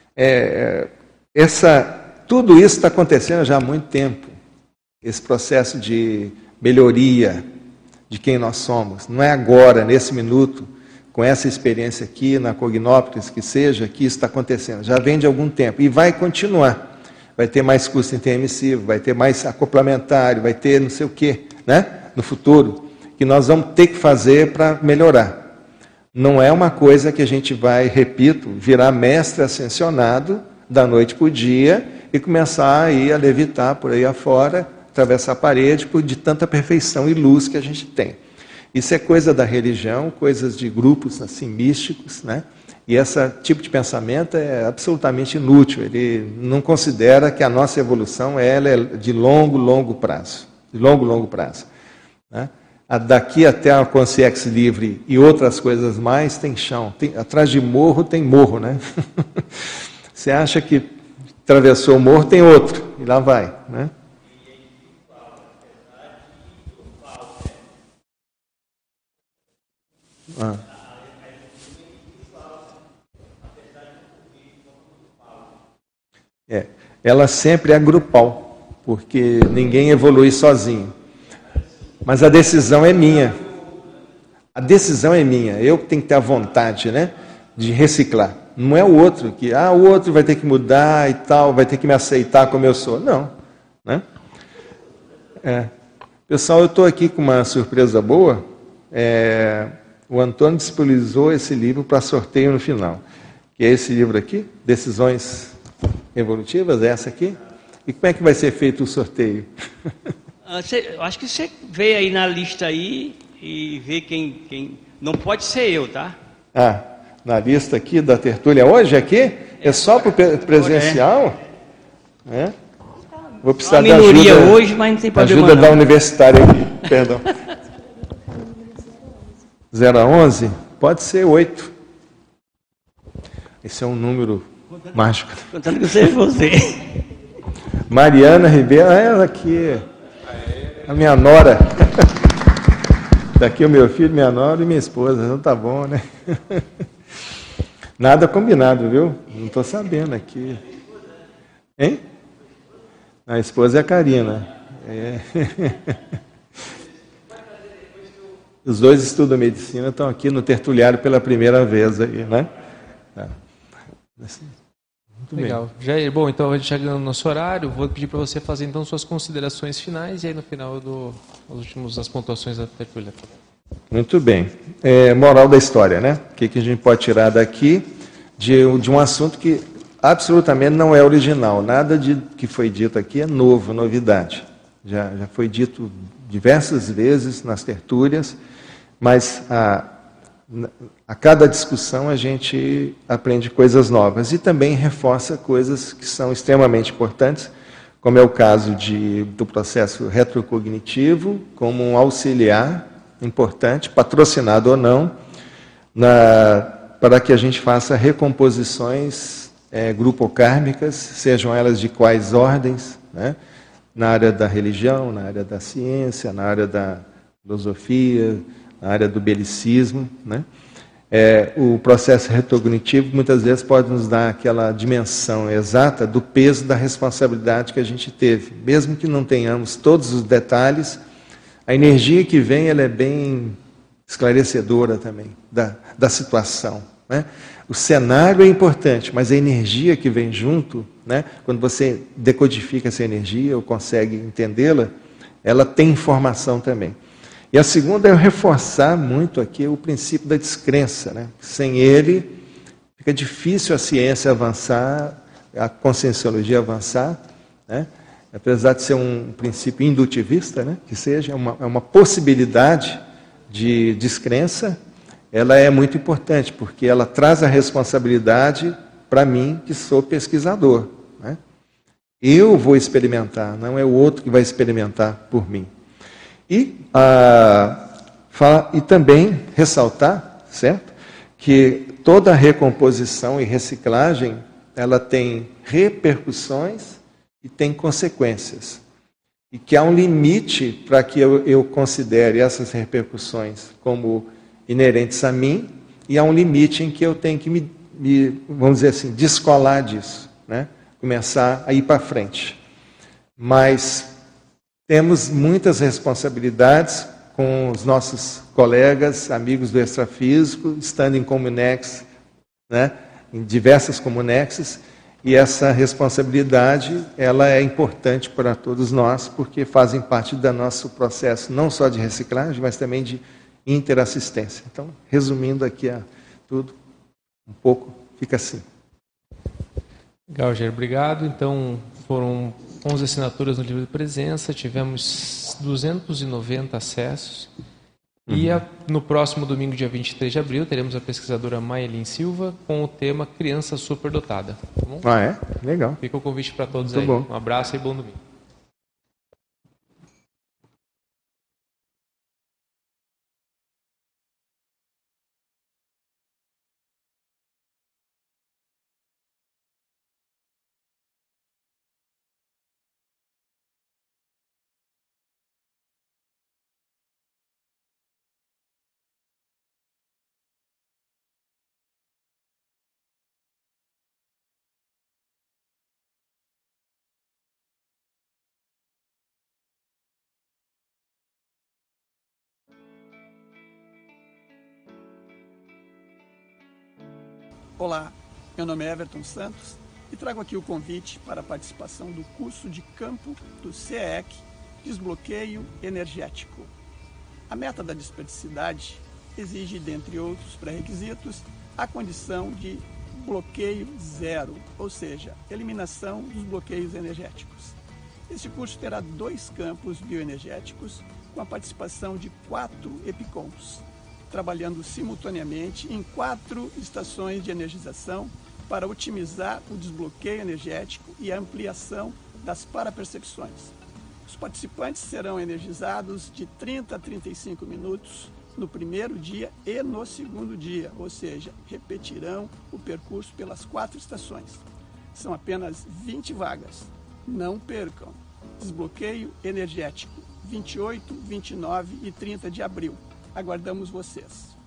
É, essa... Tudo isso está acontecendo já há muito tempo. Esse processo de melhoria de quem nós somos. Não é agora, nesse minuto, com essa experiência aqui, na Cognópolis, que seja, que isso está acontecendo. Já vem de algum tempo. E vai continuar. Vai ter mais curso intermissivo, vai ter mais acoplamentário, vai ter não sei o quê, né? No futuro, que nós vamos ter que fazer para melhorar. Não é uma coisa que a gente vai, repito, virar mestre ascensionado da noite para o dia e começar a ir a levitar por aí afora, atravessar a parede, por de tanta perfeição e luz que a gente tem. Isso é coisa da religião, coisas de grupos assim místicos, né? E esse tipo de pensamento é absolutamente inútil. Ele não considera que a nossa evolução ela é de longo, longo prazo. De longo, longo prazo. Né? Daqui até a consciência livre e outras coisas mais, tem chão. Tem, atrás de morro tem morro, né? Você acha que atravessou o morro, tem outro, e lá vai, né? Ah. É, ela sempre é grupal, porque ninguém evolui sozinho. Mas a decisão é minha. A decisão é minha. Eu que tenho que ter a vontade, né, de reciclar. Não é o outro que, ah, o outro vai ter que mudar e tal, vai ter que me aceitar como eu sou. Não. Né? É. Pessoal, eu estou aqui com uma surpresa boa. É, o Antônio disponibilizou esse livro para sorteio no final. Que é esse livro aqui, Decisões Evolutivas, é essa aqui. E como é que vai ser feito o sorteio? Ah, cê, eu acho que você vê aí na lista aí e vê quem, quem... Não pode ser eu, tá? Ah, na lista aqui da tertúlia hoje aqui? É só para o presencial? É. É? Vou precisar da ajuda, hoje, mas não tem problema ajuda não. da universitária aqui. Perdão. zero a onze? Pode ser oito. Esse é um número contando, mágico. Contando que você você. Mariana Ribeiro, ela aqui. A minha nora. Daqui o meu filho, minha nora e minha esposa. Não tá bom, né? Nada combinado, viu? Não estou sabendo aqui. Hein? A esposa é a Karina. É. Os dois estudam medicina, estão aqui no tertuliário pela primeira vez aí, né? Tá. Muito Legal. Bem. Jair, bom, então a gente chegando no nosso horário, vou pedir para você fazer então suas considerações finais e aí no final do os últimos as pontuações da tertúlia. Muito bem. É, moral da história, né? O que, que a gente pode tirar daqui de, de um assunto que absolutamente não é original. Nada de que foi dito aqui é novo, novidade. Já, já foi dito diversas vezes nas tertúlias, mas a, a cada discussão a gente aprende coisas novas e também reforça coisas que são extremamente importantes, como é o caso de, do processo retrocognitivo, como um auxiliar importante, patrocinado ou não, na para que a gente faça recomposições é, grupocármicas, sejam elas de quais ordens, né? Na área da religião, na área da ciência, na área da filosofia, na área do belicismo, né? É, o processo retrocognitivo muitas vezes pode nos dar aquela dimensão exata do peso da responsabilidade que a gente teve. Mesmo que não tenhamos todos os detalhes, a energia que vem ela é bem esclarecedora também da, da situação, né? O cenário é importante, mas a energia que vem junto, né? Quando você decodifica essa energia ou consegue entendê-la, ela tem informação também. E a segunda é reforçar muito aqui o princípio da descrença, né? Sem ele, fica difícil a ciência avançar, a conscienciologia avançar, né? Apesar de ser um princípio indutivista, né? Que seja, é uma, é uma possibilidade de descrença, ela é muito importante, porque ela traz a responsabilidade para mim, que sou pesquisador, né? Eu vou experimentar, não é o outro que vai experimentar por mim. E, ah, fala, e também ressaltar, certo, que toda recomposição e reciclagem ela tem repercussões e tem consequências. E que há um limite para que eu, eu considere essas repercussões como inerentes a mim, e há um limite em que eu tenho que me, me vamos dizer assim, descolar disso, né? Começar a ir para frente. Mas temos muitas responsabilidades com os nossos colegas, amigos do extrafísico, estando em Comunex, né, em diversas Comunexes, e essa responsabilidade ela é importante para todos nós, porque fazem parte do nosso processo, não só de reciclagem, mas também de interassistência. Então, resumindo aqui a, tudo, um pouco, fica assim. Legal, Jair, obrigado. Então, foram onze assinaturas no livro de presença, tivemos duzentos e noventa acessos. Uhum. E a, no próximo domingo, dia vinte e três de abril, teremos a pesquisadora Maylin Silva com o tema Criança Superdotada. Tá bom? Ah, é? Legal. Fica o convite para todos. Muito aí. Bom. Um abraço e bom domingo. Olá, meu nome é Everton Santos e trago aqui o convite para a participação do curso de campo do C E C, Desbloqueio Energético. A meta da desperdicidade exige, dentre outros pré-requisitos, a condição de bloqueio zero, ou seja, eliminação dos bloqueios energéticos. Este curso terá dois campos bioenergéticos com a participação de quatro EPICONs, trabalhando simultaneamente em quatro estações de energização para otimizar o desbloqueio energético e a ampliação das parapercepções. Os participantes serão energizados de trinta a trinta e cinco minutos no primeiro dia e no segundo dia, ou seja, repetirão o percurso pelas quatro estações. São apenas vinte vagas. Não percam! Desbloqueio energético, vinte e oito, vinte e nove e trinta de abril. Aguardamos vocês.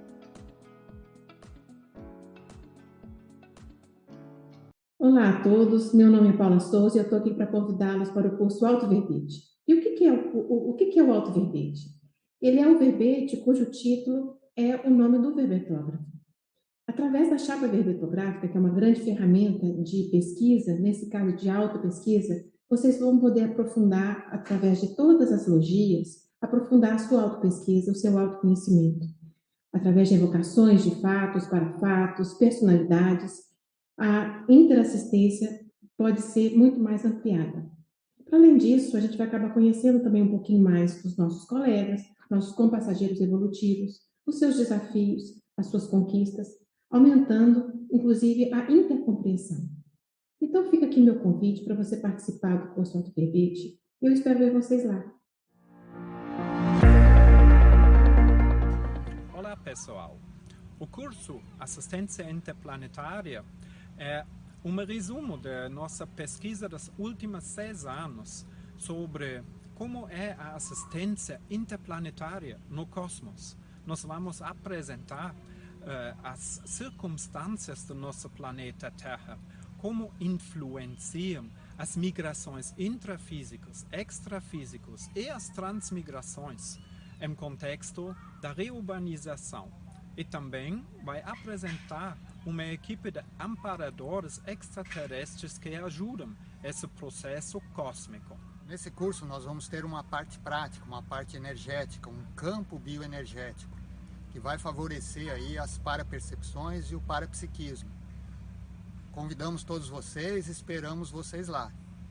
Olá a todos, meu nome é Paula Souza e eu estou aqui para convidá-los para o curso Alto Verbete. E o que, que é o, o, o que, que é o Alto Verbete? Ele é um verbete cujo título é o nome do verbetógrafo. Através da chapa verbetográfica, que é uma grande ferramenta de pesquisa, nesse caso de autopesquisa, vocês vão poder aprofundar, através de todas as logias, aprofundar a sua autopesquisa, o seu autoconhecimento. Através de evocações de fatos, para fatos, personalidades, a interassistência pode ser muito mais ampliada. Além disso, a gente vai acabar conhecendo também um pouquinho mais dos nossos colegas, nossos compassageiros evolutivos, os seus desafios, as suas conquistas, aumentando, inclusive, a intercompreensão. Então, fica aqui meu convite para você participar do curso Alto Verbete. Eu espero ver vocês lá. Olá, pessoal. O curso Assistência Interplanetária é um resumo da nossa pesquisa dos últimos seis anos sobre como é a assistência interplanetária no cosmos. Nós vamos apresentar uh, as circunstâncias do nosso planeta Terra, como influenciam as migrações intrafísicas, extrafísicas e as transmigrações em contexto da reurbanização. E também vai apresentar uma equipe de amparadores extraterrestres que ajudam esse processo cósmico. Nesse curso nós vamos ter uma parte prática, uma parte energética, um campo bioenergético, que vai favorecer aí as parapercepções e o parapsiquismo. Convidamos todos vocês, esperamos vocês lá.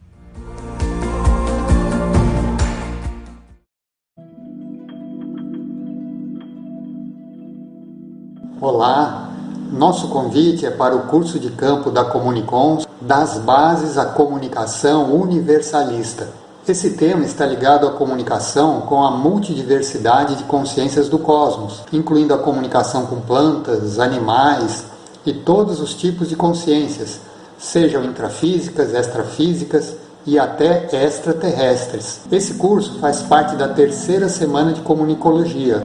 Olá, nosso convite é para o curso de campo da Comunicons, das bases à comunicação universalista. Esse tema está ligado à comunicação com a multidiversidade de consciências do cosmos, incluindo a comunicação com plantas, animais e todos os tipos de consciências, sejam intrafísicas, extrafísicas e até extraterrestres. Esse curso faz parte da terceira semana de comunicologia.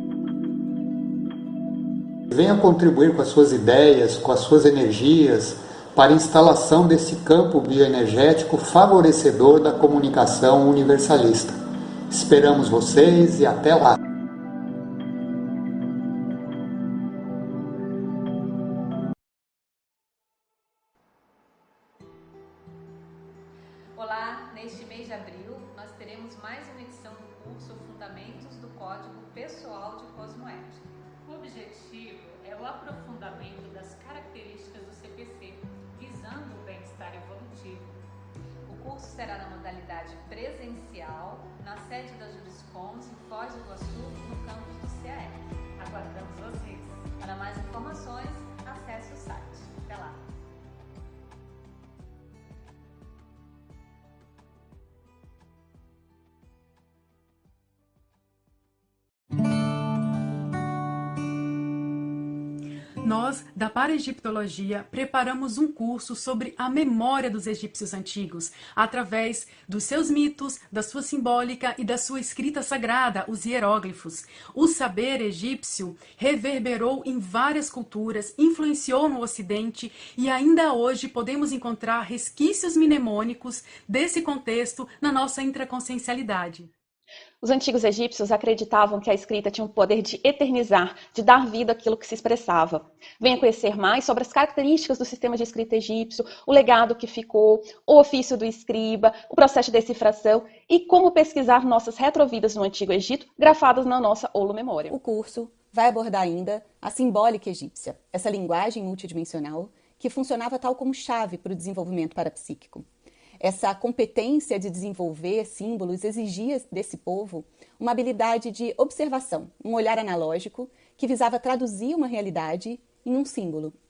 Venha contribuir com as suas ideias, com as suas energias, para a instalação desse campo bioenergético favorecedor da comunicação universalista. Esperamos vocês e até lá! Olá, neste mês de abril nós teremos mais uma edição do curso Fundamentos do Código Pessoal de Cosmoética. O objetivo é o aprofundamento das características do C P C, visando o bem-estar evolutivo. O curso será na modalidade presencial, na sede da Juriscons, em Foz do Iguaçu, no campus do C A E C. Aguardamos vocês. Para mais informações, acesse o site. Até lá! Nós, da Paraegiptologia, preparamos um curso sobre a memória dos egípcios antigos, através dos seus mitos, da sua simbólica e da sua escrita sagrada, os hieróglifos. O saber egípcio reverberou em várias culturas, influenciou no Ocidente e ainda hoje podemos encontrar resquícios mnemônicos desse contexto na nossa intraconsciencialidade. Os antigos egípcios acreditavam que a escrita tinha o poder de eternizar, de dar vida àquilo que se expressava. Venha conhecer mais sobre as características do sistema de escrita egípcio, o legado que ficou, o ofício do escriba, o processo de decifração e como pesquisar nossas retrovidas no Antigo Egito, grafadas na nossa holomemória. O curso vai abordar ainda a simbólica egípcia, essa linguagem multidimensional que funcionava tal como chave para o desenvolvimento parapsíquico. Essa competência de desenvolver símbolos exigia desse povo uma habilidade de observação, um olhar analógico que visava traduzir uma realidade em um símbolo.